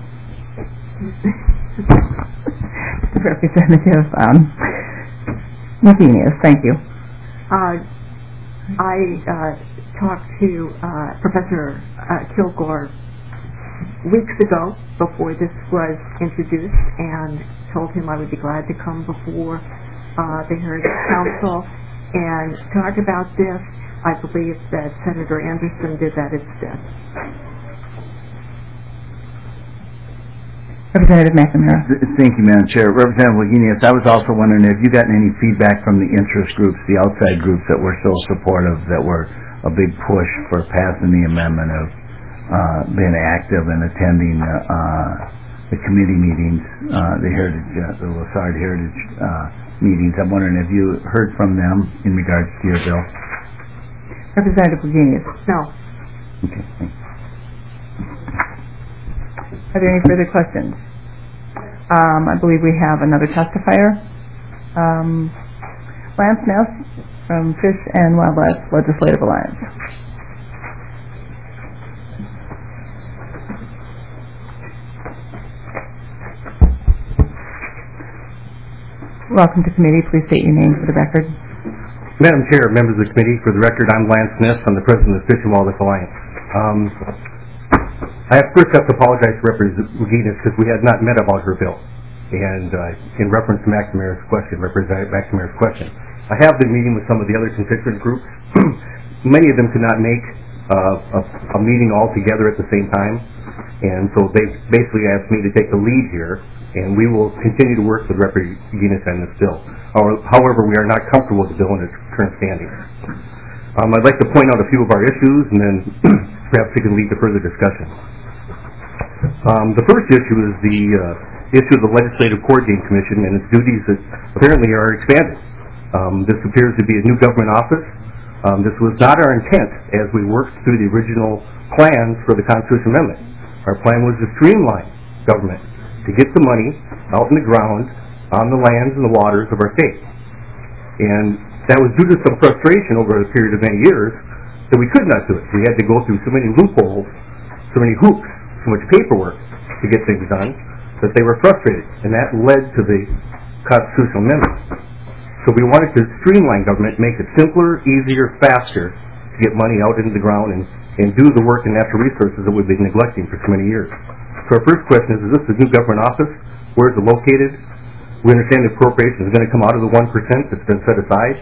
[SPEAKER 10] Representative um, Wagenius, thank you.
[SPEAKER 16] Uh, I uh, talked to uh, Professor uh, Kilgore weeks ago before this was introduced and told him I would be glad to come before uh, the Heritage Council and talk about this. I believe that Senator Anderson did that instead.
[SPEAKER 10] Representative McNamara.
[SPEAKER 4] Thank you, Madam Chair. Representative Wagenius, I was also wondering, have you gotten any feedback from the interest groups, the outside groups that were so supportive, that were a big push for passing the amendment, of uh, being active and attending uh, uh, the committee meetings, uh, the Heritage, uh, the Lessard Heritage uh, meetings? I'm wondering, have you heard from them in regards to your bill?
[SPEAKER 10] Representative Wagenius.
[SPEAKER 16] No.
[SPEAKER 4] Okay, thanks.
[SPEAKER 10] Are there any further questions? Um, I believe we have another testifier. Um, Lance Ness from Fish and Wildlife Legislative Alliance. Welcome to committee. Please state your name for the record.
[SPEAKER 12] Madam Chair, members of the committee, for the record, I'm Lance Ness. I'm the president of the Fish and Wildlife Alliance. Um, I have first have to apologize to Representative Wagenius because we had not met about her bill. And uh, in reference to McNamara's question, Representative McNamara's question, I have been meeting with some of the other constituent groups. Many of them could not make uh, a, a meeting all together at the same time. And so they basically asked me to take the lead here, and we will continue to work with Representative Wagenius on this bill. However, we are not comfortable with the bill in its current standing. Um, I'd like to point out a few of our issues, and then perhaps we can lead to further discussion. Um, the first issue is the uh, issue of the Legislative Coordinating Commission and its duties that apparently are expanded. Um, this appears to be a new government office.
[SPEAKER 9] Um, this was not our intent as we worked through the original plans for the Constitution Amendment. Our plan was to streamline government, to get the money out in the ground on the lands and the waters of our state. And that was due to some frustration over a period of many years that we could not do it. We had to go through so many loopholes, so many hoops, so much paperwork to get things done that they were frustrated. And that led to the Constitutional Amendment. So we wanted to streamline government, make it simpler, easier, faster to get money out into the ground and, and do the work in natural resources that we've been neglecting for so many years. So our first question is, is this a new government office? Where is it located? We understand the appropriation is going to come out of the one percent that's been set aside.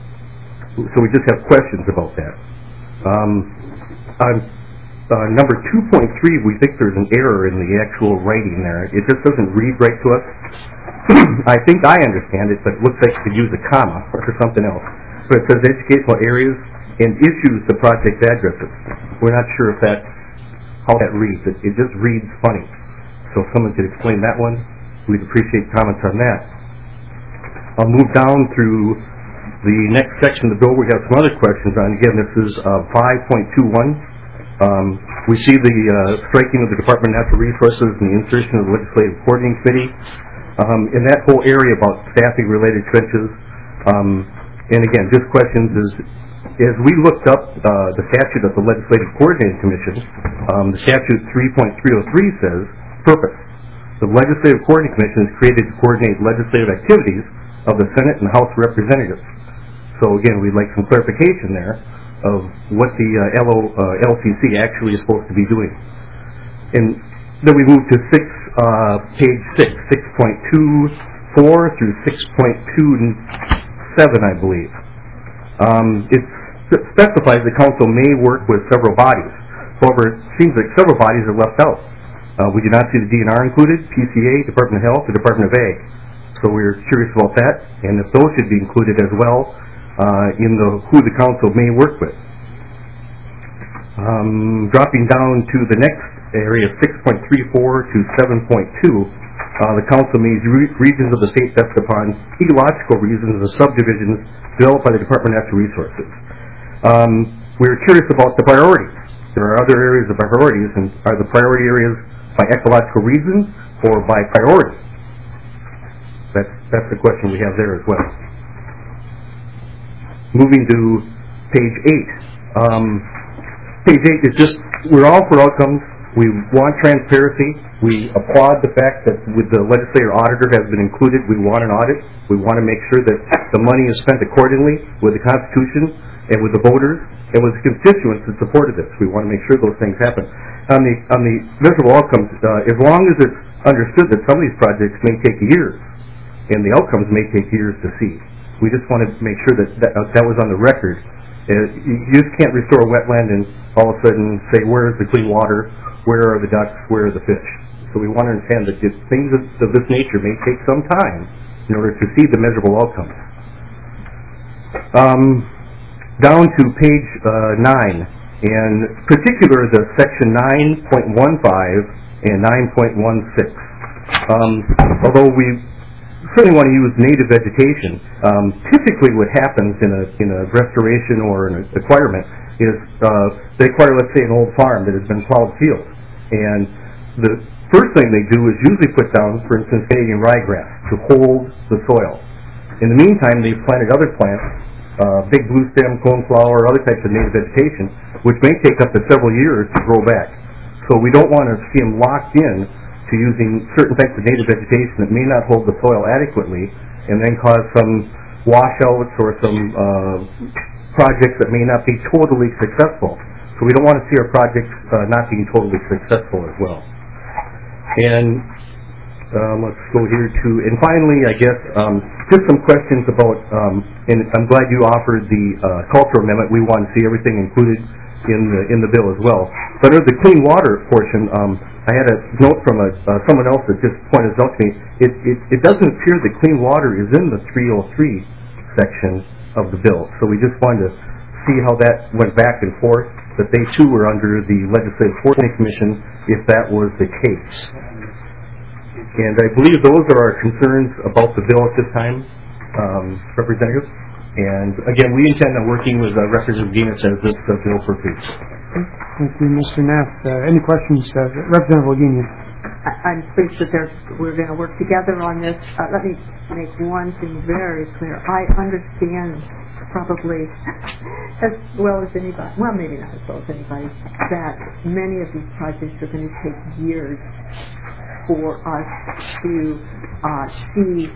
[SPEAKER 9] So we just have questions about that. Um, on uh, number two point three, we think there's an error in the actual writing there. It just doesn't read right to us. I think I understand it, but it looks like you could use a comma or something else. But it says educational areas and issues the project addresses. We're not sure if that's how that reads. It, it just reads funny. So if someone could explain that one, we'd appreciate comments on that. I'll move down through the next section of the bill. We have some other questions on. Again, this is uh, five point two one. Um, we see the uh, striking of the Department of Natural Resources and the insertion of the Legislative Coordinating Committee. Um, in that whole area about staffing-related expenses, um, and again, just questions is, as we looked up uh, the statute of the Legislative Coordinating Commission, um, the statute three point three oh three says, purpose. The Legislative Coordinating Commission is created to coordinate legislative activities of the Senate and House of Representatives. So again, we'd like some clarification there of what the uh, L O, uh, L C C actually is supposed to be doing. And then we move to six, uh, page six, six point two four through six point two seven, I believe. Um, it specifies the council may work with several bodies. However, it seems like several bodies are left out. Uh, we do not see the D N R included, P C A, Department of Health, the Department of Ag. So we're curious about that, and if those should be included as well uh, in the who the council may work with. Um, dropping down to the next area, six point three four to seven point two, uh, the council may use re regions of the state based upon ecological reasons of subdivisions developed by the Department of Natural Resources. Um, we're curious about the priorities. There are other areas of priorities, and are the priority areas by ecological reasons or by priority? That's, that's the question we have there as well. Moving to page eight. Um, page eight is just, we're all for outcomes. We want transparency. We applaud the fact that with the legislative auditor has been included, we want an audit. We want to make sure that the money is spent accordingly with the Constitution and with the voters and with the constituents that supported this. We want to make sure those things happen. On the, on the miserable outcomes, uh, as long as it's understood that some of these projects may take years and the outcomes may take years to see. We just want to make sure that that, uh, that was on the record. Uh, you just can't restore a wetland and all of a sudden say, where is the clean water? Where are the ducks? Where are the fish? So we want to understand that just things of, of this nature may take some time in order to see the measurable outcomes. Um, down to page uh, nine, and particular the section nine point one five and nine point one six. Um, although we certainly want to use native vegetation, um, typically what happens in a, in a restoration or an acquirement is uh, they acquire, let's say, an old farm that has been plowed field. And the first thing they do is usually put down, for instance, Canadian ryegrass to hold the soil. In the meantime, they've planted other plants, uh, big blue stem, coneflower, other types of native vegetation, which may take up to several years to grow back. So we don't want to see them locked in to using certain types of native vegetation that may not hold the soil adequately and then cause some washouts or some uh, projects that may not be totally successful. So we don't want to see our projects uh, not being totally successful as well. And um, let's go here to, and finally, I guess, um, just some questions about, um, and I'm glad you offered the uh, cultural amendment. We want to see everything included in the in the bill as well. But under the clean water portion, um, I had a note from a, uh, someone else that just pointed out to me, it, it, it doesn't appear that clean water is in the three oh three section of the bill. So we just wanted to see how that went back and forth, that they too were under the Legislative Coordinating Commission if that was the case. And I believe those are our concerns about the bill at this time, um, Representative.
[SPEAKER 12] And again, we intend on working with uh, Representative Guinness as this uh, bill proceeds.
[SPEAKER 1] Thank you, Mister Neff. Uh, any questions, uh, Representative Guinness?
[SPEAKER 16] I'm pleased that there's, we're going to work together on this. Uh, let me make one thing very clear. I understand probably as well as anybody, well, maybe not as well as anybody, that many of these projects are going to take years for us to uh, see,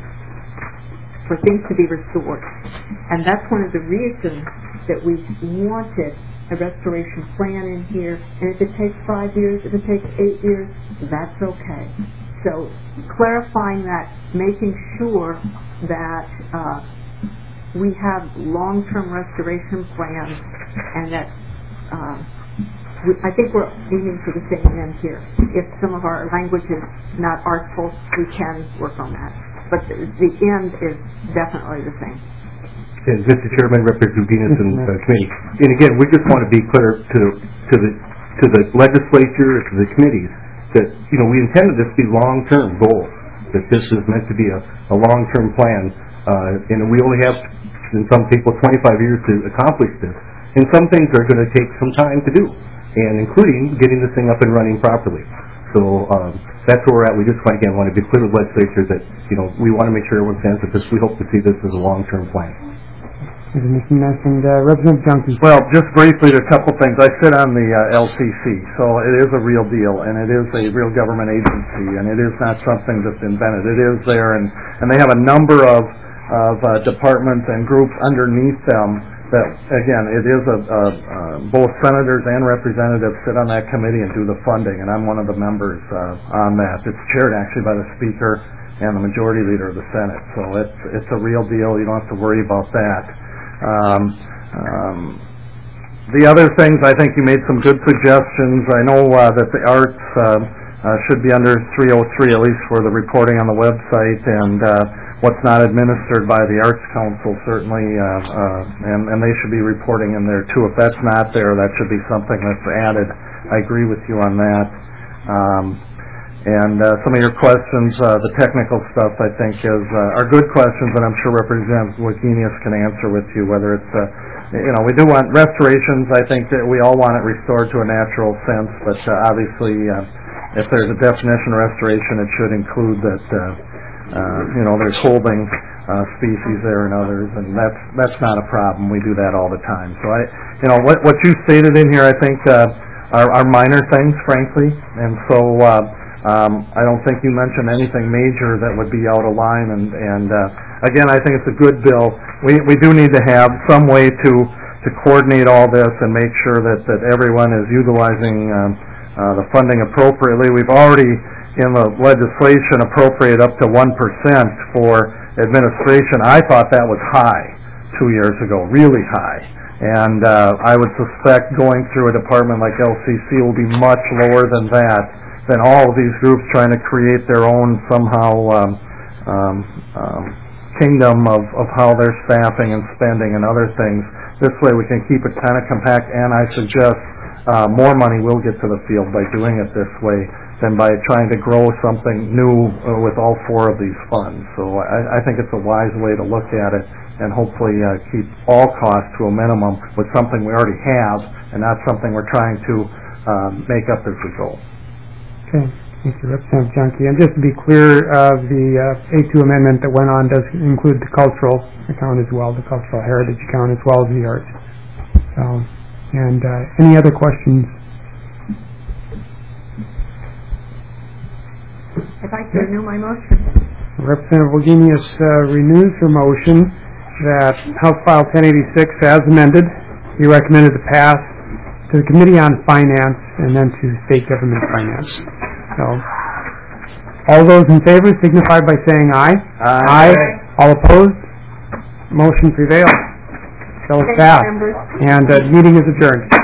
[SPEAKER 16] for things to be restored. And that's one of the reasons that we wanted a restoration plan in here, and if it takes five years, if it takes eight years, that's okay. So clarifying that, making sure that uh, we have long-term restoration plans, and that uh, we, I think we're aiming for the same end here. If some of our language is not artful, we can work on that. But the, the end is definitely the same.
[SPEAKER 12] And Mister Chairman, Representative Guinness, and uh, committee. And again, we just want to be clear to to the to the legislature, to the committees, that you know we intended this to be long-term goals. That this is meant to be a, a long-term plan, uh, and we only have, in some people, twenty-five years to accomplish this. And some things are going to take some time to do, and including getting this thing up and running properly. So um, that's where we're at. We just again want to be clear with the legislature that you know we want to make sure everyone understands that this. We hope to see this as a long-term plan.
[SPEAKER 1] Mister Ness and uh, Representative Junkie.
[SPEAKER 20] Well, just briefly, a couple things. I sit on the uh, L C C, so it is a real deal, and it is a real government agency, and it is not something that's invented. It is there, and, and they have a number of, of uh, departments and groups underneath them that, again, it is a, a, uh, both senators and representatives sit on that committee and do the funding, and I'm one of the members uh, on that. It's chaired, actually, by the Speaker and the Majority Leader of the Senate, so it's, it's a real deal. You don't have to worry about that. Um, um, the other things, I think you made some good suggestions. I know uh, that the arts uh, uh, should be under three oh three, at least for the reporting on the website, and uh, what's not administered by the Arts Council, certainly, uh, uh, and, and they should be reporting in there too. If that's not there, that should be something that's added. I agree with you on that. Um, And uh, some of your questions, uh, the technical stuff, I think, is uh, are good questions, and I'm sure Representative Wagenius can answer with you. Whether it's, uh, you know, we do want restorations. I think that we all want it restored to a natural sense, but uh, obviously, uh, if there's a definition of restoration, it should include that, uh, uh, you know, there's holding uh, species there and others, and that's that's not a problem. We do that all the time. So I, you know, what what you stated in here, I think, uh, are, are minor things, frankly, and so. Uh, Um, I don't think you mentioned anything major that would be out of line, and, and uh, again, I think it's a good bill. We we do need to have some way to to coordinate all this and make sure that, that everyone is utilizing um, uh, the funding appropriately. We've already, in the legislation, appropriated up to one percent for administration. I thought that was high two years ago, really high. And uh, I would suspect going through a department like L C C will be much lower than that. Than all of these groups trying to create their own somehow um, um, um, kingdom of, of how they're staffing and spending and other things. This way we can keep it kind of compact, and I suggest uh, more money will get to the field by doing it this way than by trying to grow something new uh, with all four of these funds. So I, I think it's a wise way to look at it, and hopefully uh, keep all costs to a minimum with something we already have and not something we're trying to uh, make up as we go.
[SPEAKER 1] Okay, thank you, Representative Junkie. And just to be clear, uh, the uh, A two amendment that went on does include the cultural account as well, the cultural heritage account as well as the arts. So, and uh, any other questions?
[SPEAKER 16] I'd like to renew my motion.
[SPEAKER 1] Representative Wagenius uh, renews her motion that House File ten eighty-six, as amended, be recommended to pass to the Committee on Finance and then to State Government Finance. So, all those in favor signify by saying aye.
[SPEAKER 20] Aye.
[SPEAKER 1] Aye. All opposed? Motion prevails. So it's passed. And uh, the meeting is adjourned.